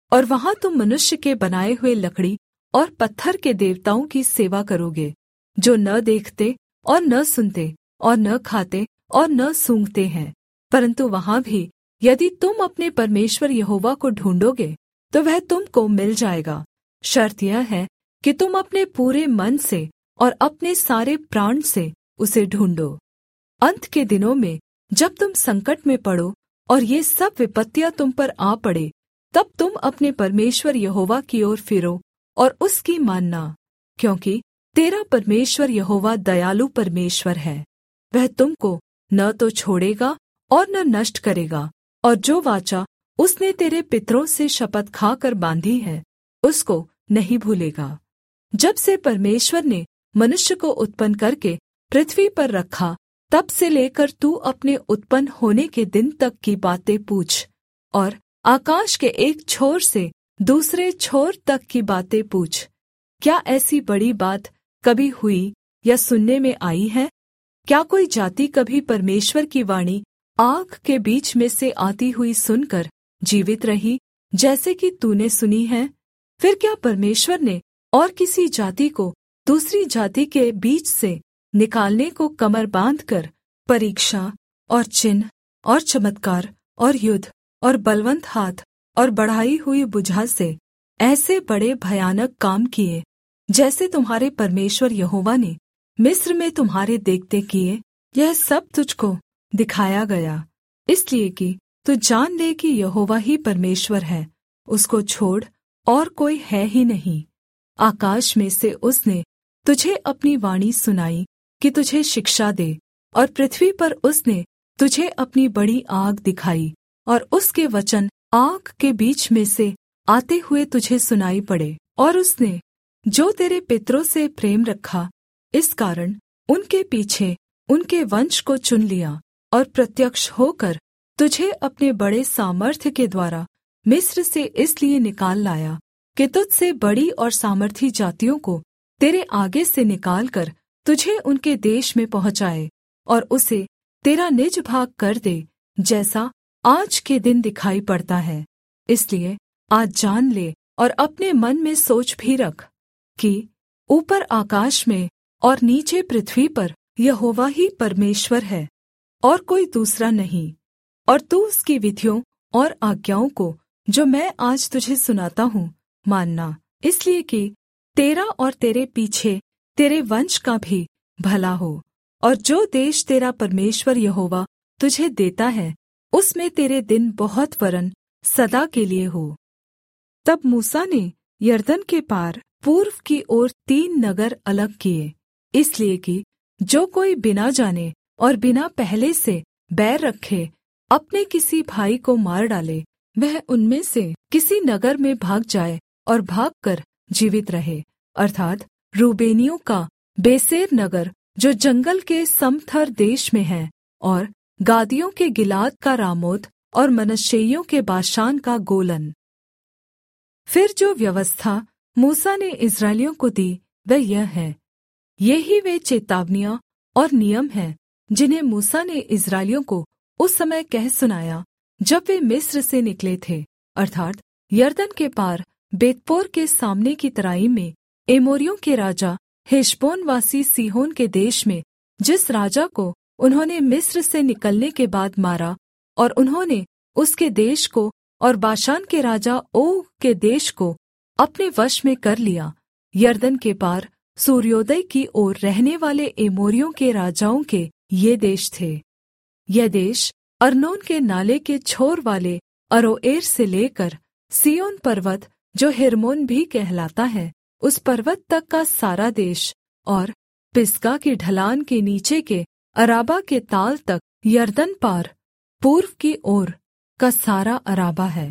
और वहाँ तुम मनुष्य के बनाए हुए लकड़ी और पत्थर के देवताओं की सेवा करोगे, जो न देखते और न सुनते और न खाते और न सूंघते हैं। परन्तु वहाँ भी यदि तुम अपने परमेश्वर यहोवा को ढूँढ़ोगे तो वह तुमको मिल जाएगा। शर्त यह है कि तुम अपने पूरे मन से और अपने सारे प्राण से उसे ढूँढ़ो। अन्त के दिनों में जब तुम संकट में पड़ो और ये सब विपत्तियाँ तुम पर आ पड़े, तब तुम अपने परमेश्वर यहोवा की ओर फिरो और उसकी मानना, क्योंकि तेरा परमेश्वर यहोवा दयालु परमेश्वर है। वह तुमको न तो छोड़ेगा और न नष्ट करेगा, और जो वाचा उसने तेरे पितरों से शपथ खाकर बाँधी है उसको नहीं भूलेगा। जब से परमेश्वर ने मनुष्य को उत्पन्न करके पृथ्वी पर रखा, तब से लेकर तू अपने उत्पन्न होने के दिन तक की बातें पूछ, और आकाश के एक छोर से दूसरे छोर तक की बातें पूछ। क्या ऐसी बड़ी बात कभी हुई या सुनने में आई है? क्या कोई जाति कभी परमेश्वर की वाणी आग के बीच में से आती हुई सुनकर जीवित रही, जैसे कि तूने सुनी है? फिर क्या परमेश्वर ने और किसी जाति को दूसरी जाति के बीच से निकालने को कमर बाँधकर परीक्षा और चिन्ह और चमत्कार और युद्ध और बलवन्त हाथ और बढ़ाई हुई भुजा से ऐसे बड़े भयानक काम किए, जैसे तुम्हारे परमेश्वर यहोवा ने मिस्र में तुम्हारे देखते किए? यह सब तुझको दिखाया गया, इसलिए कि तू जान ले कि यहोवा ही परमेश्वर है, उसको छोड़ और कोई है ही नहीं। आकाश में से उसने तुझे अपनी वाणी सुनाई कि तुझे शिक्षा दे, और पृथ्वी पर उसने तुझे अपनी बड़ी आग दिखाई, और उसके वचन आग के बीच में से आते हुए तुझे सुनाई पड़े। और उसने जो तेरे पितरों से प्रेम रखा, इस कारण उनके पीछे उनके वंश को चुन लिया, और प्रत्यक्ष होकर तुझे अपने बड़े सामर्थ्य के द्वारा मिस्र से इसलिए निकाल लाया कि तुझसे बड़ी और सामर्थी जातियों को तेरे आगे से निकालकर तुझे उनके देश में पहुँचाए, और उसे तेरा निज भाग कर दे, जैसा आज के दिन दिखाई पड़ता है। इसलिए आज जान ले और अपने मन में सोच भी रख कि ऊपर आकाश में और नीचे पृथ्वी पर यहोवा ही परमेश्वर है, और कोई दूसरा नहीं। और तू उसकी विधियों और आज्ञाओं को जो मैं आज तुझे सुनाता हूँ मानना, इसलिए कि तेरा और तेरे पीछे तेरे वंश का भी भला हो, और जो देश तेरा परमेश्वर यहोवा तुझे देता है उसमें तेरे दिन बहुत वरन् सदा के लिए हो। तब मूसा ने यरदन के पार पूर्व की ओर तीन नगर अलग किए, इसलिए कि जो कोई बिना जाने और बिना पहले से बैर रखे अपने किसी भाई को मार डाले, वह उनमें से किसी नगर में भाग जाए और भागकर जीवित रहे। अर्थात् रूबेनियों का बेसेर नगर जो जंगल के समथर देश में है, और गादियों के गिलाद का रामोत, और मनश्शेइयों के बाशान का गोलन। फिर जो व्यवस्था मूसा ने इस्राएलियों को दी वह यह है, ये ही वे चेतावनियाँ और नियम हैं जिन्हें मूसा ने इस्राएलियों को उस समय कह सुनाया जब वे मिस्र से निकले थे, अर्थात् यरदन के पार बेतपोर के सामने की तराई में एमोरियों के राजा हेशबोनवासी सीहोन के देश में, जिस राजा को उन्होंने मिस्र से निकलने के बाद मारा, और उन्होंने उसके देश को और बाशान के राजा ओग के देश को अपने वश में कर लिया। यरदन के पार सूर्योदय की ओर रहने वाले एमोरियों के राजाओं के ये देश थे। यह देश अर्नोन के नाले के छोर वाले अरोएर से लेकर सिय्योन पर्वत जो हेर्मोन भी कहलाता है, उस पर्वत तक का सारा देश, और पिसगा की ढलान के नीचे के अराबा के ताल तक यरदन पार पूर्व की ओर का सारा अराबा है।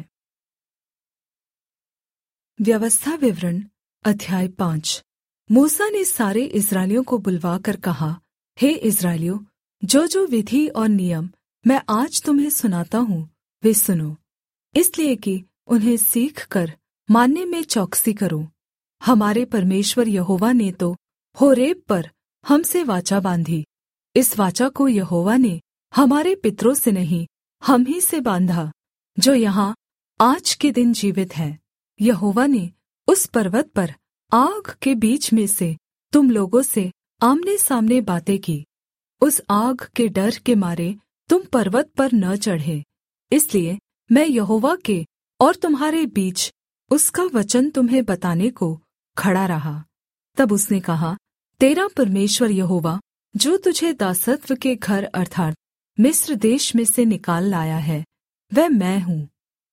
व्यवस्था विवरण अध्याय पाँच। मूसा ने सारे इस्राएलियों को बुलवाकर कहा, हे इस्राएलियों, जो जो विधि और नियम मैं आज तुम्हें सुनाता हूँ वे सुनो, इसलिए कि उन्हें सीख कर मानने में चौकसी करो। हमारे परमेश्वर यहोवा ने तो होरेब पर हमसे वाचा बाँधी। इस वाचा को यहोवा ने हमारे पितरों से नहीं, हम ही से बाँधा, जो यहाँ आज के दिन जीवित है। यहोवा ने उस पर्वत पर आग के बीच में से तुम लोगों से आमने सामने बातें की। उस आग के डर के मारे तुम पर्वत पर न चढ़े। इसलिए मैं यहोवा के और तुम्हारे बीच उसका वचन तुम्हें बताने को खड़ा रहा। तब उसने कहा, तेरा परमेश्वर यहोवा जो तुझे दासत्व के घर अर्थात् मिस्र देश में से निकाल लाया है, वह मैं हूँ।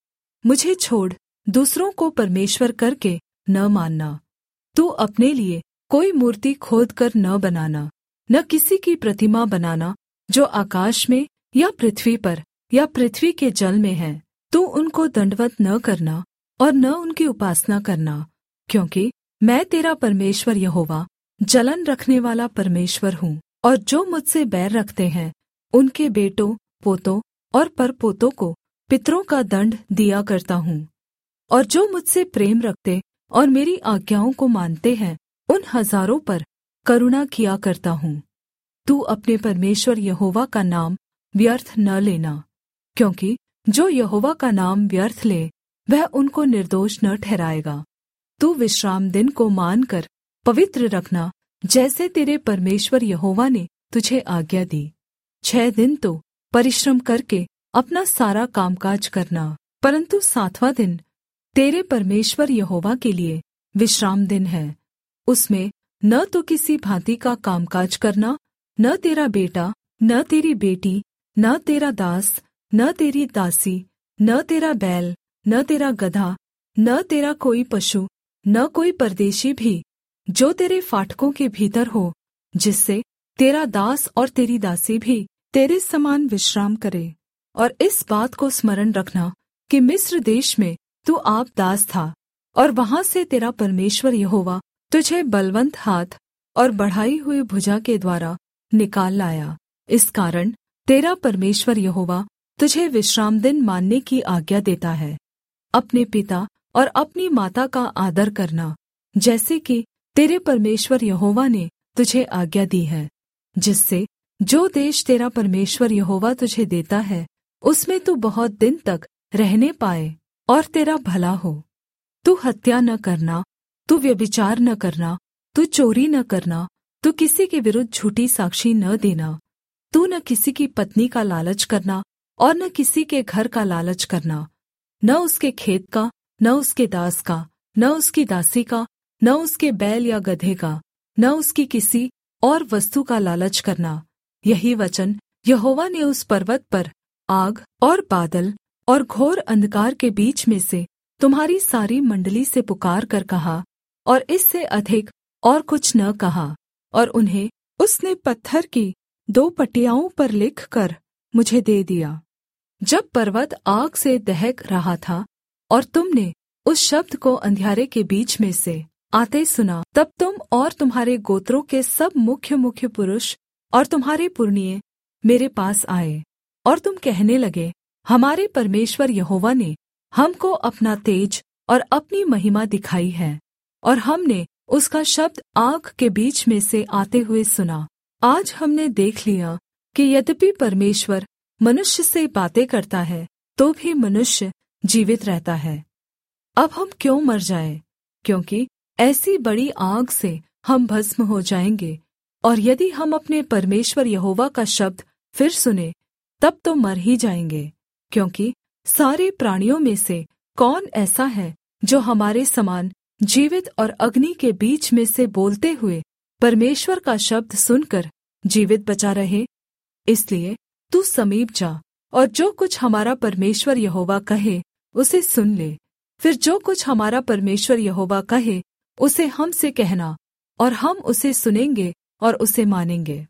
मुझे छोड़ दूसरों को परमेश्वर करके न मानना। तू अपने लिए कोई मूर्ति खोद कर न बनाना, न किसी की प्रतिमा बनाना जो आकाश में या पृथ्वी पर या पृथ्वी के जल में है। तू उनको दण्डवत् न करना और न उनकी उपासना करना, क्योंकि मैं तेरा परमेश्वर यहोवा जलन रखनेवाला परमेश्वर हूँ। और जो मुझसे बैर रखते हैं उनके बेटों, पोतों और परपोतों को पितरों का दण्ड दिया करता हूँ। और जो मुझसे प्रेम रखते और मेरी आज्ञाओं को मानते हैं उन हजारों पर करुणा किया करता हूँ। तू अपने परमेश्वर यहोवा का नाम व्यर्थ न लेना, क्योंकि जो यहोवा का नाम व्यर्थ ले वह उनको निर्दोष न ठहराएगा। तू विश्राम दिन को मानकर पवित्र रखना, जैसे तेरे परमेश्वर यहोवा ने तुझे आज्ञा दी। छह दिन तो परिश्रम करके अपना सारा कामकाज करना, परन्तु सातवाँ दिन तेरे परमेश्वर यहोवा के लिए विश्राम दिन है। उसमें न तो किसी भाँति का कामकाज करना, न तेरा बेटा, न तेरी बेटी, न तेरा दास, न तेरी दासी, न तेरा बैल, न तेरा गदहा, न तेरा कोई पशु, न कोई परदेशी भी जो तेरे फाटकों के भीतर हो, जिससे तेरा दास और तेरी दासी भी तेरे समान विश्राम करे। और इस बात को स्मरण रखना कि मिस्र देश में तू आप दास था, और वहाँ से तेरा परमेश्वर यहोवा तुझे बलवन्त हाथ और बढ़ाई हुई भुजा के द्वारा निकाल लाया। इस कारण तेरा परमेश्वर यहोवा तुझे विश्रामदिन मानने की आज्ञा देता है। अपने पिता और अपनी माता का आदर करना, जैसे कि तेरे परमेश्वर यहोवा ने तुझे आज्ञा दी है, जिससे जो देश तेरा परमेश्वर यहोवा तुझे देता है उसमें तू बहुत दिन तक रहने पाए और तेरा भला हो। तू हत्या न करना, तू व्यभिचार न करना, तू चोरी न करना, तू किसी के विरुद्ध झूठी साक्षी न देना, तू न किसी की पत्नी का लालच करना और न किसी के घर का लालच करना, न उसके खेत का, न उसके दास का, न उसकी दासी का, न उसके बैल या गदहे का, न उसकी किसी और वस्तु का लालच करना। यही वचन यहोवा ने उस पर्वत पर आग और बादल और घोर अंधकार के बीच में से तुम्हारी सारी मण्डली से पुकार कर कहा, और इससे अधिक और कुछ न कहा। और उन्हें उसने पत्थर की दो पटियाओं पर लिखकर मुझे दे दिया। जब पर्वत आग से दहक रहा था और तुमने उस शब्द को अंधियारे के बीच में से आते सुना, तब तुम और तुम्हारे गोत्रों के सब मुख्य मुख्य पुरुष और तुम्हारे पुरनिये मेरे पास आए, और तुम कहने लगे, हमारे परमेश्वर यहोवा ने हमको अपना तेज और अपनी महिमा दिखाई है, और हमने उसका शब्द आग के बीच में से आते हुए सुना। आज हमने देख लिया कि यद्यपि परमेश्वर मनुष्य से बातें करता है तो भी मनुष्य जीवित रहता है। अब हम क्यों मर जाएं? क्योंकि ऐसी बड़ी आग से हम भस्म हो जाएंगे। और यदि हम अपने परमेश्वर यहोवा का शब्द फिर सुने, तब तो मर ही जाएंगे। क्योंकि सारे प्राणियों में से कौन ऐसा है जो हमारे समान जीवित और अग्नि के बीच में से बोलते हुए परमेश्वर का शब्द सुनकर जीवित बचा रहे? इसलिए तू समीप जा और जो कुछ हमारा परमेश्वर यहोवा कहे उसे सुन ले। फिर जो कुछ हमारा परमेश्वर यहोवा कहे उसे हमसे कहना, और हम उसे सुनेंगे और उसे मानेंगे।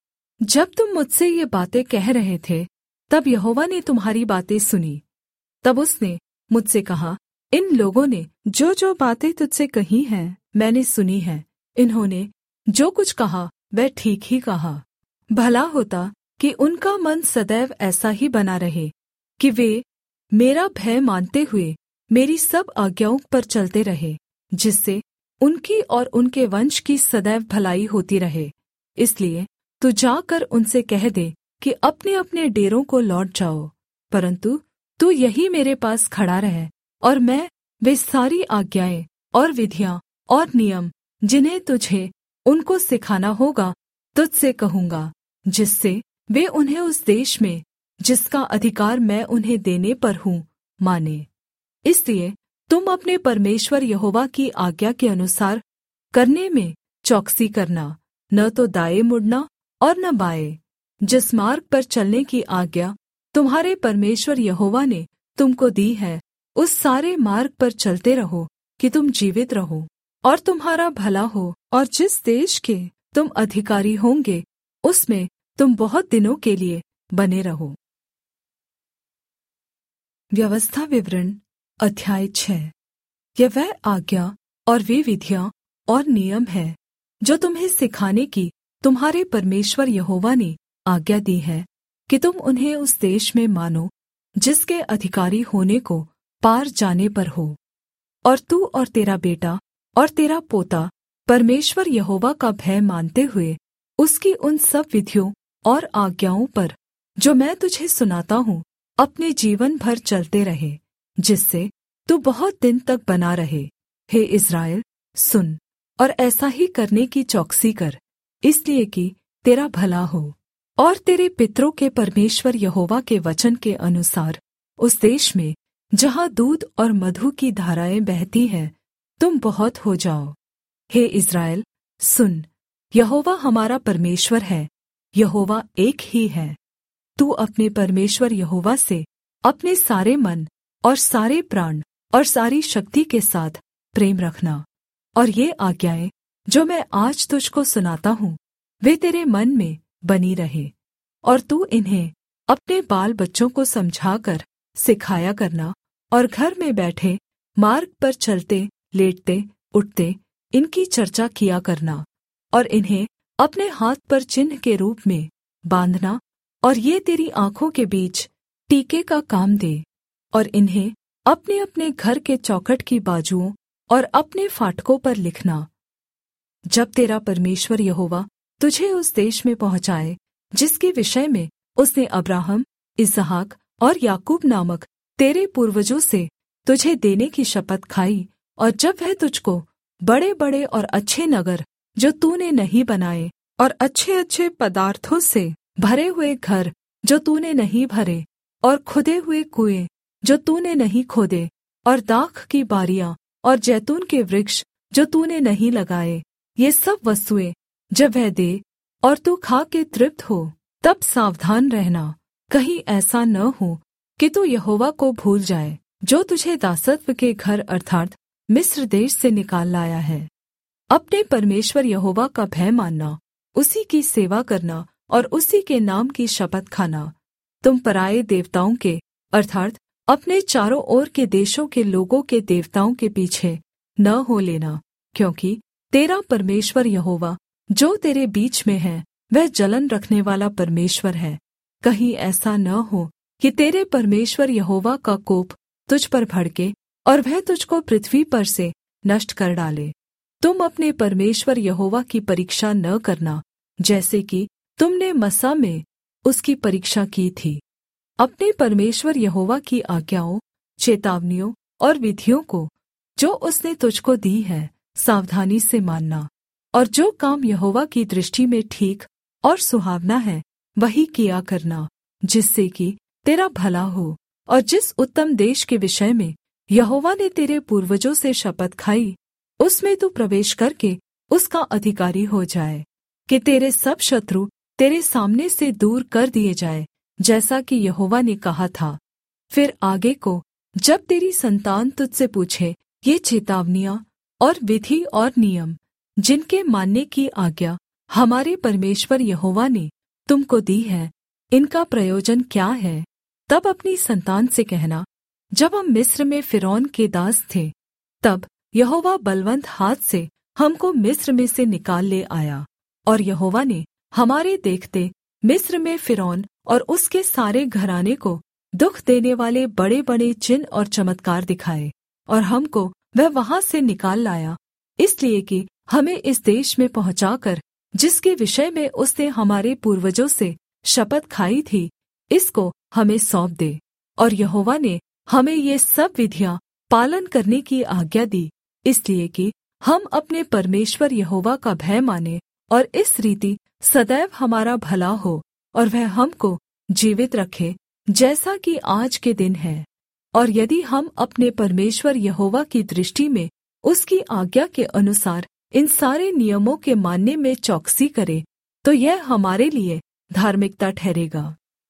जब तुम मुझसे ये बातें कह रहे थे, तब यहोवा ने तुम्हारी बातें सुनी। तब उसने मुझसे कहा, इन लोगों ने जो जो बातें तुझसे कही हैं मैंने सुनी हैं। इन्होंने जो कुछ कहा वह ठीक ही कहा। भला होता कि उनका मन सदैव ऐसा ही बना रहे कि वे मेरा भय मानते हुए मेरी सब आज्ञाओं पर चलते रहे, जिससे उनकी और उनके वंश की सदैव भलाई होती रहे। इसलिए तू जाकर उनसे कह दे कि अपने-अपने डेरों को लौट जाओ, परन्तु तू यहीं मेरे पास खड़ा रह, और मैं वे सारी आज्ञाएँ और विधियाँ और नियम जिन्हें तुझे उनको सिखाना होगा तुझसे कहूँगा, जिससे वे उन्हें उस देश में जिसका अधिकार मैं उन्हें देने पर हूँ माने। इसलिए तुम अपने परमेश्वर यहोवा की आज्ञा के अनुसार करने में चौकसी करना, न तो दाएँ मुड़ना और न बाएँ, जिस मार्ग पर चलने की आज्ञा तुम्हारे परमेश्वर यहोवा ने तुमको दी है, उस सारे मार्ग पर चलते रहो कि तुम जीवित रहो और तुम्हारा भला हो, और जिस देश के तुम अधिकारी होंगे उसमें तुम बहुत दिनों के लिए बने रहो। व्यवस्था विवरण अध्याय छः। यह वह आज्ञा और वे विधियाँ और नियम है जो तुम्हें सिखाने की तुम्हारे परमेश्वर यहोवा ने आज्ञा दी है, कि तुम उन्हें उस देश में मानो जिसके अधिकारी होने को पार जाने पर हो। और तू और तेरा बेटा और तेरा पोता परमेश्वर यहोवा का भय मानते हुए उसकी उन सब विधियों और आज्ञाओं पर जो मैं तुझे सुनाता हूँ अपने जीवन भर चलते रहे, जिससे तू बहुत दिन तक बना रहे। हे इस्राएल, सुन और ऐसा ही करने की चौकसी कर, इसलिए कि तेरा भला हो और तेरे पितरों के परमेश्वर यहोवा के वचन के अनुसार उस देश में जहाँ दूध और मधु की धाराएँ बहती हैं तुम बहुत हो जाओ। हे इस्राएल, सुन, यहोवा हमारा परमेश्वर है, यहोवा एक ही है। तू अपने परमेश्वर यहोवा से अपने सारे मन और सारे प्राण और सारी शक्ति के साथ प्रेम रखना। और ये आज्ञाएँ जो मैं आज तुझको सुनाता हूँ वे तेरे मन में बनी रहे, और तू इन्हें अपने बाल बच्चों को समझाकर सिखाया करना, और घर में बैठे मार्ग पर चलते लेटते उठते इनकी चर्चा किया करना, और इन्हें अपने हाथ पर चिन्ह के रूप में बाँधना, और ये तेरी आँखों के बीच टीके का काम दे। और इन्हें अपने-अपने घर के चौखट की बाजुओं और अपने फाटकों पर लिखना। जब तेरा परमेश्वर यहोवा तुझे उस देश में पहुँचाए जिसके विषय में उसने अब्राहम, इसहाक और याकूब नामक तेरे पूर्वजों से तुझे देने की शपथ खाई, और जब वह तुझको बड़े-बड़े और अच्छे नगर जो तूने नहीं बनाए और अच्छे-अच्छे पदार्थों से भरे हुए घर जो तूने नहीं भरे और खुदे हुए कुएँ जो तूने नहीं खोदे और दाख की बारियाँ और जैतून के वृक्ष जो तूने नहीं लगाए, ये सब वस्तुएँ जब वह दे और तू खा के तृप्त हो, तब सावधान रहना, कहीं ऐसा न हो कि तू यहोवा को भूल जाए जो तुझे दासत्व के घर अर्थात् मिस्र देश से निकाल लाया है। अपने परमेश्वर यहोवा का भय मानना, उसी की सेवा करना और उसी के नाम की शपथ खाना। तुम पराए देवताओं के अर्थात् अपने चारों ओर के देशों के लोगों के देवताओं के पीछे न हो लेना, क्योंकि तेरा परमेश्वर यहोवा जो तेरे बीच में है वह जलन रखने वाला परमेश्वर है। कहीं ऐसा न हो कि तेरे परमेश्वर यहोवा का कोप तुझ पर भड़के और वह तुझको पृथ्वी पर से नष्ट कर डाले। तुम अपने परमेश्वर यहोवा की परीक्षा न करना, जैसे कि तुमने मस्सा में उसकी परीक्षा की थी। अपने परमेश्वर यहोवा की आज्ञाओं, चेतावनियों और विधियों को जो उसने तुझको दी है सावधानी से मानना, और जो काम यहोवा की दृष्टि में ठीक और सुहावना है वही किया करना, जिससे कि तेरा भला हो, और जिस उत्तम देश के विषय में यहोवा ने तेरे पूर्वजों से शपथ खाई उसमें तू प्रवेश करके उसका अधिकारी हो जाए, कि तेरे सब शत्रु तेरे सामने से दूर कर दिए जाए, जैसा कि यहोवा ने कहा था। फिर आगे को जब तेरी संतान तुझसे पूछे ये चेतावनियाँ और विधि और नियम जिनके मानने की आज्ञा हमारे परमेश्वर यहोवा ने तुमको दी है, इनका प्रयोजन क्या है, तब अपनी संतान से कहना, जब हम मिस्र में फ़िरौन के दास थे, तब यहोवा बलवन्त हाथ से हमको मिस्र में से निकाल ले आया, और यहोवा ने हमारे देखते मिस्र में फ़िरौन और उसके सारे घराने को दुःख देने वाले बड़े-बड़े चिन्ह और चमत्कार दिखाए, और हमको वह वहाँ से निकाल लाया, इसलिए कि हमें इस देश में पहुँचाकर जिसके विषय में उसने हमारे पूर्वजों से शपथ खाई थी, इसको हमें सौंप दे। और यहोवा ने हमें ये सब विधियाँ पालन करने की आज्ञा दी, इसलिए कि हम अपने परमेश्वर यहोवा का भय मानें और इस रीति सदैव हमारा भला हो और वह हमको जीवित रखे जैसा कि आज के दिन है। और यदि हम अपने परमेश्वर यहोवा की दृष्टि में उसकी आज्ञा के अनुसार इन सारे नियमों के मानने में चौकसी करें, तो यह हमारे लिए धार्मिकता ठहरेगा।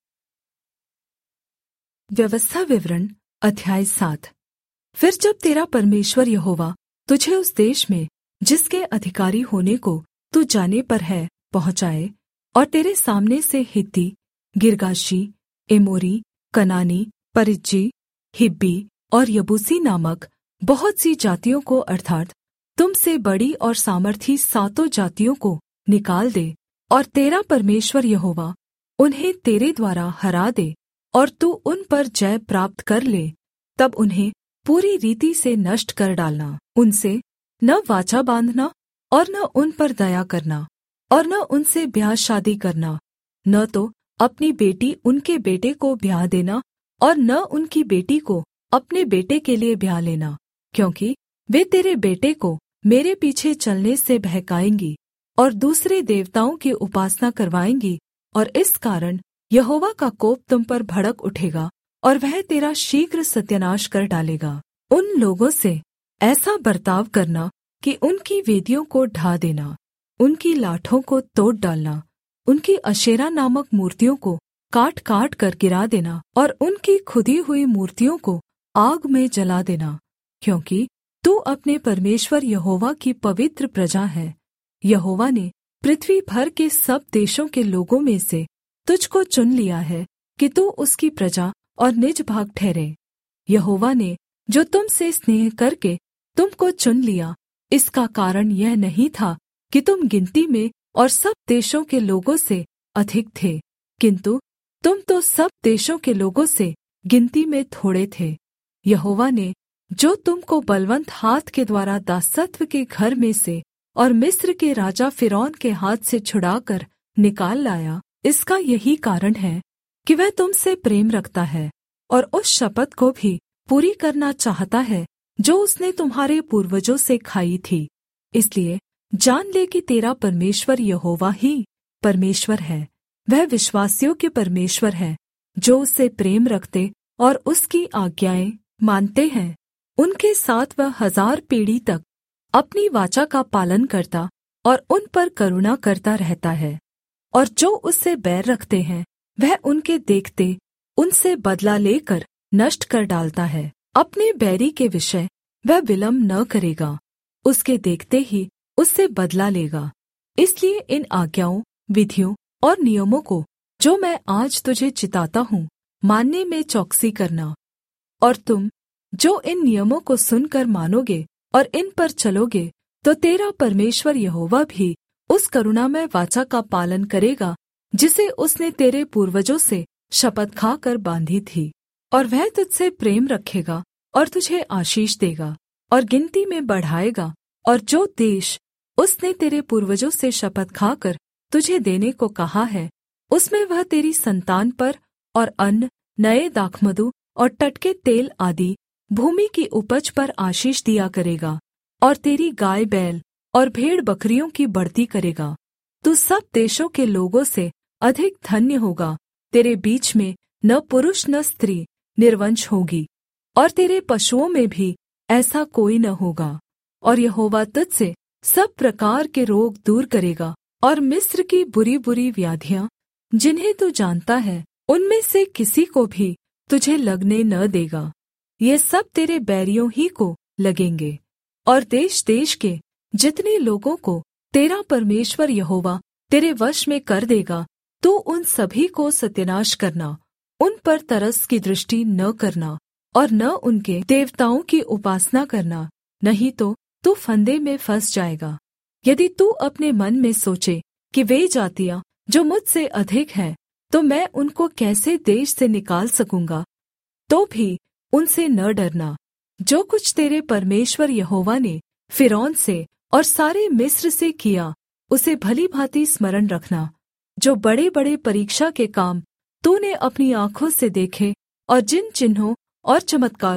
व्यवस्था विवरण अध्याय सात। फिर जब तेरा परमेश्वर यहोवा तुझे उस देश में जिसके अधिकारी होने को तू जाने पर है पहुँचाए, और तेरे सामने से हित्ती, गिर्गाशी, एमोरी, कनानी, परिज्जी, हिब्बी और यबूसी नामक बहुत सी जातियों को अर्थात् तुम से बड़ी और सामर्थी सातों जातियों को निकाल दे, और तेरा परमेश्वर यहोवा उन्हें तेरे द्वारा हरा दे, और तू उन पर जय प्राप्त कर ले, तब उन्हें पूरी रीति से नष्ट कर डालना। उनसे न वाचा बाँधना और न उन पर दया करना और न उनसे ब्याह शादी करना, न तो अपनी बेटी उनके बेटे को ब्याह देना और न उनकी बेटी को अपने बेटे के लिए ब्याह लेना, क्योंकि वे तेरे बेटे को मेरे पीछे चलने से बहकाएंगी और दूसरे देवताओं की उपासना करवाएंगी, और इस कारण यहोवा का कोप तुम पर भड़क उठेगा और वह तेरा शीघ्र सत्यानाश कर डालेगा। उन लोगों से ऐसा बर्ताव करना कि उनकी वेदियों को ढा देना, उनकी लाठों को तोड़ डालना, उनकी अशेरा नामक मूर्तियों को काट काट कर गिरा देना और उनकी खुदी हुई मूर्तियों को आग में जला देना, क्योंकि तू अपने परमेश्वर यहोवा की पवित्र प्रजा है। यहोवा ने पृथ्वी भर के सब देशों के लोगों में से तुझको चुन लिया है कि तू उसकी प्रजा और निज भाग ठहरे। यहोवा ने जो तुम से स्नेह करके तुमको चुन लिया, इसका कारण यह नहीं था कि तुम गिनती में और सब देशों के लोगों से अधिक थे, किन्तु तुम तो सब देशों के लोगों से गिनती में थोड़े थे। यहोवा ने जो तुमको बलवन्त हाथ के द्वारा दासत्व के घर में से और मिस्र के राजा फ़िरौन के हाथ से छुड़ाकर निकाल लाया, इसका यही कारण है कि वह तुम से प्रेम रखता है और उस शपथ को भी पूरी करना चाहता है जो उसने तुम्हारे पूर्वजों से खाई थी। इसलिए जान ले कि तेरा परमेश्वर यहोवा ही परमेश्वर है। वह विश्वासियों के परमेश्वर है, जो उससे प्रेम रखते और उसकी आज्ञाएँ मानते हैं। उनके साथ वह हजार पीढ़ी तक अपनी वाचा का पालन करता और उन पर करुणा करता रहता है। और जो उससे बैर रखते हैं, वह उनके देखते उनसे बदला लेकर नष्ट कर डालता है। अपने बैरी के विषय वह विलम्ब न करेगा, उसके देखते ही उससे बदला लेगा। इसलिए इन आज्ञाओं, विधियों और नियमों को जो मैं आज तुझे चिताता हूँ, मानने में चौकसी करना। और तुम जो इन नियमों को सुनकर मानोगे और इन पर चलोगे, तो तेरा परमेश्वर यहोवा भी उस करुणामय वाचा का पालन करेगा जिसे उसने तेरे पूर्वजों से शपथ खाकर बाँधी थी। और वह तुझसे प्रेम रखेगा और तुझे आशीष देगा और गिनती में बढ़ाएगा, और जो देश उसने तेरे पूर्वजों से शपथ खाकर तुझे देने को कहा है, उसमें वह तेरी संतान पर और अन्न, नए दाखमधु और टटके तेल आदि भूमि की उपज पर आशीष दिया करेगा, और तेरी गाय बैल और भेड़ बकरियों की बढ़ती करेगा। तू सब देशों के लोगों से अधिक धन्य होगा। तेरे बीच में न पुरुष न स्त्री निर्वंश होगी, और तेरे पशुओं में भी ऐसा कोई न होगा। और यहोवा तुझसे सब प्रकार के रोग दूर करेगा, और मिस्र की बुरी बुरी व्याधियाँ जिन्हें तू जानता है, उनमें से किसी को भी तुझे लगने न देगा। ये सब तेरे बैरियों ही को लगेंगे। और देश देश के जितने लोगों को तेरा परमेश्वर यहोवा तेरे वश में कर देगा, तू उन सभी को सत्यानाश करना, उन पर तरस की दृष्टि न करना और न उनके देवताओं की उपासना करना, नहीं तो तू फंदे में फंस जाएगा। यदि तू अपने मन में सोचे कि वे जातियाँ जो मुझसे अधिक हैं, तो मैं उनको कैसे देश से निकाल सकूँगा, तो भी उनसे न डरना। जो कुछ तेरे परमेश्वर यहोवा ने फ़िरौन से और सारे मिस्र से किया, उसे भली भाँति स्मरण रखना। जो बड़े-बड़े परीक्षा के काम तूने अपनी आँखों से देखे, और जिन चिन्हों और चमत्कारों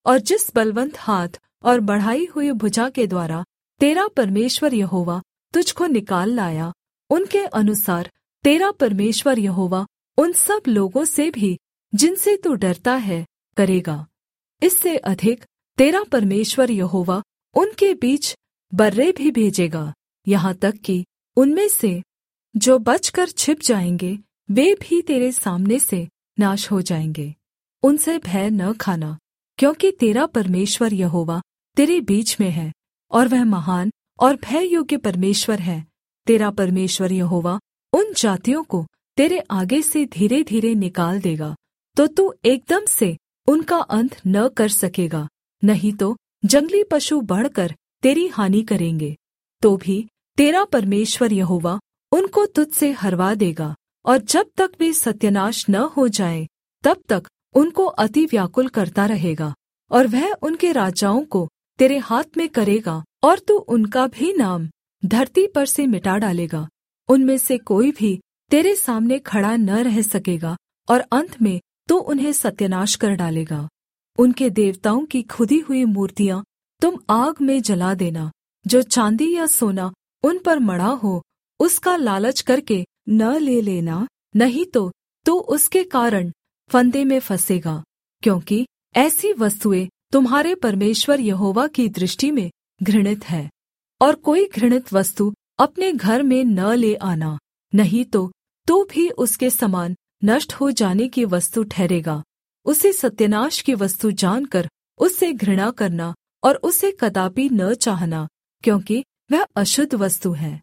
और जिस बलवन्त हाथ और बढ़ाई हुई भुजा के द्वारा तेरा परमेश्वर यहोवा तुझको निकाल लाया, उनके अनुसार तेरा परमेश्वर यहोवा उन सब लोगों से भी जिनसे तू डरता है करेगा। इससे अधिक तेरा परमेश्वर यहोवा उनके बीच बर्रे भी भेजेगा, यहाँ तक कि उनमें से जो बचकर छिप जाएँगे वे भी तेरे सामने से नाश हो जाएँगे। उनसे भय न खाना, क्योंकि तेरा परमेश्वर यहोवा तेरे बीच में है, और वह महान और भय योग्य परमेश्वर है। तेरा परमेश्वर यहोवा उन जातियों को तेरे आगे से धीरे धीरे निकाल देगा, तो तू एकदम से उनका अंत न कर सकेगा, नहीं तो जंगली पशु बढ़कर तेरी हानि करेंगे। तो भी तेरा परमेश्वर यहोवा उनको तुझसे हरवा देगा, और जब तक वे सत्यानाश न हो जाएं, तब तक उनको अति व्याकुल करता रहेगा। और वह उनके राजाओं को तेरे हाथ में करेगा, और तू उनका भी नाम धरती पर से मिटा डालेगा। उनमें से कोई भी तेरे सामने खड़ा न रह सकेगा, और अंत में तू उन्हें सत्यानाश कर डालेगा। उनके देवताओं की खुदी हुई मूर्तियाँ तुम आग में जला देना। जो चाँदी या सोना उन पर मढ़ा हो उसका लालच करके न ले लेना, नहीं तो तू उसके कारण फंदे में फंसेगा, क्योंकि ऐसी वस्तुएँ तुम्हारे परमेश्वर यहोवा की दृष्टि में घृणित है। और कोई घृणित वस्तु अपने घर में न ले आना, नहीं तो तू भी उसके समान नष्ट हो जाने की वस्तु ठहरेगा। उसे सत्यानाश की वस्तु जानकर उससे घृणा करना और उसे कदापि न चाहना, क्योंकि वह अशुद्ध वस्तु है।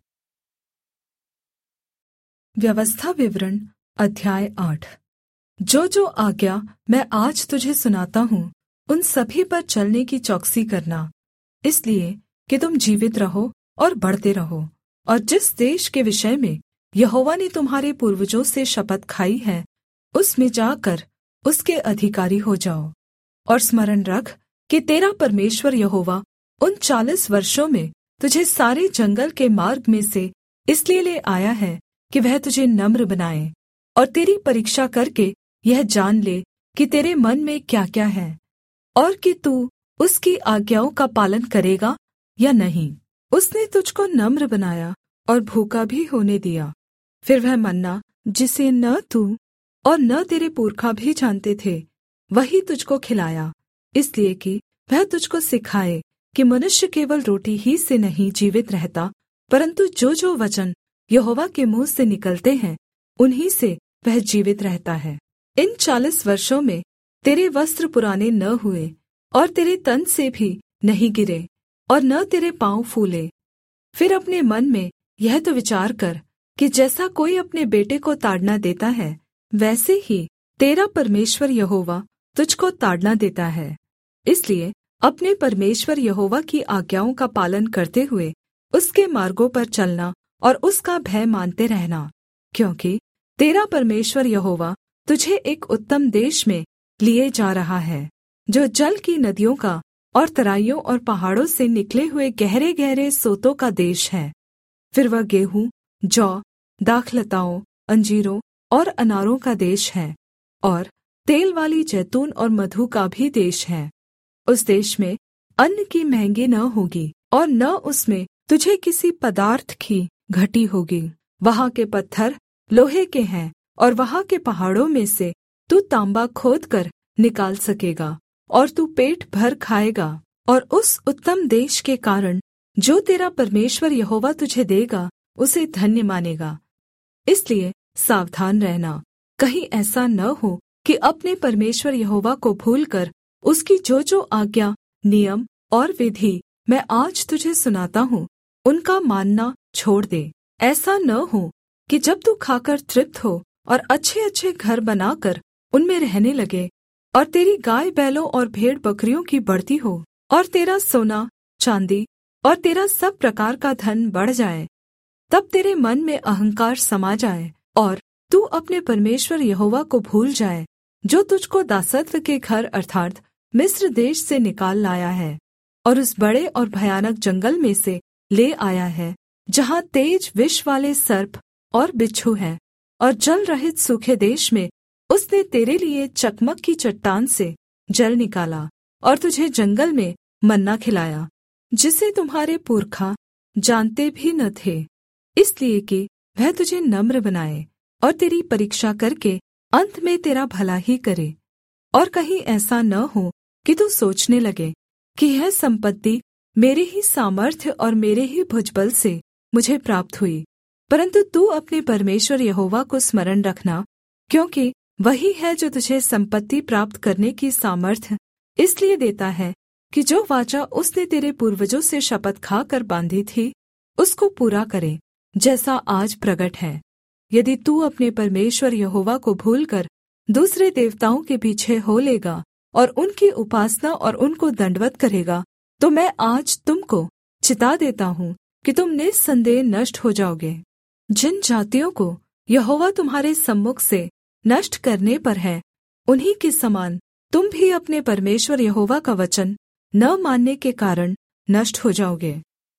व्यवस्था विवरण अध्याय आठ। जो जो आज्ञा मैं आज तुझे सुनाता हूँ उन सभी पर चलने की चौकसी करना, इसलिए कि तुम जीवित रहो और बढ़ते रहो, और जिस देश के विषय में यहोवा ने तुम्हारे पूर्वजों से शपथ खाई है उसमें जाकर उसके अधिकारी हो जाओ। और स्मरण रख कि तेरा परमेश्वर यहोवा उन चालीस वर्षों में तुझे सारे जंगल के मार्ग में से इसलिए ले आया है कि वह तुझे नम्र बनाए, और तेरी परीक्षा करके यह जान ले कि तेरे मन में क्या-क्या है, और कि तू उसकी आज्ञाओं का पालन करेगा या नहीं। उसने तुझको नम्र बनाया और भूखा भी होने दिया। फिर वह मन्ना जिसे न तू और न तेरे पुरखा भी जानते थे, वही तुझको खिलाया, इसलिए कि वह तुझको सिखाए कि मनुष्य केवल रोटी ही से नहीं जीवित रहता, परन्तु जो जो वचन यहोवा के मुँह से निकलते हैं उन्हीं से वह जीवित रहता है। इन चालीस वर्षों में तेरे वस्त्र पुराने न हुए, और तेरे तन से भी नहीं गिरे, और न तेरे पाँव फूले। फिर अपने मन में यह तो विचार कर कि जैसा कोई अपने बेटे को ताड़ना देता है, वैसे ही तेरा परमेश्वर यहोवा तुझको ताड़ना देता है। इसलिए अपने परमेश्वर यहोवा की आज्ञाओं का पालन करते हुए उसके मार्गों पर चलना और उसका भय मानते रहना, क्योंकि तेरा परमेश्वर यहोवा तुझे एक उत्तम देश में लिए जा रहा है, जो जल की नदियों का और तराइयों और पहाड़ों से निकले हुए गहरे गहरे सोतों का देश है। फिर वह गेहूँ, जौ, दाखलताओं, अंजीरों और अनारों का देश है, और तेल वाली जैतून और मधु का भी देश है। उस देश में अन्न की महंगी न होगी, और न उसमें तुझे किसी पदार्थ की घटी होगी। वहाँ के पत्थर लोहे के हैं, और वहाँ के पहाड़ों में से तू तांबा खोदकर निकाल सकेगा, और तू पेट भर खाएगा। और उस उत्तम देश के कारण जो तेरा परमेश्वर यहोवा तुझे देगा उसे धन्य मानेगा। इसलिए सावधान रहना, कहीं ऐसा न हो कि अपने परमेश्वर यहोवा को भूलकर उसकी जो जो आज्ञा, नियम और विधि मैं आज तुझे सुनाता हूँ उनका मानना छोड़ दे। ऐसा न हो कि जब तू खाकर तृप्त हो और अच्छे अच्छे घर बनाकर उनमें रहने लगे, और तेरी गाय बैलों और भेड़ बकरियों की बढ़ती हो, और तेरा सोना चांदी और तेरा सब प्रकार का धन बढ़ जाए, तब तेरे मन में अहंकार समा जाए, और तू अपने परमेश्वर यहोवा को भूल जाए, जो तुझको दासत्व के घर अर्थात् मिस्र देश से निकाल लाया है, और उस बड़े और भयानक जंगल में से ले आया है, जहाँ तेज विष वाले सर्प और बिच्छू हैं, और जल रहित सूखे देश में उसने तेरे लिए चकमक की चट्टान से जल निकाला, और तुझे जंगल में मन्ना खिलाया, जिसे तुम्हारे पुरखा जानते भी न थे, इसलिए कि वह तुझे नम्र बनाए और तेरी परीक्षा करके अन्त में तेरा भला ही करे। और कहीं ऐसा न हो कि तू सोचने लगे कि यह सम्पत्ति मेरे ही सामर्थ्य और मेरे ही भुजबल से मुझे प्राप्त हुई, परन्तु तू अपने परमेश्वर यहोवा को स्मरण रखना, क्योंकि वही है जो तुझे सम्पत्ति प्राप्त करने की सामर्थ्य इसलिए देता है कि जो वाचा उसने तेरे पूर्वजों से शपथ खाकर बाँधी थी, उसको पूरा करे, जैसा आज प्रगट है। यदि तू अपने परमेश्वर यहोवा को भूलकर दूसरे देवताओं के पीछे हो लेगा और उनकी उपासना और उनको दंडवत् करेगा, तो मैं आज तुम को चिता देता हूँ कि तुम निस्सन्देह नष्ट हो जाओगे। जिन जातियों को यहोवा तुम्हारे सम्मुख से नष्ट करने पर है, उन्हीं के समान तुम भी अपने परमेश्वर यहोवा का वचन न मानने के कारण नष्ट हो जाओगे।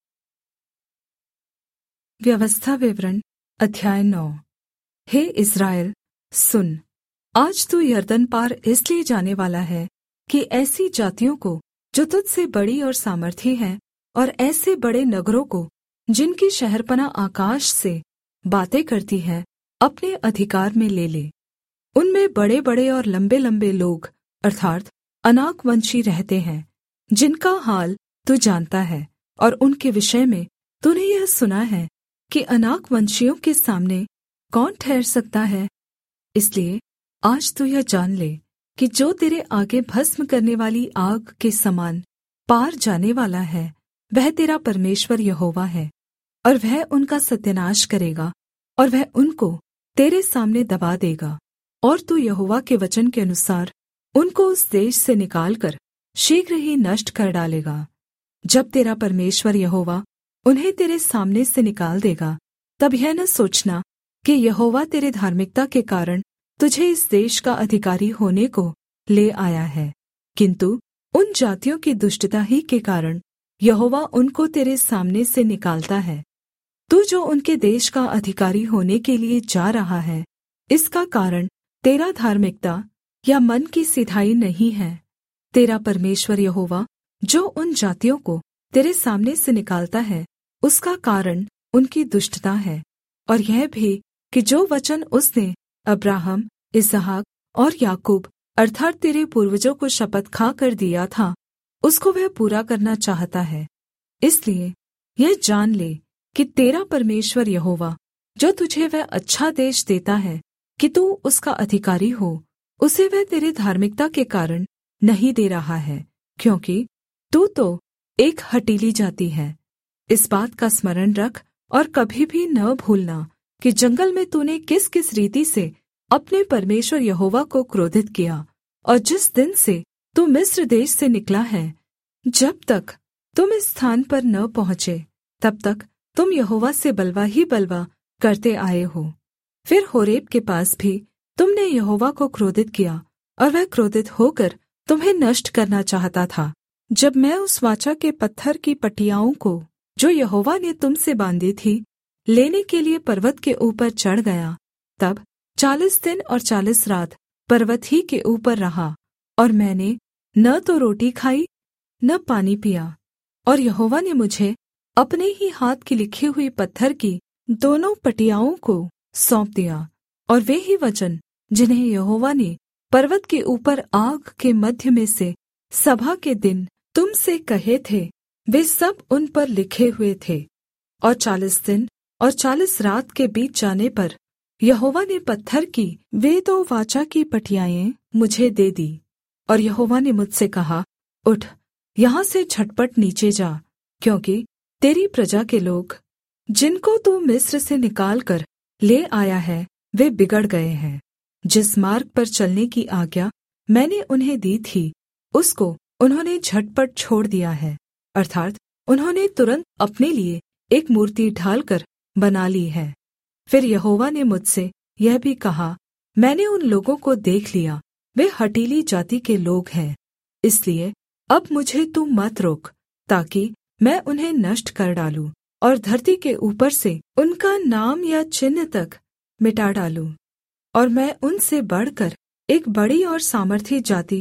व्यवस्था विवरण अध्याय नौ। हे इस्राएल, सुन, आज तू यरदन पार इसलिए जाने वाला है कि ऐसी जातियों को जो तुझसे बड़ी और सामर्थी हैं, और ऐसे बड़े नगरों को जिनकी शहरपना आकाश से बातें करती है, अपने अधिकार में ले ले। उनमें बड़े-बड़े और लंबे-लंबे लोग अर्थात् अनाकवंशी रहते हैं, जिनका हाल तू जानता है, और उनके विषय में तूने यह सुना है कि अनाकवंशियों के सामने कौन ठहर सकता है। इसलिए आज तू यह जान ले कि जो तेरे आगे भस्म करने वाली आग के समान पार जाने वाला है, वह तेरा परमेश्वर यहोवा है, और वह उनका सत्यानाश करेगा, और वह उनको तेरे सामने दबा देगा। और तू यहोवा के वचन के अनुसार उनको उस देश से निकालकर शीघ्र ही नष्ट कर डालेगा। जब तेरा परमेश्वर यहोवा उन्हें तेरे सामने से निकाल देगा, तब यह न सोचना कि यहोवा तेरे धार्मिकता के कारण तुझे इस देश का अधिकारी होने को ले आया है, किन्तु उन जातियों की दुष्टता ही के कारण यहोवा उनको तेरे सामने से निकालता है। तू जो उनके देश का अधिकारी होने के लिए जा रहा है, इसका कारण तेरा धार्मिकता या मन की सिधाई नहीं है। तेरा परमेश्वर यहोवा जो उन जातियों को तेरे सामने से निकालता है, उसका कारण उनकी दुष्टता है, और यह भी कि जो वचन उसने अब्राहम, इसहाक और याकूब अर्थात् तेरे पूर्वजों को शपथ खाकर दिया था, उसको वह पूरा करना चाहता है। इसलिए यह जान ले कि तेरा परमेश्वर यहोवा जो तुझे वह अच्छा देश देता है कि तू उसका अधिकारी हो, उसे वह तेरे धार्मिकता के कारण नहीं दे रहा है, क्योंकि तू तो एक हठीली जाति है। इस बात का स्मरण रख और कभी भी न भूलना कि जंगल में तूने किस किस रीति से अपने परमेश्वर यहोवा को क्रोधित किया, और जिस दिन से तू मिस्र देश से निकला है, जब तक तुम इस स्थान पर न पहुँचे, तब तक तुम यहोवा से बलवा ही बलवा करते आए हो। फिर होरेब के पास भी तुमने यहोवा को क्रोधित किया, और वह क्रोधित होकर तुम्हें नष्ट करना चाहता था। जब मैं उस वाचा के पत्थर की पटियाओं को जो यहोवा ने तुमसे बांधी थी लेने के लिए पर्वत के ऊपर चढ़ गया, तब चालीस दिन और चालीस रात पर्वत ही के ऊपर रहा, और मैंने न तो रोटी खाई न पानी पिया। और यहोवा ने मुझे अपने ही हाथ की लिखी हुई पत्थर की दोनों पटियाओं को सौंप दिया, और वे ही वचन जिन्हें यहोवा ने पर्वत के ऊपर आग के मध्य में से सभा के दिन तुम से कहे थे, वे सब उन पर लिखे हुए थे। और चालीस दिन और चालीस रात के बीत जाने पर यहोवा ने पत्थर की वे दो वाचा की पटियाएँ मुझे दे दी। और यहोवा ने मुझसे कहा, उठ, यहाँ से झटपट नीचे जा, क्योंकि तेरी प्रजा के लोग जिनको तू मिस्र से निकालकर ले आया है, वे बिगड़ गए हैं। जिस मार्ग पर चलने की आज्ञा मैंने उन्हें दी थी, उसको उन्होंने झटपट छोड़ दिया है, अर्थात् उन्होंने तुरन्त अपने लिए एक मूर्ति ढालकर बना ली है। फिर यहोवा ने मुझसे यह भी कहा, मैंने उन लोगों को देख लिया, वे हठीली जाति के लोग हैं, इसलिए अब मुझे तू मत रोक, ताकि मैं उन्हें नष्ट कर डालूं और धरती के ऊपर से उनका नाम या चिन्ह तक मिटा डालूं। और मैं उनसे बढ़कर एक बड़ी और सामर्थी जाति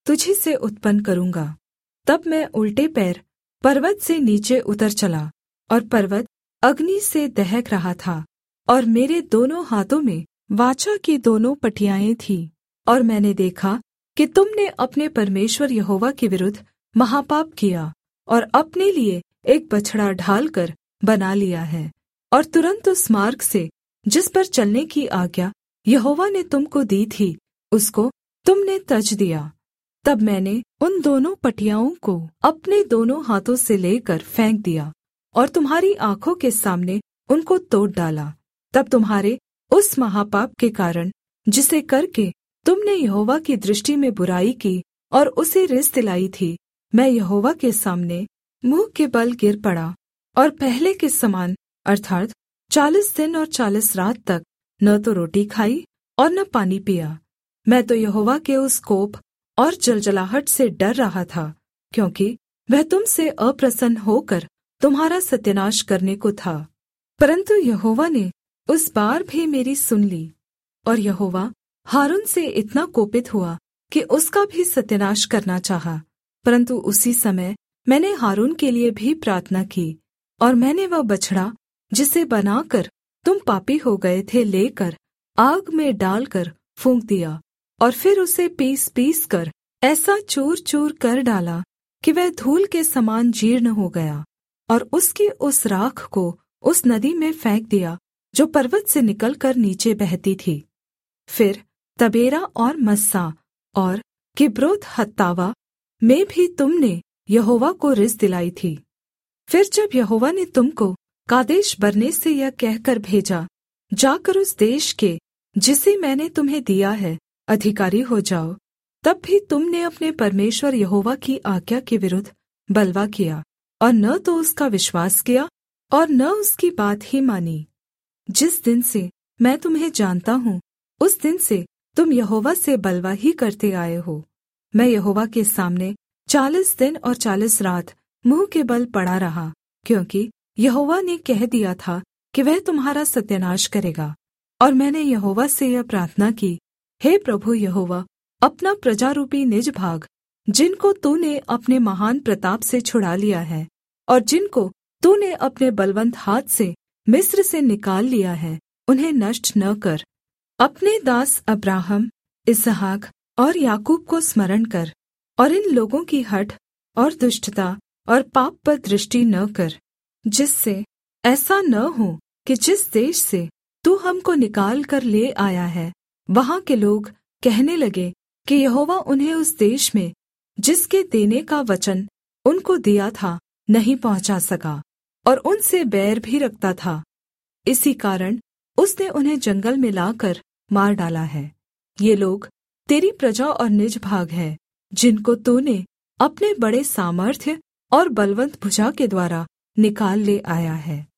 तुझी से उत्पन्न करूँगा। तब मैं उल्टे पैर पर्वत से नीचे उतर चला, और पर्वत अग्नि से दहक रहा था, और मेरे दोनों हाथों में वाचा की दोनों पटियाएँ थीं। और मैंने देखा कि तुमने अपने परमेश्वर यहोवा के विरुद्ध महापाप किया, और अपने लिए एक बछड़ा ढालकर बना लिया है, और तुरन्त उस मार्ग से जिस पर चलने की आज्ञा यहोवा ने तुमको दी थी, उसको तुमने तज दिया। तब मैंने उन दोनों पटियाओं को अपने दोनों हाथों से लेकर फेंक दिया, और तुम्हारी आँखों के सामने उनको तोड़ डाला। तब तुम्हारे उस महापाप के कारण, जिसे करके तुमने यहोवा की दृष्टि में बुराई की और उसे रिस दिलाई थी, मैं यहोवा के सामने मुँह के बल गिर पड़ा, और पहले के समान अर्थात् चालीस दिन और चालीस रात तक न तो रोटी खाई और न पानी पिया। मैं तो यहोवा के उस कोप और जलजलाहट से डर रहा था, क्योंकि वह तुम से अप्रसन्न होकर तुम्हारा सत्यानाश करने को था। परन्तु यहोवा ने उस बार भी मेरी सुन ली, और यहोवा हारून से इतना कोपित हुआ कि उसका भी सत्यानाश करना चाहा। परन्तु उसी समय मैंने हारून के लिए भी प्रार्थना की, और मैंने वह बछड़ा जिसे बनाकर तुम पापी हो गए थे लेकर आग में डालकर फूँक दिया, और फिर उसे पीस पीस कर ऐसा चूर चूर कर डाला कि वह धूल के समान जीर्ण हो गया, और उसकी उस राख को उस नदी में फेंक दिया जो पर्वत से निकलकर नीचे बहती थी। फिर तबेरा और मस्सा और किब्रोत हत्तावा में भी तुमने यहोवा को रिस दिलाई थी। फिर जब यहोवा ने तुमको कादेश बरने से यह कहकर भेजा, जाकर उस देश के जिसे मैंने तुम्हें दिया है अधिकारी हो जाओ, तब भी तुमने अपने परमेश्वर यहोवा की आज्ञा के विरुद्ध बलवा किया, और न तो उसका विश्वास किया और न उसकी बात ही मानी। जिस दिन से मैं तुम्हें जानता हूँ, उस दिन से तुम यहोवा से बलवा ही करते आए हो। मैं यहोवा के सामने चालीस दिन और चालीस रात मुँह के बल पड़ा रहा, क्योंकि यहोवा ने कह दिया था कि वह तुम्हारा सत्यानाश करेगा। और मैंने यहोवा से यह प्रार्थना की, हे प्रभु यहोवा, अपना प्रजारूपी निज भाग, जिनको तूने अपने महान प्रताप से छुड़ा लिया है, और जिनको तूने अपने बलवन्त हाथ से मिस्र से निकाल लिया है, उन्हें नष्ट न कर। अपने दास अब्राहम, इसहाक और याकूब को स्मरण कर, और इन लोगों की हठ और दुष्टता और पाप पर दृष्टि न कर, जिससे ऐसा न हो कि जिस देश से तू हमको निकाल कर ले आया है, वहाँ के लोग कहने लगे कि यहोवा उन्हें उस देश में जिसके देने का वचन उनको दिया था नहीं पहुँचा सका, और उनसे बैर भी रखता था। इसी कारण उसने उन्हें जंगल में लाकर मार डाला है। ये लोग तेरी प्रजा और निज भाग है, जिनको तूने अपने बड़े सामर्थ्य और बलवन्त भुजा के द्वारा निकाल ले आया है।